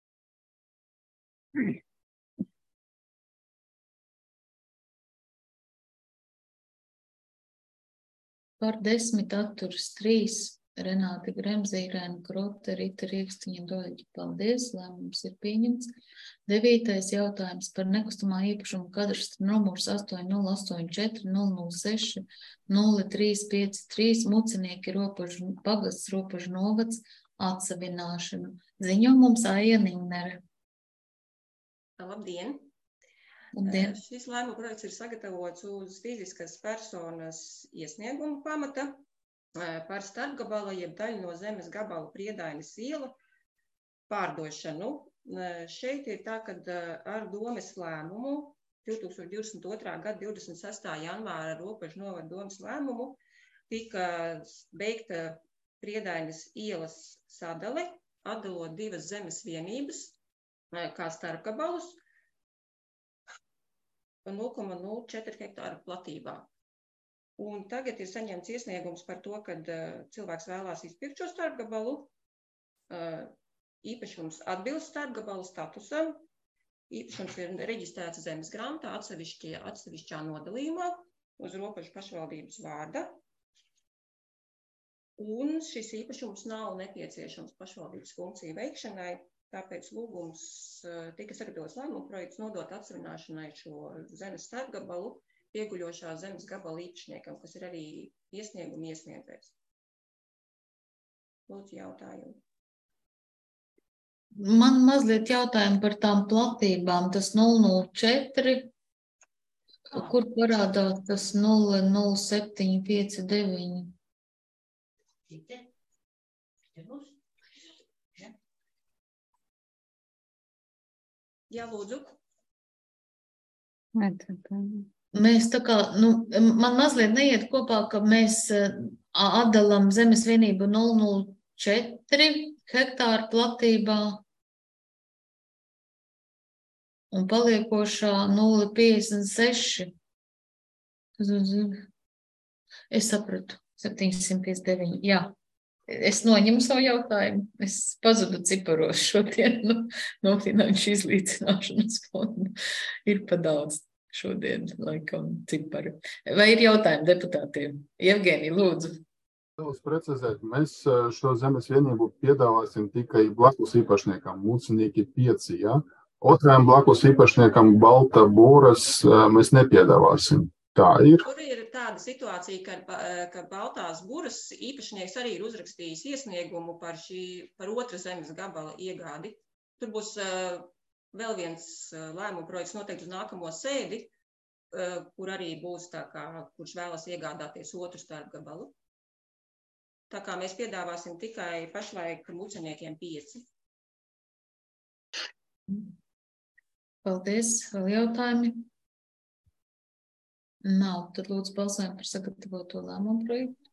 Speaker 18: Par 10 atturas 3, Renāta Gremze, Irēna Krote, Rita Rīkstiņa Doļa. Paldies, lēmums ir pieņemts. 9. jautājums par nekustamā īpašuma kadastra numurs 8084 006 0353 Mucinieki pagasts Robežu novads atsavināšanu. Ziņo mums Aija Nignere.
Speaker 11: Labdien! Šis lēmuma projekts ir sagatavots uz fiziskas personas iesnieguma pamata par starpgabala jeb daļu no zemes gabala Priedainas iela pārdošanu. Šeit ir tā, ka ar domes lēmumu 2022. gada 26. janvāra Robežu novada domes lēmumu tika beigta Priedainas ielas sadale, atdalot 2 zemes vienības kā starpgabalus 0,04 hektāru platībā. Un tagad ir saņemts iesniegums par to, kad cilvēks vēlās izpirkt šo starpgabalu. Īpašums atbilst starpgabalu statusam. Īpašums ir reģistrēts zemes grāmatā atsevišķā nodalījumā uz robežu pašvaldības vārda. Un šis īpašums nav nepieciešams pašvaldības funkciju veikšanai, tāpēc lūgums tika sagatavots lēmuma projekts nodot atsavināšanai šo zemes starpgabalu ieguļošā zemes gabala īpašniekam, kas ir arī iesnieguma iesniedzējs. Lūdzu, jautājumi.
Speaker 18: Man mazliet jautājumi par tām platībām. Tas 004, kur parādās tas 00759?
Speaker 11: Jā, lūdzu.
Speaker 18: Mēs tā kā, man mazliet neiet kopā, ka mēs atdalām zemes vienību 004 hektāru platībā un paliekošā 0,56. Es sapratu, 759, jā. Es noņemu savu jautājumu. Es pazudu ciparos šodien no finanšu izlīdzināšanas fonda. Ir pa daudz šodien, laikam, cipari. Vai ir jautājumi deputātiem? Jevgenija, lūdzu.
Speaker 7: Vēlos precizēt, mēs šo zemes vienību piedāvāsim tikai blakus īpašniekam. Mūcinieki 5, ja? Otrajam blakus īpašniekam Balta Būras mēs nepiedāvāsim. Tā ir.
Speaker 11: Tur ir tāda situācija, ka Baltās Būras īpašnieks arī ir uzrakstījis iesniegumu par otra zemes gabala iegādi. Tur būs vēl viens lēmuma projekts noteikti uz nākamo sēdi, kur arī būs tā kā, kurš vēlas iegādāties otru starpgabalu. Tā kā mēs piedāvāsim tikai pašlaik mūceniekiem 5.
Speaker 18: Paldies. Vēl jautājumi? Nav. Tad lūdzu balsojam par sagatavoto lēmumu projektu.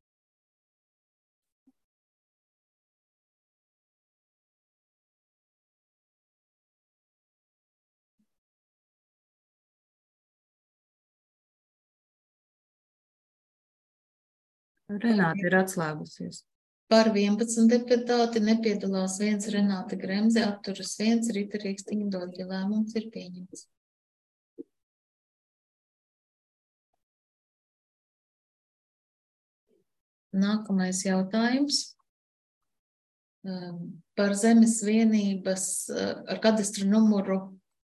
Speaker 9: Renāte ir atslēgusies.
Speaker 18: Par 11 deputāti nepiedalās 1 Renāte Gremze, atturas 1 Rita Rīkstiņa Doļģa. Lēmums ir pieņemts. Nākamais jautājums par zemes vienības ar kadastra numuru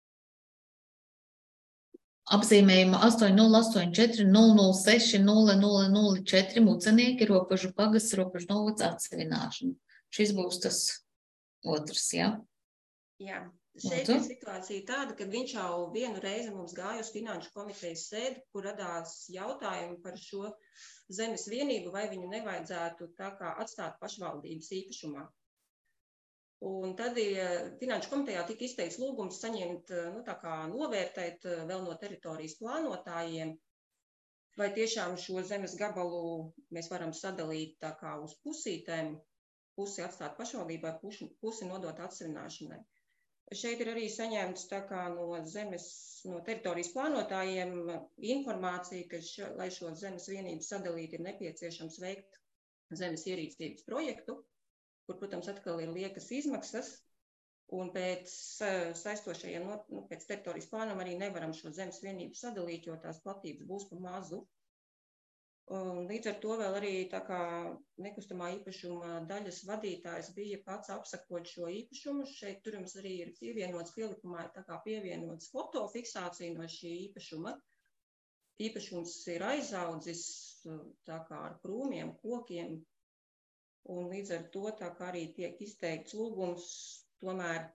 Speaker 18: apzīmējumu 8084 006 0004 Mucenieki robežu pagasts robežu novads atsevināšana. Šis būs tas otrs, jā?
Speaker 11: Jā. Šeit ir situācija tāda, ka viņš jau vienu reizi mums gāja uz finanšu komitejas sēdi, kur radās jautājumi par šo zemes vienību, vai viņu nevajadzētu tā kā atstāt pašvaldības īpašumā. Un tad finanšu komitejā tika izteikts lūgums saņemt, tā kā novērtēt vēl no teritorijas plānotājiem, vai tiešām šo zemes gabalu mēs varam sadalīt tā kā uz pusītēm, pusi atstāt pašvaldībai, pusi nodot atsevināšanai. Šeit ir arī saņemts tā kā no teritorijas plānotājiem informācija, ka, lai šo zemes vienību sadalīt, ir nepieciešams veikt zemes ierīcības projektu, kur, protams, atkal ir liekas izmaksas, un pēc saistošajiem, pēc teritorijas plānam arī nevaram šo zemes vienību sadalīt, jo tās platības būs pa mazu. Līdz ar to vēl arī tā kā nekustamā īpašuma daļas vadītājs bija pats apsakot šo īpašumu. Šeit tur jums arī ir pievienots pielikumā, tā kā pievienots fotofiksācija no šī īpašuma. Īpašums ir aizaudzis tā kā ar krūmiem, kokiem, un līdz ar to tā kā arī tiek izteikts lūgums tomēr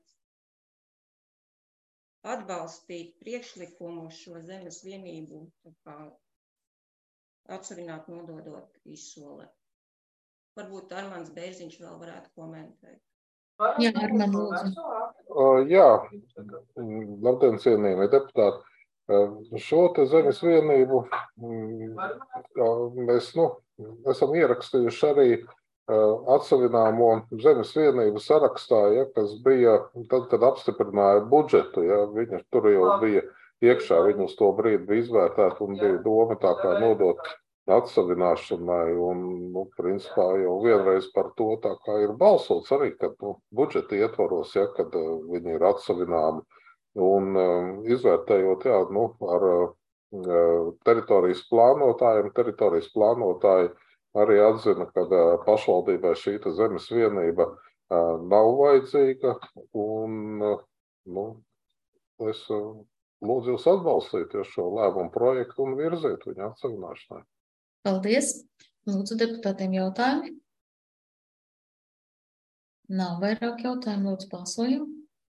Speaker 11: atbalstīt priekšlikumu šo zemes vienību tā kā atsavināt, nododot izsole. Varbūt Armands Bērziņš vēl varētu komentēt.
Speaker 18: Jā, Armand, lūdzu.
Speaker 6: Jā, labdien, cienījamie deputāti. Šo te zemes vienību mēs esam ierakstījuši arī atsavināmo zemes vienību sarakstā, ja, kas bija tad, kad apstiprināja budžetu. Ja, viņi tur jau bija iekšā, viņi uz to brīdi bija izvērtēti un bija doma tā kā nodot atsavināšanai. Un, principā jau vienreiz par to tā kā ir balsots arī, kad budžeta ietvaros, ja, kad viņi ir atsavināmi. Un izvērtējot, jā, ar teritorijas plānotāji arī atzina, ka pašvaldībai šī zemes vienība nav vajadzīga. Un, es lūdzu jūs atbalstīt šo lēmumu projektu un virzīt viņu atsavināšanai.
Speaker 18: Paldies. Lūdzu deputātiem jautājumi. Nav vairāk jautājumu, lūdzu balsojam.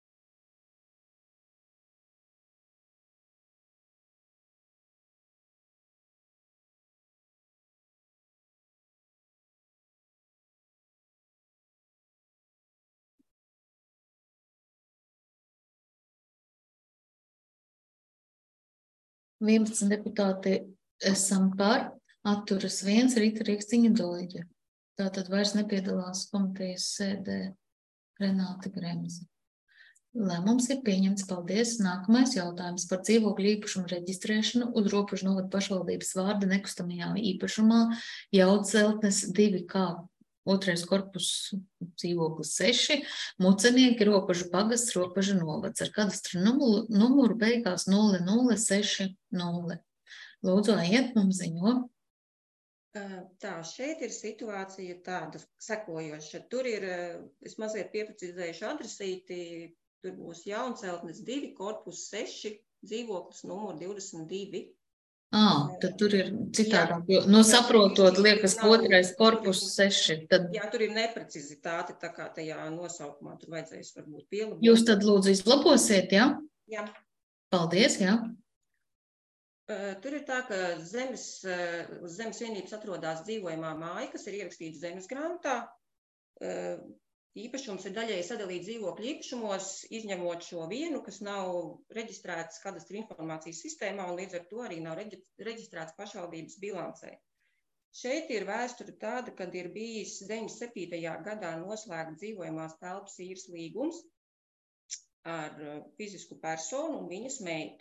Speaker 18: Vienpadsmit deputāti esam par, atturas 1, Rita Rīkstiņa Doļģa. Tātad vairs nepiedalās komitejas sēdē Renāte Gremze. Lēmums ir pieņemts. Paldies. Nākamais jautājums par dzīvokļu īpašumu reģistrēšanu uz Robežu novada pašvaldības vārda nekustamajā īpašumā Jaunceltnes 2K. Otrais korpus dzīvoklis 6, Mucenieki, Robežu pagasts, Robežu novads ar kadastra numuru beigās 0060. Lūdzu, aiet, mums ziņo.
Speaker 11: Tā, šeit ir situācija tāda sekojoša. Tur ir, es mazliet pieprecizējuši adresīti, tur būs Jaunceltnes 2, korpus 6, dzīvoklis numur 22.
Speaker 18: Tad tur ir citādāk, jo, saprotot, liekas, otrais korpus 6. Tad...
Speaker 11: Jā, tur ir neprecizitāte, tā kā tajā nosaukumā tur vajadzēs varbūt pielabot.
Speaker 18: Jūs tad lūdzu izlabosiet, jā?
Speaker 11: Jā.
Speaker 18: Paldies, jā.
Speaker 11: Tur ir tā, ka uz zemes vienības atrodas dzīvojamā māja, kas ir ierakstīta zemes grāmatā. Īpašums ir daļēji sadalīts dzīvokļu īpašumos, izņemot šo vienu, kas nav reģistrēts kadastra informācijas sistēmā un līdz ar to arī nav reģistrēts pašvaldības bilancē. Šeit ir vēsture tāda, kad ir bijis 97. gadā noslēgts dzīvojamās telpas īres līgums ar fizisku personu un viņas meitu.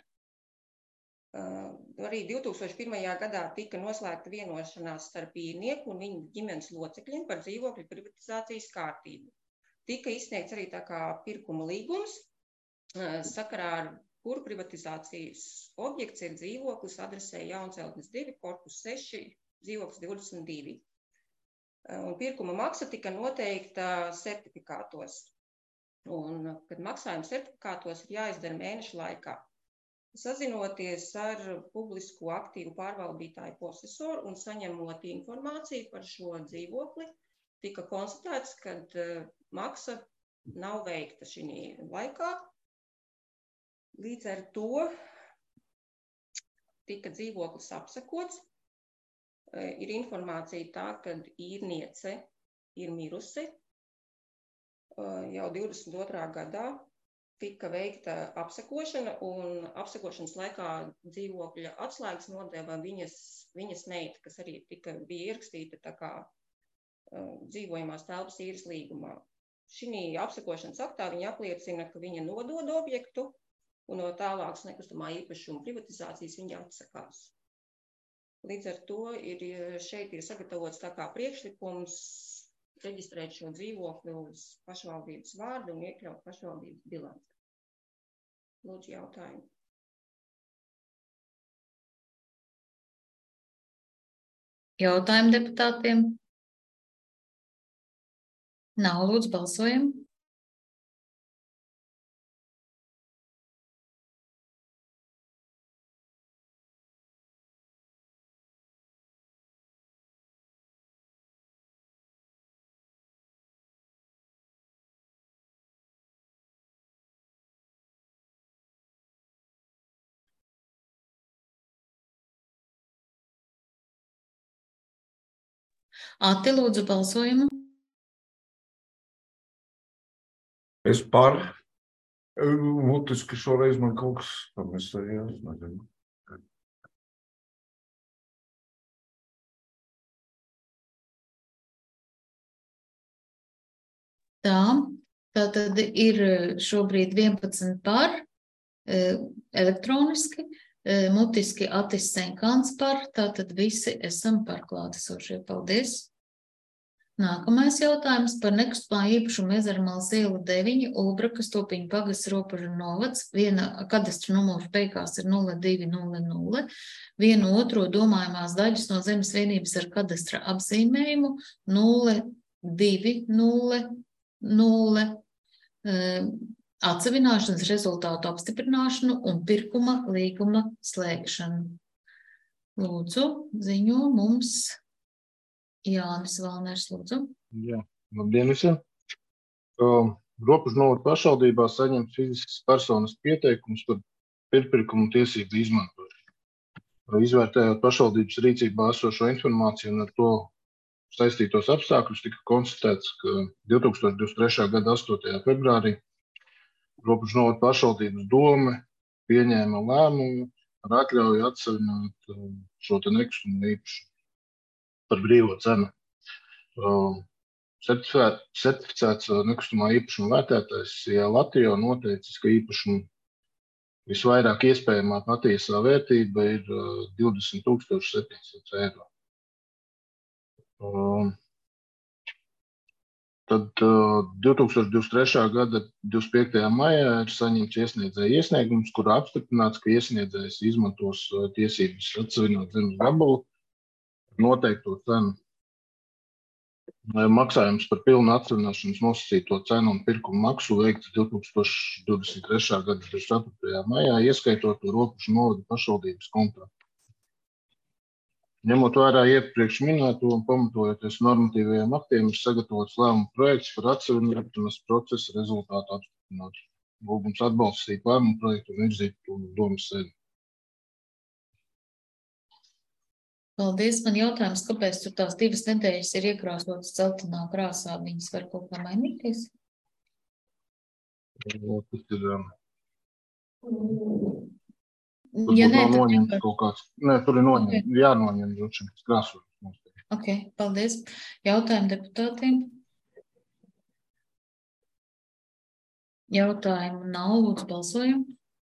Speaker 11: Arī 2001. gadā tika noslēgta vienošanās starp īrnieku un viņu ģimenes locekļiem par dzīvokļu privatizācijas kārtību. Tika izsniegts arī tā kā pirkuma līgums, sakarā ar kuru privatizācijas objekts ir dzīvoklis adresē Jaunceltnes 2, korpus 6, dzīvoklis 22. Un pirkuma maksa tika noteikta certifikātos. Un, kad maksājuma certifikātos ir jāizdara mēnešu laikā. Sazinoties ar publisko aktīvu pārvaldītāju posesoru un saņemot informāciju par šo dzīvokli, tika konstatēts, ka maksa nav veikta šī laikā. Līdz ar to tika dzīvoklis apsekots. Ir informācija tā, ka īrniece ir mirusi. Jau 22. gadā tika veikta apsekošana, un apsekošanas laikā dzīvokļa atslēgas nodeva viņas meita, kas arī bija ierakstīta tā kā dzīvojamās telpas īres līgumā. Šī apsekošanas aktā viņa apliecina, ka viņa nodod objektu, un no tālākas nekustamā īpašuma privatizācijas viņa atsakās. Līdz ar to šeit ir sagatavots tā kā priekšlikums reģistrēt šo dzīvokli uz pašvaldības vārdu un iekļaut pašvaldības bilanci. Lūdzu, jautājumu.
Speaker 18: Jautājumu deputātiem? Nav, lūdzu, balsojam. Ati, lūdzu, balsojumu.
Speaker 8: Es par. Mutiski šoreiz man kaut kas pamestējās, nezinu.
Speaker 18: Tātad ir šobrīd 11 par elektroniski, mutiski Atis Senkāns par, tātad visi esam par klātesošie. Paldies! Nākamais jautājums par nekustamā īpašuma Ezermales iela 9, Ulbrakas Topiņu pagasts Ropažu novads. Viena kadastra numurs beigās ir 0200. Vienu otro domājumās daļas no zemes vienības ar kadastra apzīmējumu 0200. Atsevināšanas rezultātu apstiprināšanu un pirkuma līguma slēgšanu. Lūdzu, ziņo mums Jānis Valners, lūdzu.
Speaker 13: Jā, labdien visiem. Ropažu novada pašvaldībā saņemt fiziskas personas pieteikums par pirkuma tiesību izmantošanu. Izvērtējot pašvaldības rīcībā esošo informāciju un ar to saistītos apstākļus, tika konstatēts, ka 2023. gada 8. februārī Ropažu novada pašvaldības dome pieņēma lēmumu ar atļauju atsevināt šo te nekustamo īpašumu par brīvo cenu. Certificēts nekustamā īpašuma vērtētājs Latvijo noteicis, ka īpašuma visvairāk iespējamā patiesā vērtība ir 20 700 eiro. Tad 2023. gada 25. maijā ir saņemts iesniedzēja iesniegums, kurā apstiprināts, ka iesniedzējs izmantos tiesības atsevināt zemes gabalu noteikto cenu. Maksājums par pilnu atsevināšanas nosacīto cenu un pirkuma maksu veikts 2023. gada 24. maijā, ieskaitot to Ropažu novada pašvaldības kontā. Ņemot vērā iepriekš minēto un pamatojoties normatīvajiem aktiem, ir sagatavots lēmuma projekts par atsevināšanas procesa rezultātu apstiprināšanu. Lūgums atbalstīt lēmuma projektu un virzīt to domas sēdi.
Speaker 18: Paldies. Man jautājums, kāpēc tur tās 2 nedēļas ir iekrāsotas dzeltenā krāsā? Viņas var kaut kā mainīties?
Speaker 13: Tas ir...
Speaker 18: Ja nē, tad
Speaker 13: noņemts kaut kāds. Nē, tur ir noņemts. Okay. Jānoņem droši krāsot.
Speaker 18: Ok, paldies. Jautājumi deputātiem? Jautājumu nav, lūdzu balsojumu.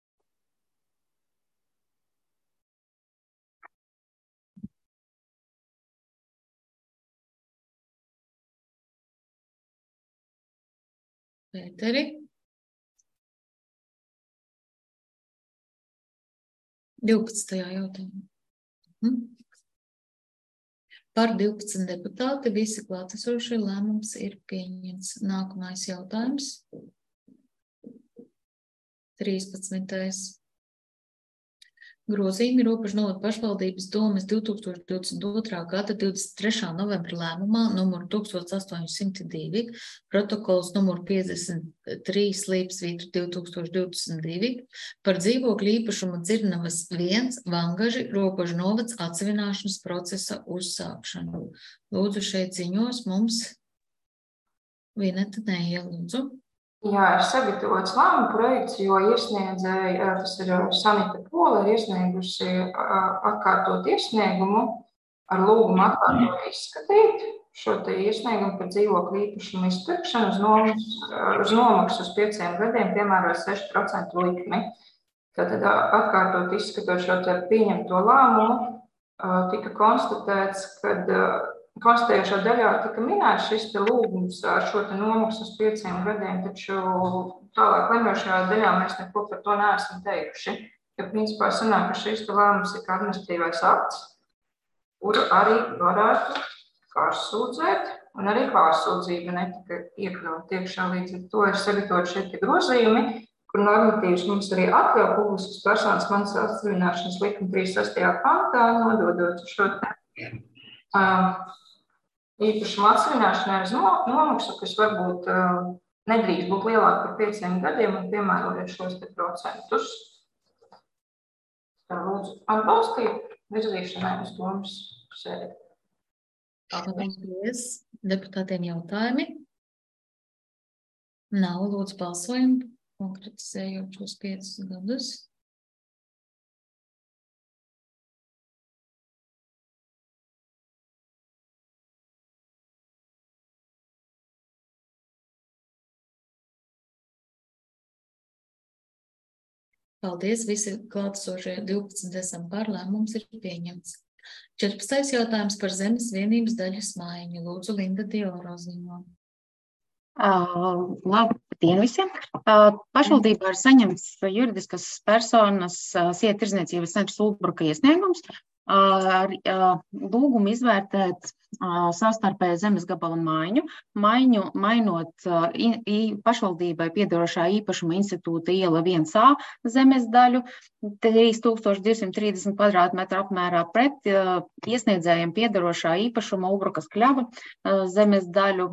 Speaker 18: Pēteri. Divpadsmitajā jautājumā. Par 12 deputāti visi klātesošie lēmums ir pieņemts. Nākamais jautājums. 13. Grozījumi Ropažu novada pašvaldības domes 2022. gada 23. novembra lēmumā numur 1802, protokols numur 53/2022 par dzīvokļu īpašumu Dzirnavas 1 Vangaži Ropažu novads atsevināšanas procesa uzsākšanu. Lūdzu, šeit ziņos mums Vineta Neija, lūdzu.
Speaker 3: Jā, ir sagatavots lēmuma projekts, jo iesniedzēji, tas ir Sanita Pola, ir iesniegusi atkārtot iesniegumu ar lūgumu atkārtot izskatīt šo te iesniegumu par dzīvokļu īpašumu izpirkšanu uz nomaksu uz 5 gadiem, piemērot 6% likmi. Tātad atkārtot izskatot šo te pieņemto lēmumu, tika konstatēts, kad konstatējošā daļā tika minēts šis te lūgums ar šo te nomaksu uz 5 gadiem, taču tālāk lemjošajā daļā mēs neko par to neesam teikuši. Jo principā sanāk, ka šis te lēmums ir administratīvais akts, kuru arī varētu pārsūdzēt, un arī pārsūdzība netika iekļauta iekšā. Līdz ar to ir sagatavot šeit te grozījumi, kur normatīvs mums arī atļauj publiskas personas manas atsevināšanas likuma 36. pantā, nododot šo te īpašumu atsevināšanai uz nomaksu, kas varbūt nedrīkst būt lielāka par 5 gadiem un piemērojot šos te procentus. Tā lūdzu atbalstīt virzīšanai uz domas sēdi.
Speaker 18: Paldies. Deputātiem jautājumi? Nav, lūdzu balsojumu, konkretizējot šos 5 gadus. Paldies, visi klātesošie 12 esam par, lēmums ir pieņemts. 14. jautājums par zemes vienības daļas maiņu. Lūdzu, Linda Dioro ziņo.
Speaker 1: Labdien visiem! Pašvaldībā ir saņemts juridiskas personas sietu tirdzniecības centrs Ulbruka iesniegums ar lūgumu izvērtēt savstarpēju zemes gabala maiņu, mainot pašvaldībai piederošā īpašuma institūta iela 1A zemes daļu 3230 kvadrātmetru apmērā pret iesniedzējiem piederošā īpašuma Ulbrukas kļava zemes daļu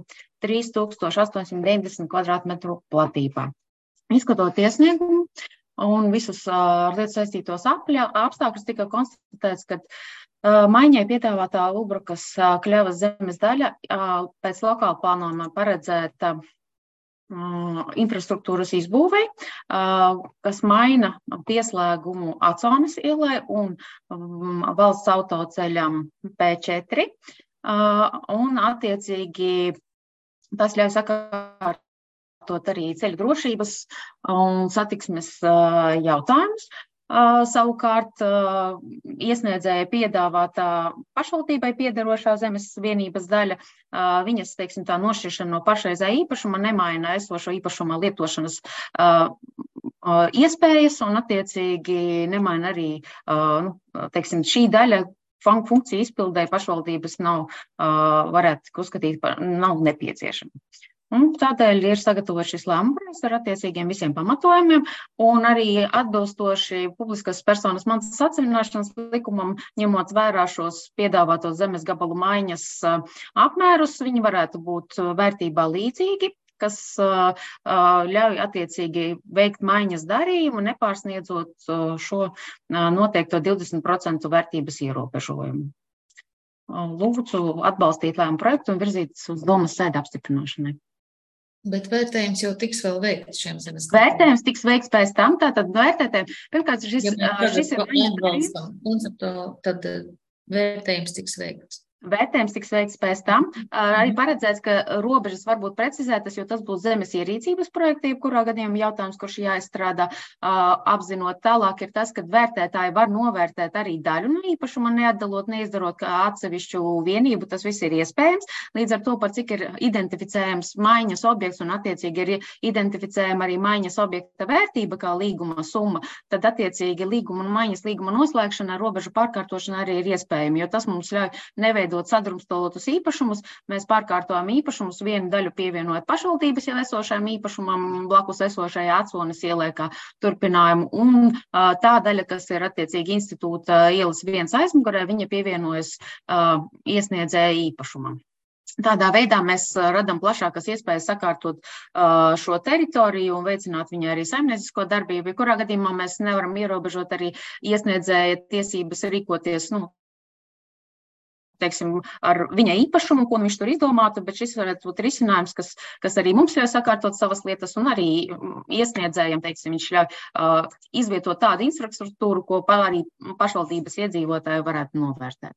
Speaker 1: 3890 kvadrātmetru platībā. Izskatot iesniegumu un visus ar lietu saistītos apstākļus, tika konstatēts, ka maiņai piedāvātā Ulbrukas kļavas zemes daļa pēc lokāla plānojuma paredzēta infrastruktūras izbūvei, kas maina pieslēgumu Aconas ielai un valsts autoceļam P4, un attiecīgi tas ļauj sakārtot arī ceļu drošības un satiksmes jautājumus. Savukārt iesniedzēja piedāvātā pašvaldībai piederošā zemes vienības daļa, viņas, teiksim, tā nošķiršana no pašreizē īpašuma nemaina esošo īpašuma lietošanas iespējas un attiecīgi nemaina arī, teiksim, šī daļa funkciju izpildē pašvaldības varētu uzskatīt par nav nepieciešama. Un tādēļ ir sagatavots šis lēmums ar attiecīgiem visiem pamatojumiem un arī atbilstoši publiskas personas mantas atsevināšanas likumam, ņemot vērā šos piedāvātos zemes gabalu maiņas apmērus, viņi varētu būt vērtībā līdzīgi, kas ļauj attiecīgi veikt maiņas darījumu, nepārsniedzot šo noteikto 20% vērtības ierobežojumu. Lūdzu atbalstīt lēmumu projektu un virzīt uz domas sēdi apstiprināšanai.
Speaker 18: Bet vērtējums jau tiks vēl veikts šiem zemes gabaliem?
Speaker 1: Vērtējums tiks veikts pēc tam, tātad vērtētēm. Pirmkārt, šis ir
Speaker 18: tad vērtējums tiks veikts.
Speaker 1: Vērtējums tiks veikts pēc tam. Arī paredzēts, ka robežas var būt precizētas, jo tas būs zemes ierīcības projekti, jebkurā gadījumā jautājums, kurš jāizstrādā. Apzinot tālāk ir tas, ka vērtētāji var novērtēt arī daļu no īpašuma, neatdalot, neizdarot kā atsevišķu vienību. Tas viss ir iespējams. Līdz ar to, par cik ir identificējams maiņas objekts un attiecīgi ir identificējama arī maiņas objekta vērtība kā līguma summa, tad attiecīgi līguma un maiņas līguma noslēgšana ar robežu pārkārtošana arī ir iespējama, jo tas mums ļauj neveidot sadrumstalotus īpašumus, mēs pārkārtojam īpašumus, vienu daļu pievienojot pašvaldības jau esošajam īpašumam, blakus esošajā Aconas ielai kā turpinājumu, un tā daļa, kas ir attiecīgi institūta ielas 1 aizmugurē, viņa pievienojas iesniedzēja īpašumam. Tādā veidā mēs radam plašākas iespējas sakārtot šo teritoriju un veicināt viņai arī saimniecisko darbību. Kurā gadījumā mēs nevaram ierobežot arī iesniedzēja tiesības rīkoties, teiksim, ar viņa īpašumu, ko viņš tur izdomātu, bet šis varētu būt risinājums, kas arī mums ļauj sakārtot savas lietas un arī iesniedzējiem, teiksim, viņš ļauj izvietot tādu infrastruktūru, ko arī pašvaldības iedzīvotāji varētu novērtēt.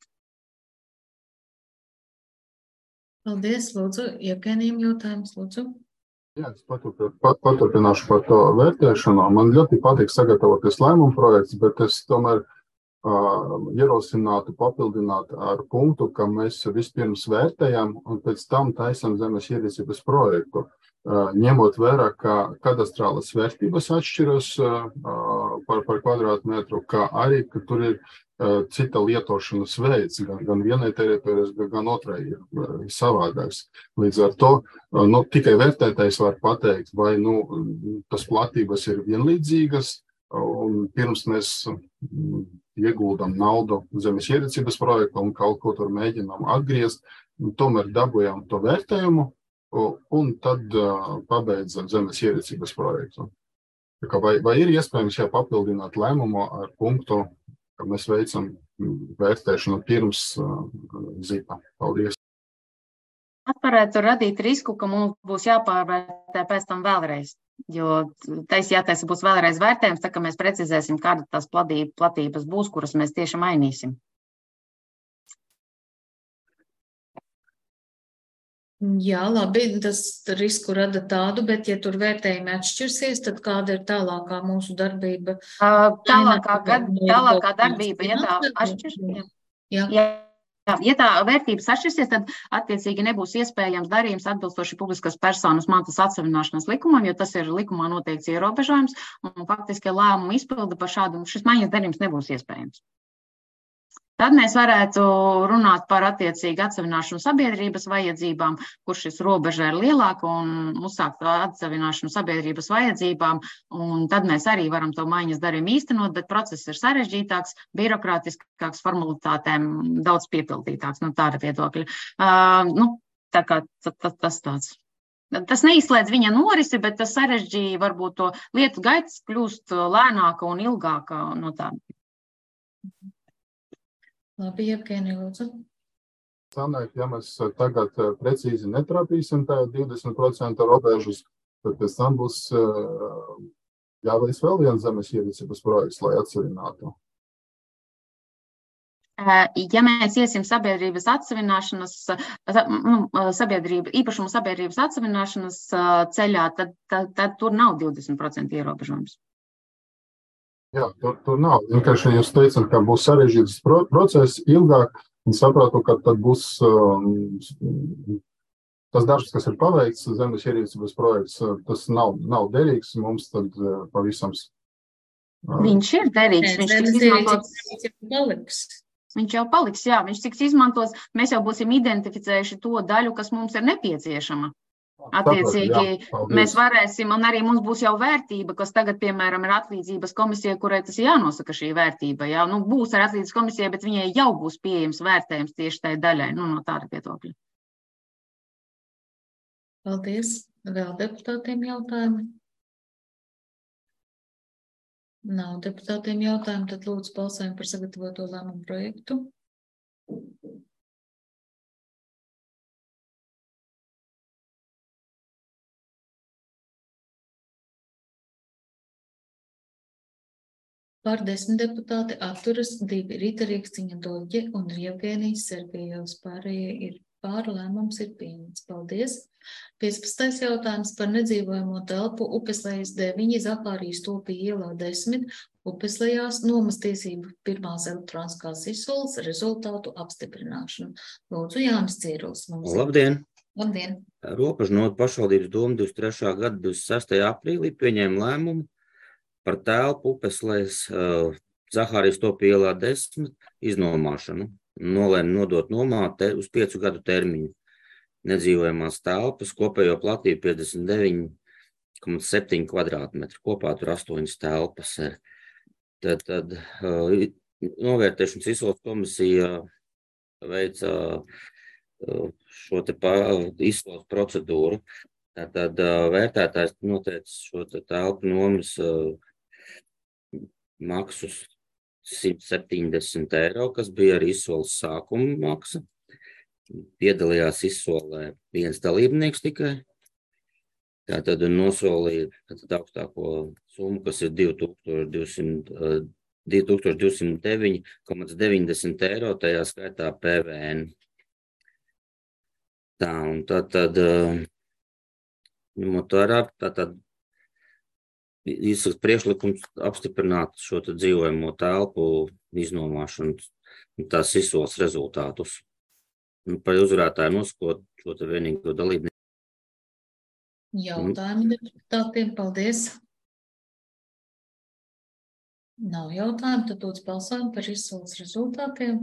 Speaker 18: Paldies, lūdzu, Jevgenijam jautājums, lūdzu.
Speaker 7: Jā, es paturpināšu par to vērtēšanu. Man ļoti patīk sagatavoties lēmumu projekts, bet es tomēr ierosinātu papildināt ar punktu, ka mēs vispirms vērtējam un pēc tam taisam zemes ierīcības projektu, ņemot vērā, ka kadastrālas vērtības atšķiras par kvadrātmetru, kā arī, ka tur ir cita lietošanas veids, gan vienai teritorijas, gan otrai ir savādāks. Līdz ar to tikai vērtētājs var pateikt, vai tas platības ir vienlīdzīgas, un pirms mēs ieguldam naudu zemes ierīcības projektu un kaut ko tur mēģinām atgriezt, tomēr dabūjām to vērtējumu un tad pabeidzam zemes ierīcības projektu. Vai ir iespējams papildināt lēmumu ar punktu, ka mēs veicam vērtēšanu pirms zipa? Paldies!
Speaker 1: Tas varētu radīt risku, ka mums būs jāpārvērtē pēc tam vēlreiz, jo jātaisa būs vēlreiz vērtējums, tā ka mēs precizēsim, kāda tās platības būs, kuras mēs tieši mainīsim.
Speaker 18: Jā, labi, tas risku rada tādu, bet ja tur vērtējumi atšķirsies, tad kāda ir tālākā mūsu darbība?
Speaker 1: Tālākā darbība, ja tā atšķirs, ja tā vērtības atšķirsies, tad attiecīgi nebūs iespējams darījums atbilstoši publiskas personas mantas atsavināšanas likumam, jo tas ir likumā noteikts ierobežojums, un faktiski lēmumu izpilda par šādu, šis maiņas darījums nebūs iespējams. Tad mēs varētu runāt par attiecīgi atsavināšanu sabiedrības vajadzībām, kur šis robeža ir lielāka un uzsākt atsavināšanu sabiedrības vajadzībām, un tad mēs arī varam to maiņas darījumu īstenot, bet process ir sarežģītāks, birokrātiskāks, formalitātēm daudz piepildītāks, tāda viedokļa. Tā kā tas tāds. Tas neizslēdz viņa norisi, bet tas sarežģīja varbūt to lietu gaitas kļūst lēnāka un ilgāka no tāda.
Speaker 18: Labi, Jevgenija, lūdzu.
Speaker 7: Sanāk, ja mēs tagad precīzi netrapīsim tā 20% robežas, tad pēc tam būs jāveic vēl viens zemes ierīcības projekts, lai atsavinātu.
Speaker 1: Ja mēs iesim sabiedrības atsavināšanas, īpašumu sabiedrības atsavināšanas ceļā, tad tur nav 20% ierobežojums.
Speaker 7: Jā, tur nav. Vienkārši jūs teicat, ka būs sarežģīts process ilgāk, un sapratu, ka tad būs tas darbs, kas ir paveikts, zemes ierīcības projekts, tas nav derīgs mums tad pavisam.
Speaker 1: Viņš ir derīgs, viņš jau paliks, jā, viņš tiks izmantots, mēs jau būsim identificējuši to daļu, kas mums ir nepieciešama. Attiecīgi, mēs varēsim, un arī mums būs jau vērtība, kas tagad, piemēram, ir atlīdzības komisija, kurai tas jānosaka šī vērtība. Jā. Būs ar atlīdzības komisijai, bet viņai jau būs pieejams vērtējums tieši tai daļai, no tāda viedokļa.
Speaker 18: Paldies. Vēl deputātiem jautājumi? Nav deputātiem jautājumi, tad lūdzu balsojam par sagatavoto lēmumu projektu. Par 10 deputāti atturas 2 Rīta Rīkstiņa Doļģe un Jevgenijs Sergejevs. Pārējie ir pār, lēmums ir pieņemts. Paldies. 15. jautājums par nedzīvojamo telpu Upeslejas 9, Zahārijas Topija ielā 10, Upeslejās nomas tiesību pirmās elektroniskās izsoles rezultātu apstiprināšanu. Lūdzu, Jānis Cīruls.
Speaker 12: Labdien!
Speaker 18: Labdien!
Speaker 12: Robežnodu pašvaldības doma 23. gada 26. aprīlī pieņēma lēmumu par telpu Upeslejas Zahārijas Topija ielā 10 iznomāšanu. Nolēma nodot nomā uz 5 gadu termiņu. Nedzīvojamās telpas, kopējo platību 59,7 kvadrātmetru. Kopā tur 8 telpas ir. Tad novērtēšanas izsoles komisija veica šo te izsoles procedūru. Tad vērtētājs noteica šo telpu nomas maksu 170 eiro, kas bija arī izsoles sākuma maksa. Piedalījās izsolē viens dalībnieks tikai. Tātad nosolīja augstāko summu, kas ir 2209,90 eiro, tajā skaitā PVN. Tā, un tad ņemot vērā, tātad izsaka priekšlikums apstiprināt šo dzīvojamo telpu iznomāšanu, tās izsoles rezultātus. Par uzvarētāju nosakot šo vienīgo dalībnieku.
Speaker 18: Jautājumi deputātiem, paldies. Nav jautājumu, tad lūdzu balsojam par izsoles rezultātiem.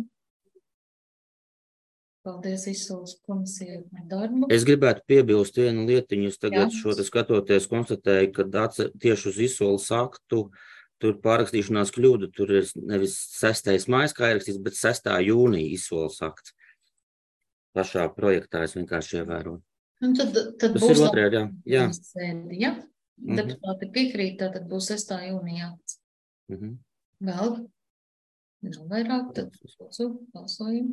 Speaker 18: Paldies izsoles komisijai par darbu.
Speaker 12: Es gribētu piebilst vienu lietiņu. Es tagad šo skatoties konstatēju, ka tieši uz izsoles aktu tur pārrakstīšanās kļūda. Tur ir nevis 6. maijs, kā ierakstīts, bet 6. jūnija izsoles akts. Pašā projektā es vienkārši ievēroju.
Speaker 18: Tad
Speaker 12: tas
Speaker 18: būs
Speaker 12: ir otrajā, jā.
Speaker 18: Sēdi, ja? Deputāti piekrīt, tad būs 6. jūnija akts. Vēl? Nav vairāk, tad balsojam.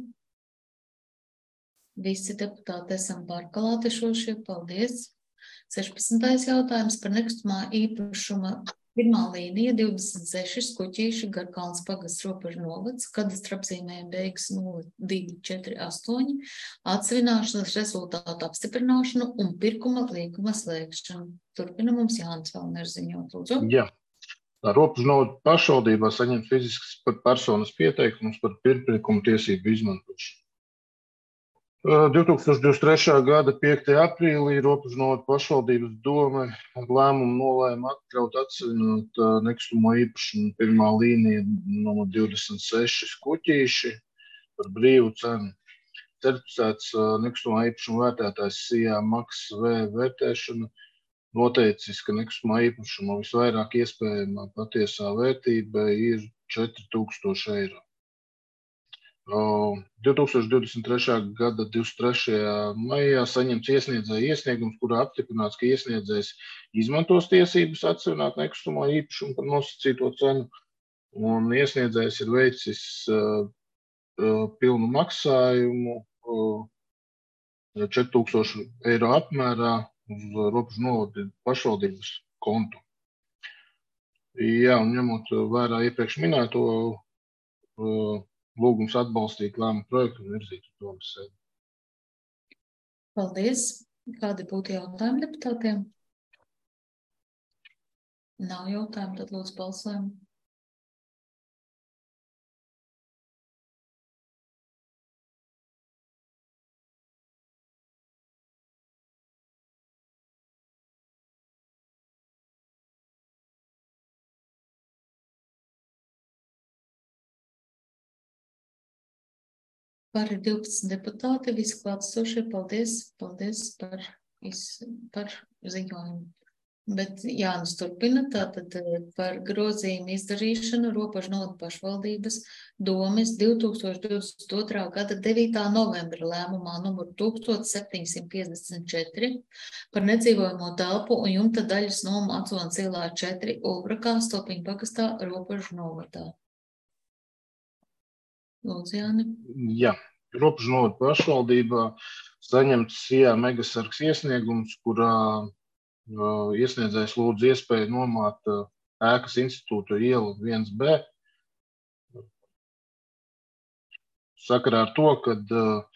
Speaker 18: Visi deputāti esam pārklātešošie. Paldies. 16. jautājums par nekustamā īpašuma Pirmā līnija 26 Kuķīši Garkalns pagasts robežu novads, kadastra apzīmējuma beigas 0248, atsvināšanas rezultātu apstiprināšanu un pirkuma līguma slēgšanu. Turpina mums Jānis Valners ziņot, lūdzu.
Speaker 13: Jā. Robežu novada pašvaldībā saņemt fiziskas personas pieteikumus par pirkuma tiesību izmantošanu. 2023. gada 5. aprīlī Robežu novada pašvaldības doma ar lēmumu nolēma atļaut atsevinot nekustamo īpašumu pirmā līnija no 26 Kuķīši par brīvu cenu. Certificēts nekustamā īpašuma vērtētājs Sijā Maks V vērtēšana noteicis, ka nekustamā īpašuma visvairāk iespējamā patiesā vērtība ir 4000 eiro. 2023. gada 23. maijā saņemts iesniedzēja iesniegums, kurā apstiprināts, ka iesniedzējs izmantos tiesības atsevināt nekustamo īpašumu par nosacīto cenu, un iesniedzējs ir veicis pilnu maksājumu 4000 eiro apmērā uz Robežu novada pašvaldības kontu. Jā, un ņemot vērā iepriekš minēto, lūgums atbalstīt lēmumu projektu un virzīt uz domas sēdi.
Speaker 18: Paldies. Kādi būtu jautājumi deputātiem? Nav jautājumu, tad lūdzu balsojam. Par 12 deputāti, visi klātesošie, paldies par ziņojumu. Bet Jānis turpina, tātad par grozījumu izdarīšanu Robežu novada pašvaldības domes 2022. gada 9. novembra lēmumā numur 1754 par nedzīvojamo telpu un jumta daļas nomu Atzonas ielā 4 Ulbrakā, Stopiņu pagastā, Robežu novadā. Lūdzu, Jāni.
Speaker 13: Jā, Robežu novada pašvaldībā saņemts Sijā Megasargs iesniegums, kurā iesniedzējs lūdz iespēju nomāt ēkas institūta ielu 1B. Sakarā ar to, kad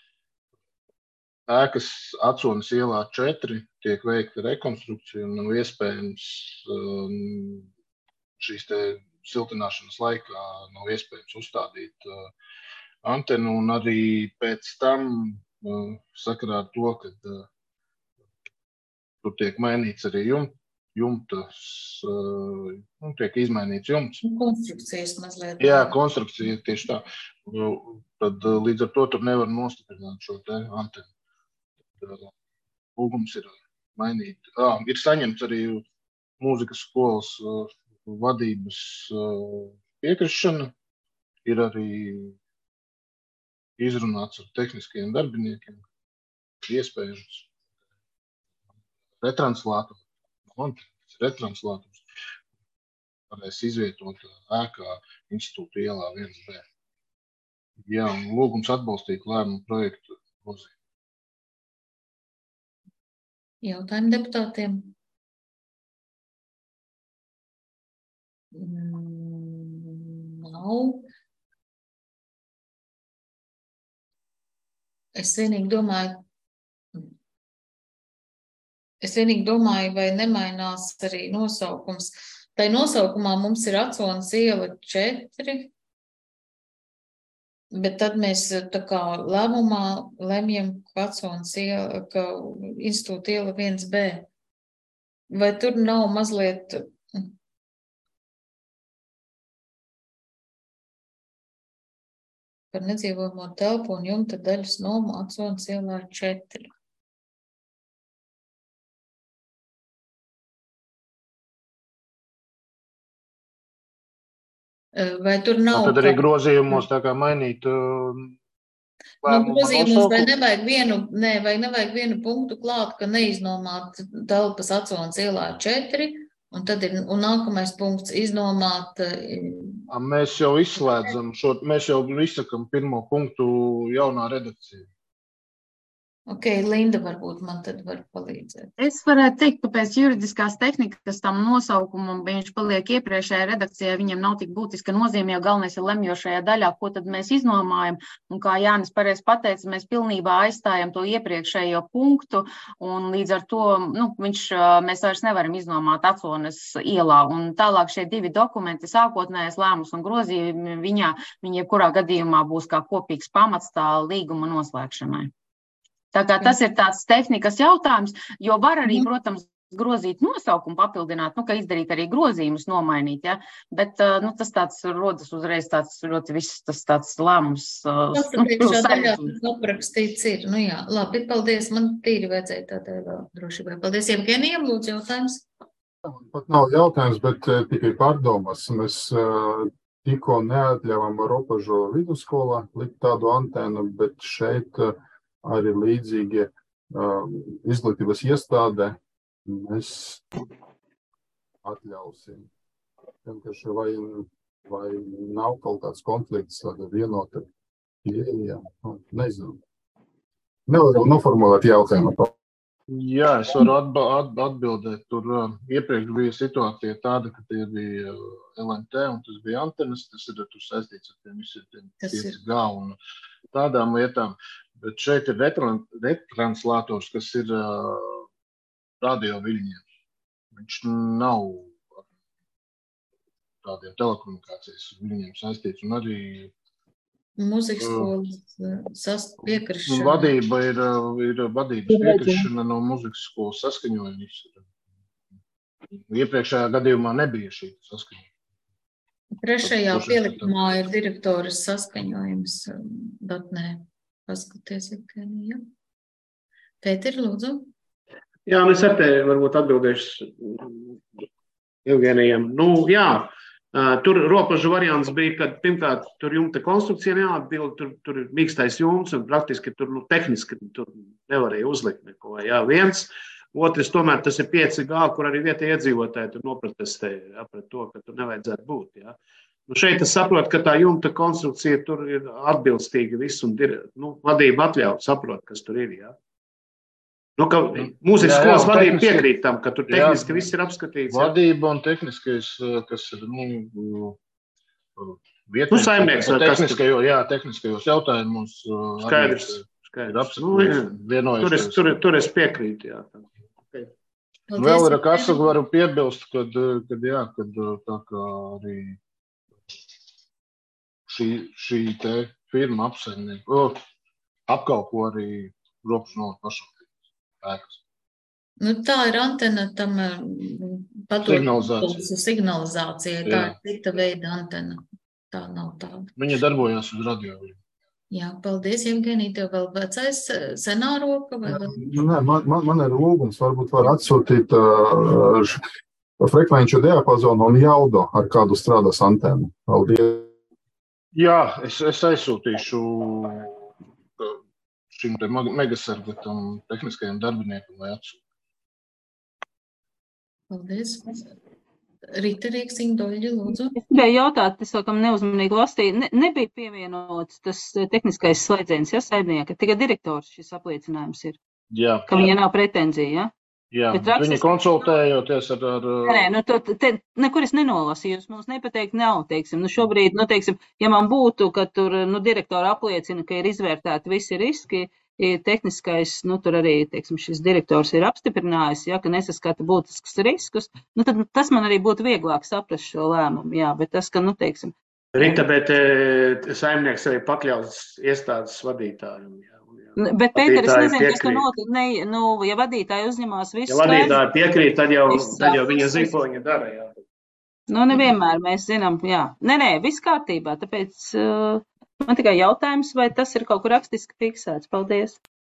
Speaker 13: ēkas Atzonas ielā 4 tiek veikta rekonstrukcija un nav iespējams šīs te siltināšanas laikā nav iespējams uzstādīt antenu, un arī pēc tam sakarā ar to, ka tur tiek mainīts arī jumtas, tiek izmainīts jumts.
Speaker 18: Konstrukcijas mazliet.
Speaker 13: Jā, konstrukcija tieši tā. Tad līdz ar to tur nevar nostiprināt šo te antenu. Lūgums ir mainīt. Ir saņemts arī mūzikas skolas vadības piekrišana, ir arī izrunāts ar tehniskajiem darbiniekiem, iespējas retranslātors varēs izvietot ēkā institūta ielā 1B. Jā, un lūgums atbalstīt lēmumu projektu grozījumu.
Speaker 18: Jautājumi deputātiem? Nav. Es vienīgi domāju, vai nemainās arī nosaukums. Tai nosaukumā mums ir Atzonas iela 4, bet tad mēs tā kā lēmumā lemjam, ka Atzonas iela, ka institūta iela 1B. Vai tur nav mazliet par nedzīvojamo telpu un jumta daļas nomu Atzonas ielā 4? Vai tur nav...
Speaker 13: Tad arī grozījumos tā kā mainīt
Speaker 18: grozījumos vai nevajag vienu punktu klāt, ka neiznomāt telpas Atzonas ielā 4, un tad ir nākamais punkts iznomāt...
Speaker 13: Mēs jau izslēdzam šo, mēs jau izsakam pirmo punktu jaunā redakcija.
Speaker 18: Ok, Linda varbūt man tad var palīdzēt.
Speaker 1: Es varētu teikt, ka pēc juridiskās tehnikas tam nosaukumam viņš paliek iepriekšējā redakcijā, viņam nav tik būtiska nozīme, jo galvenais ir lemjošajā daļā, ko tad mēs iznomājam. Un kā Jānis pareizi pateica, mēs pilnībā aizstājam to iepriekšējo punktu, un līdz ar to mēs vairs nevaram iznomāt Acones ielā. Un tālāk šie divi dokumenti, sākotnējais lēmums un grozījumi, viņi jebkurā gadījumā būs kā kopīgs pamats tā līguma noslēgšanai. Tā kā tas ir tāds tehnikas jautājums, jo var arī, protams, grozīt nosaukumu, papildināt, ka izdarīt arī grozījumus, nomainīt, ja? Bet tas tāds rodas uzreiz tāds ļoti viss tas tāds lēmums.
Speaker 18: Aprakstīts ir, jā, labi, paldies, man tīri vajadzēja tādai vēl drošībai. Paldies, Jevgenijam, lūdzu jautājums.
Speaker 7: Pat nav jautājums, bet tikai pārdomas. Mēs tikko neatļāvām Ropažu vidusskolā likt tādu antenu, bet šeit arī līdzīgi izglītības iestādē mēs atļausim. Vienkārši vai nav kaut kāds konflikts, tāda vienota pieeja, nezinu. Nevaru noformulēt jautājumu.
Speaker 13: Jā, es varu atbildēt. Tur iepriekš bija situācija tāda, ka tie bija LNT un tas bija antenas, tas ir tur saistīts ar tiem visiem 5G un tādām lietām. Bet šeit ir retranslators, kas ir radio viļņiem. Viņš nav tādiem telekomunikācijas viļņiem saistīts un arī
Speaker 18: mūzikas skolas piekrišana.
Speaker 13: Vadība ir vadības piekrišana no mūzikas skolas saskaņojums. Iepriekšējā gadījumā nebija šī saskaņojuma.
Speaker 18: Trešajā pielikumā ir direktoras saskaņojums datnē. Paskaties, ja. Pēter, lūdzu.
Speaker 5: Jā, es ar te varbūt atbildēšu Evgenijam. Jā, tur ropažu variants bija, kad pirmkārt tur jumta konstrukcija neatbild, tur ir mīkstais jumts un praktiski tur tehniski tur nevarēja uzlikt neko. Jā, viens. Otrs, tomēr tas ir 5G, kur arī vietējie iedzīvotāji tur noprotestēja pret to, ka tur nevajadzētu būt. Jā. Šeit es saprotu, ka tā jumta konstrukcija tur ir atbilstīga viss un vadība atļauj saprot, kas tur ir. Jā. Ka mūzikas skolas vadība piekrīt tam, ka tur tehniski viss ir apskatīts.
Speaker 13: Vadība un tehniskais, kas ir
Speaker 5: saimnieks.
Speaker 13: Tehniskajos jautājumos.
Speaker 5: Skaidrs. Tur es piekrītu, jā. Okay.
Speaker 13: Vēl ir, kas varu piebilst, kad tā kā arī šī te firma apkalpo arī Ropažu novada pašvaldības ēkas.
Speaker 18: Tā ir antena tam signalizācijai. Tā ir cita veida antena. Tā nav tāda.
Speaker 13: Viņa darbojās uz radio.
Speaker 18: Jā, paldies, Jevgenija. Tev vēl vecais senā roka?
Speaker 7: Nē, man ir lūgums, varbūt var atsūtīt frekvenču diapazonu un jaudu, ar kādu strādās antenu. Paldies.
Speaker 13: Jā, es aizsūtīšu šim te megasargatam tehniskajam darbiniekam, lai atsūtu.
Speaker 18: Paldies. Rīta Rieksiņa Doļģi, lūdzu.
Speaker 4: Es gribēju jautāt, es laikam neuzmanīgi lastīju, nebija pievienots tas tehniskais slēdziens, ja, saimnieka, tikai direktors šis apliecinājums ir.
Speaker 13: Jā.
Speaker 4: Ka viņa nav pretenzija, ja?
Speaker 13: Jā, viņi konsultējoties ar...
Speaker 4: Nē, nekur es nenolasīju, jūs mums nepateikt nav, teiksim, šobrīd, teiksim, ja man būtu, ka tur, direktora apliecina, ka ir izvērtēti visi riski, tehniskais, tur arī, teiksim, šis direktors ir apstiprinājis, ja, ka nesaskata būtiskus riskus, tad tas man arī būtu vieglāk saprast šo lēmumu, jā, bet tas, ka, teiksim...
Speaker 5: Rita, bet saimnieks arī pakļauts iestādes vadītājiem, jā.
Speaker 4: Bet, Pēter, es nezinu, kas tur notiek, ja vadītāji uzņemās visu...
Speaker 5: Ja vadītāji piekrīt, tad jau viņa zina, ko viņa dara, jā.
Speaker 4: Nevienmēr mēs zinām, jā. Nē, viss kārtībā, tāpēc... Man tikai jautājums, vai tas ir kaut kur rakstiski fiksēts. Paldies.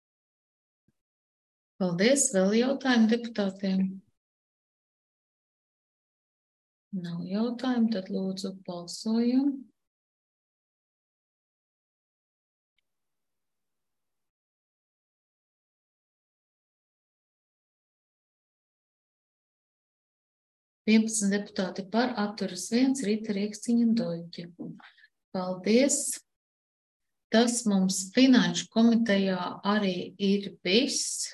Speaker 18: Paldies. Vēl jautājumu deputātiem? Nav jautājumu, tad lūdzu balsojumu. Piemēram, deputāti par, atturas 1, Rīta Rieksiņa Doļģi. Paldies. tas mums finanšu komitejā arī ir viss.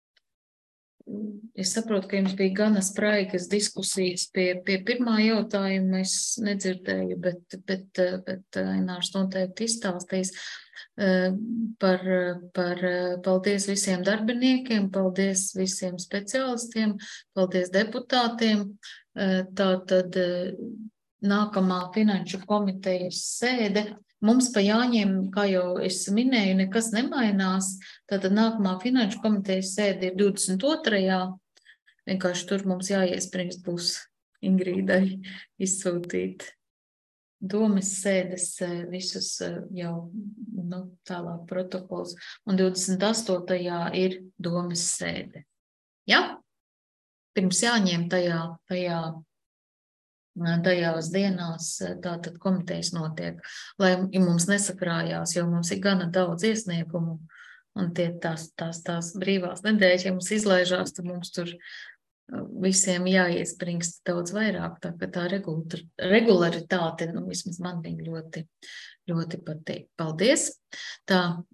Speaker 18: Es saprotu, ka jums bija gana spraigas diskusijas pie pirmā jautājuma. Es nedzirdēju, bet Ainārs noteikti izstāstīs par paldies visiem darbiniekiem, paldies visiem speciālistiem, paldies deputātiem. Tātad nākamā finanšu komitejas sēde. Mums pa Jāņiem, kā jau es minēju, nekas nemainās. Tātad nākamā finanšu komitejas sēde ir 22. Vienkārši tur mums jāiespringst būs Ingrīdai izsūtīt domes sēdes visus jau tālāk protokols. Un 28. ir domes sēde. Ja? Pirms Jāņiem tajās dienās tātad komitejas notiek, lai mums nesakrājās, jo mums ir gana daudz iesniegumu, un tās brīvās nedēļas, ja mums izlaižās, tad mums tur visiem jāiespringst daudz vairāk, tā ka tā regularitāte, vismaz man viņa ļoti, ļoti patīk. Paldies! Tā,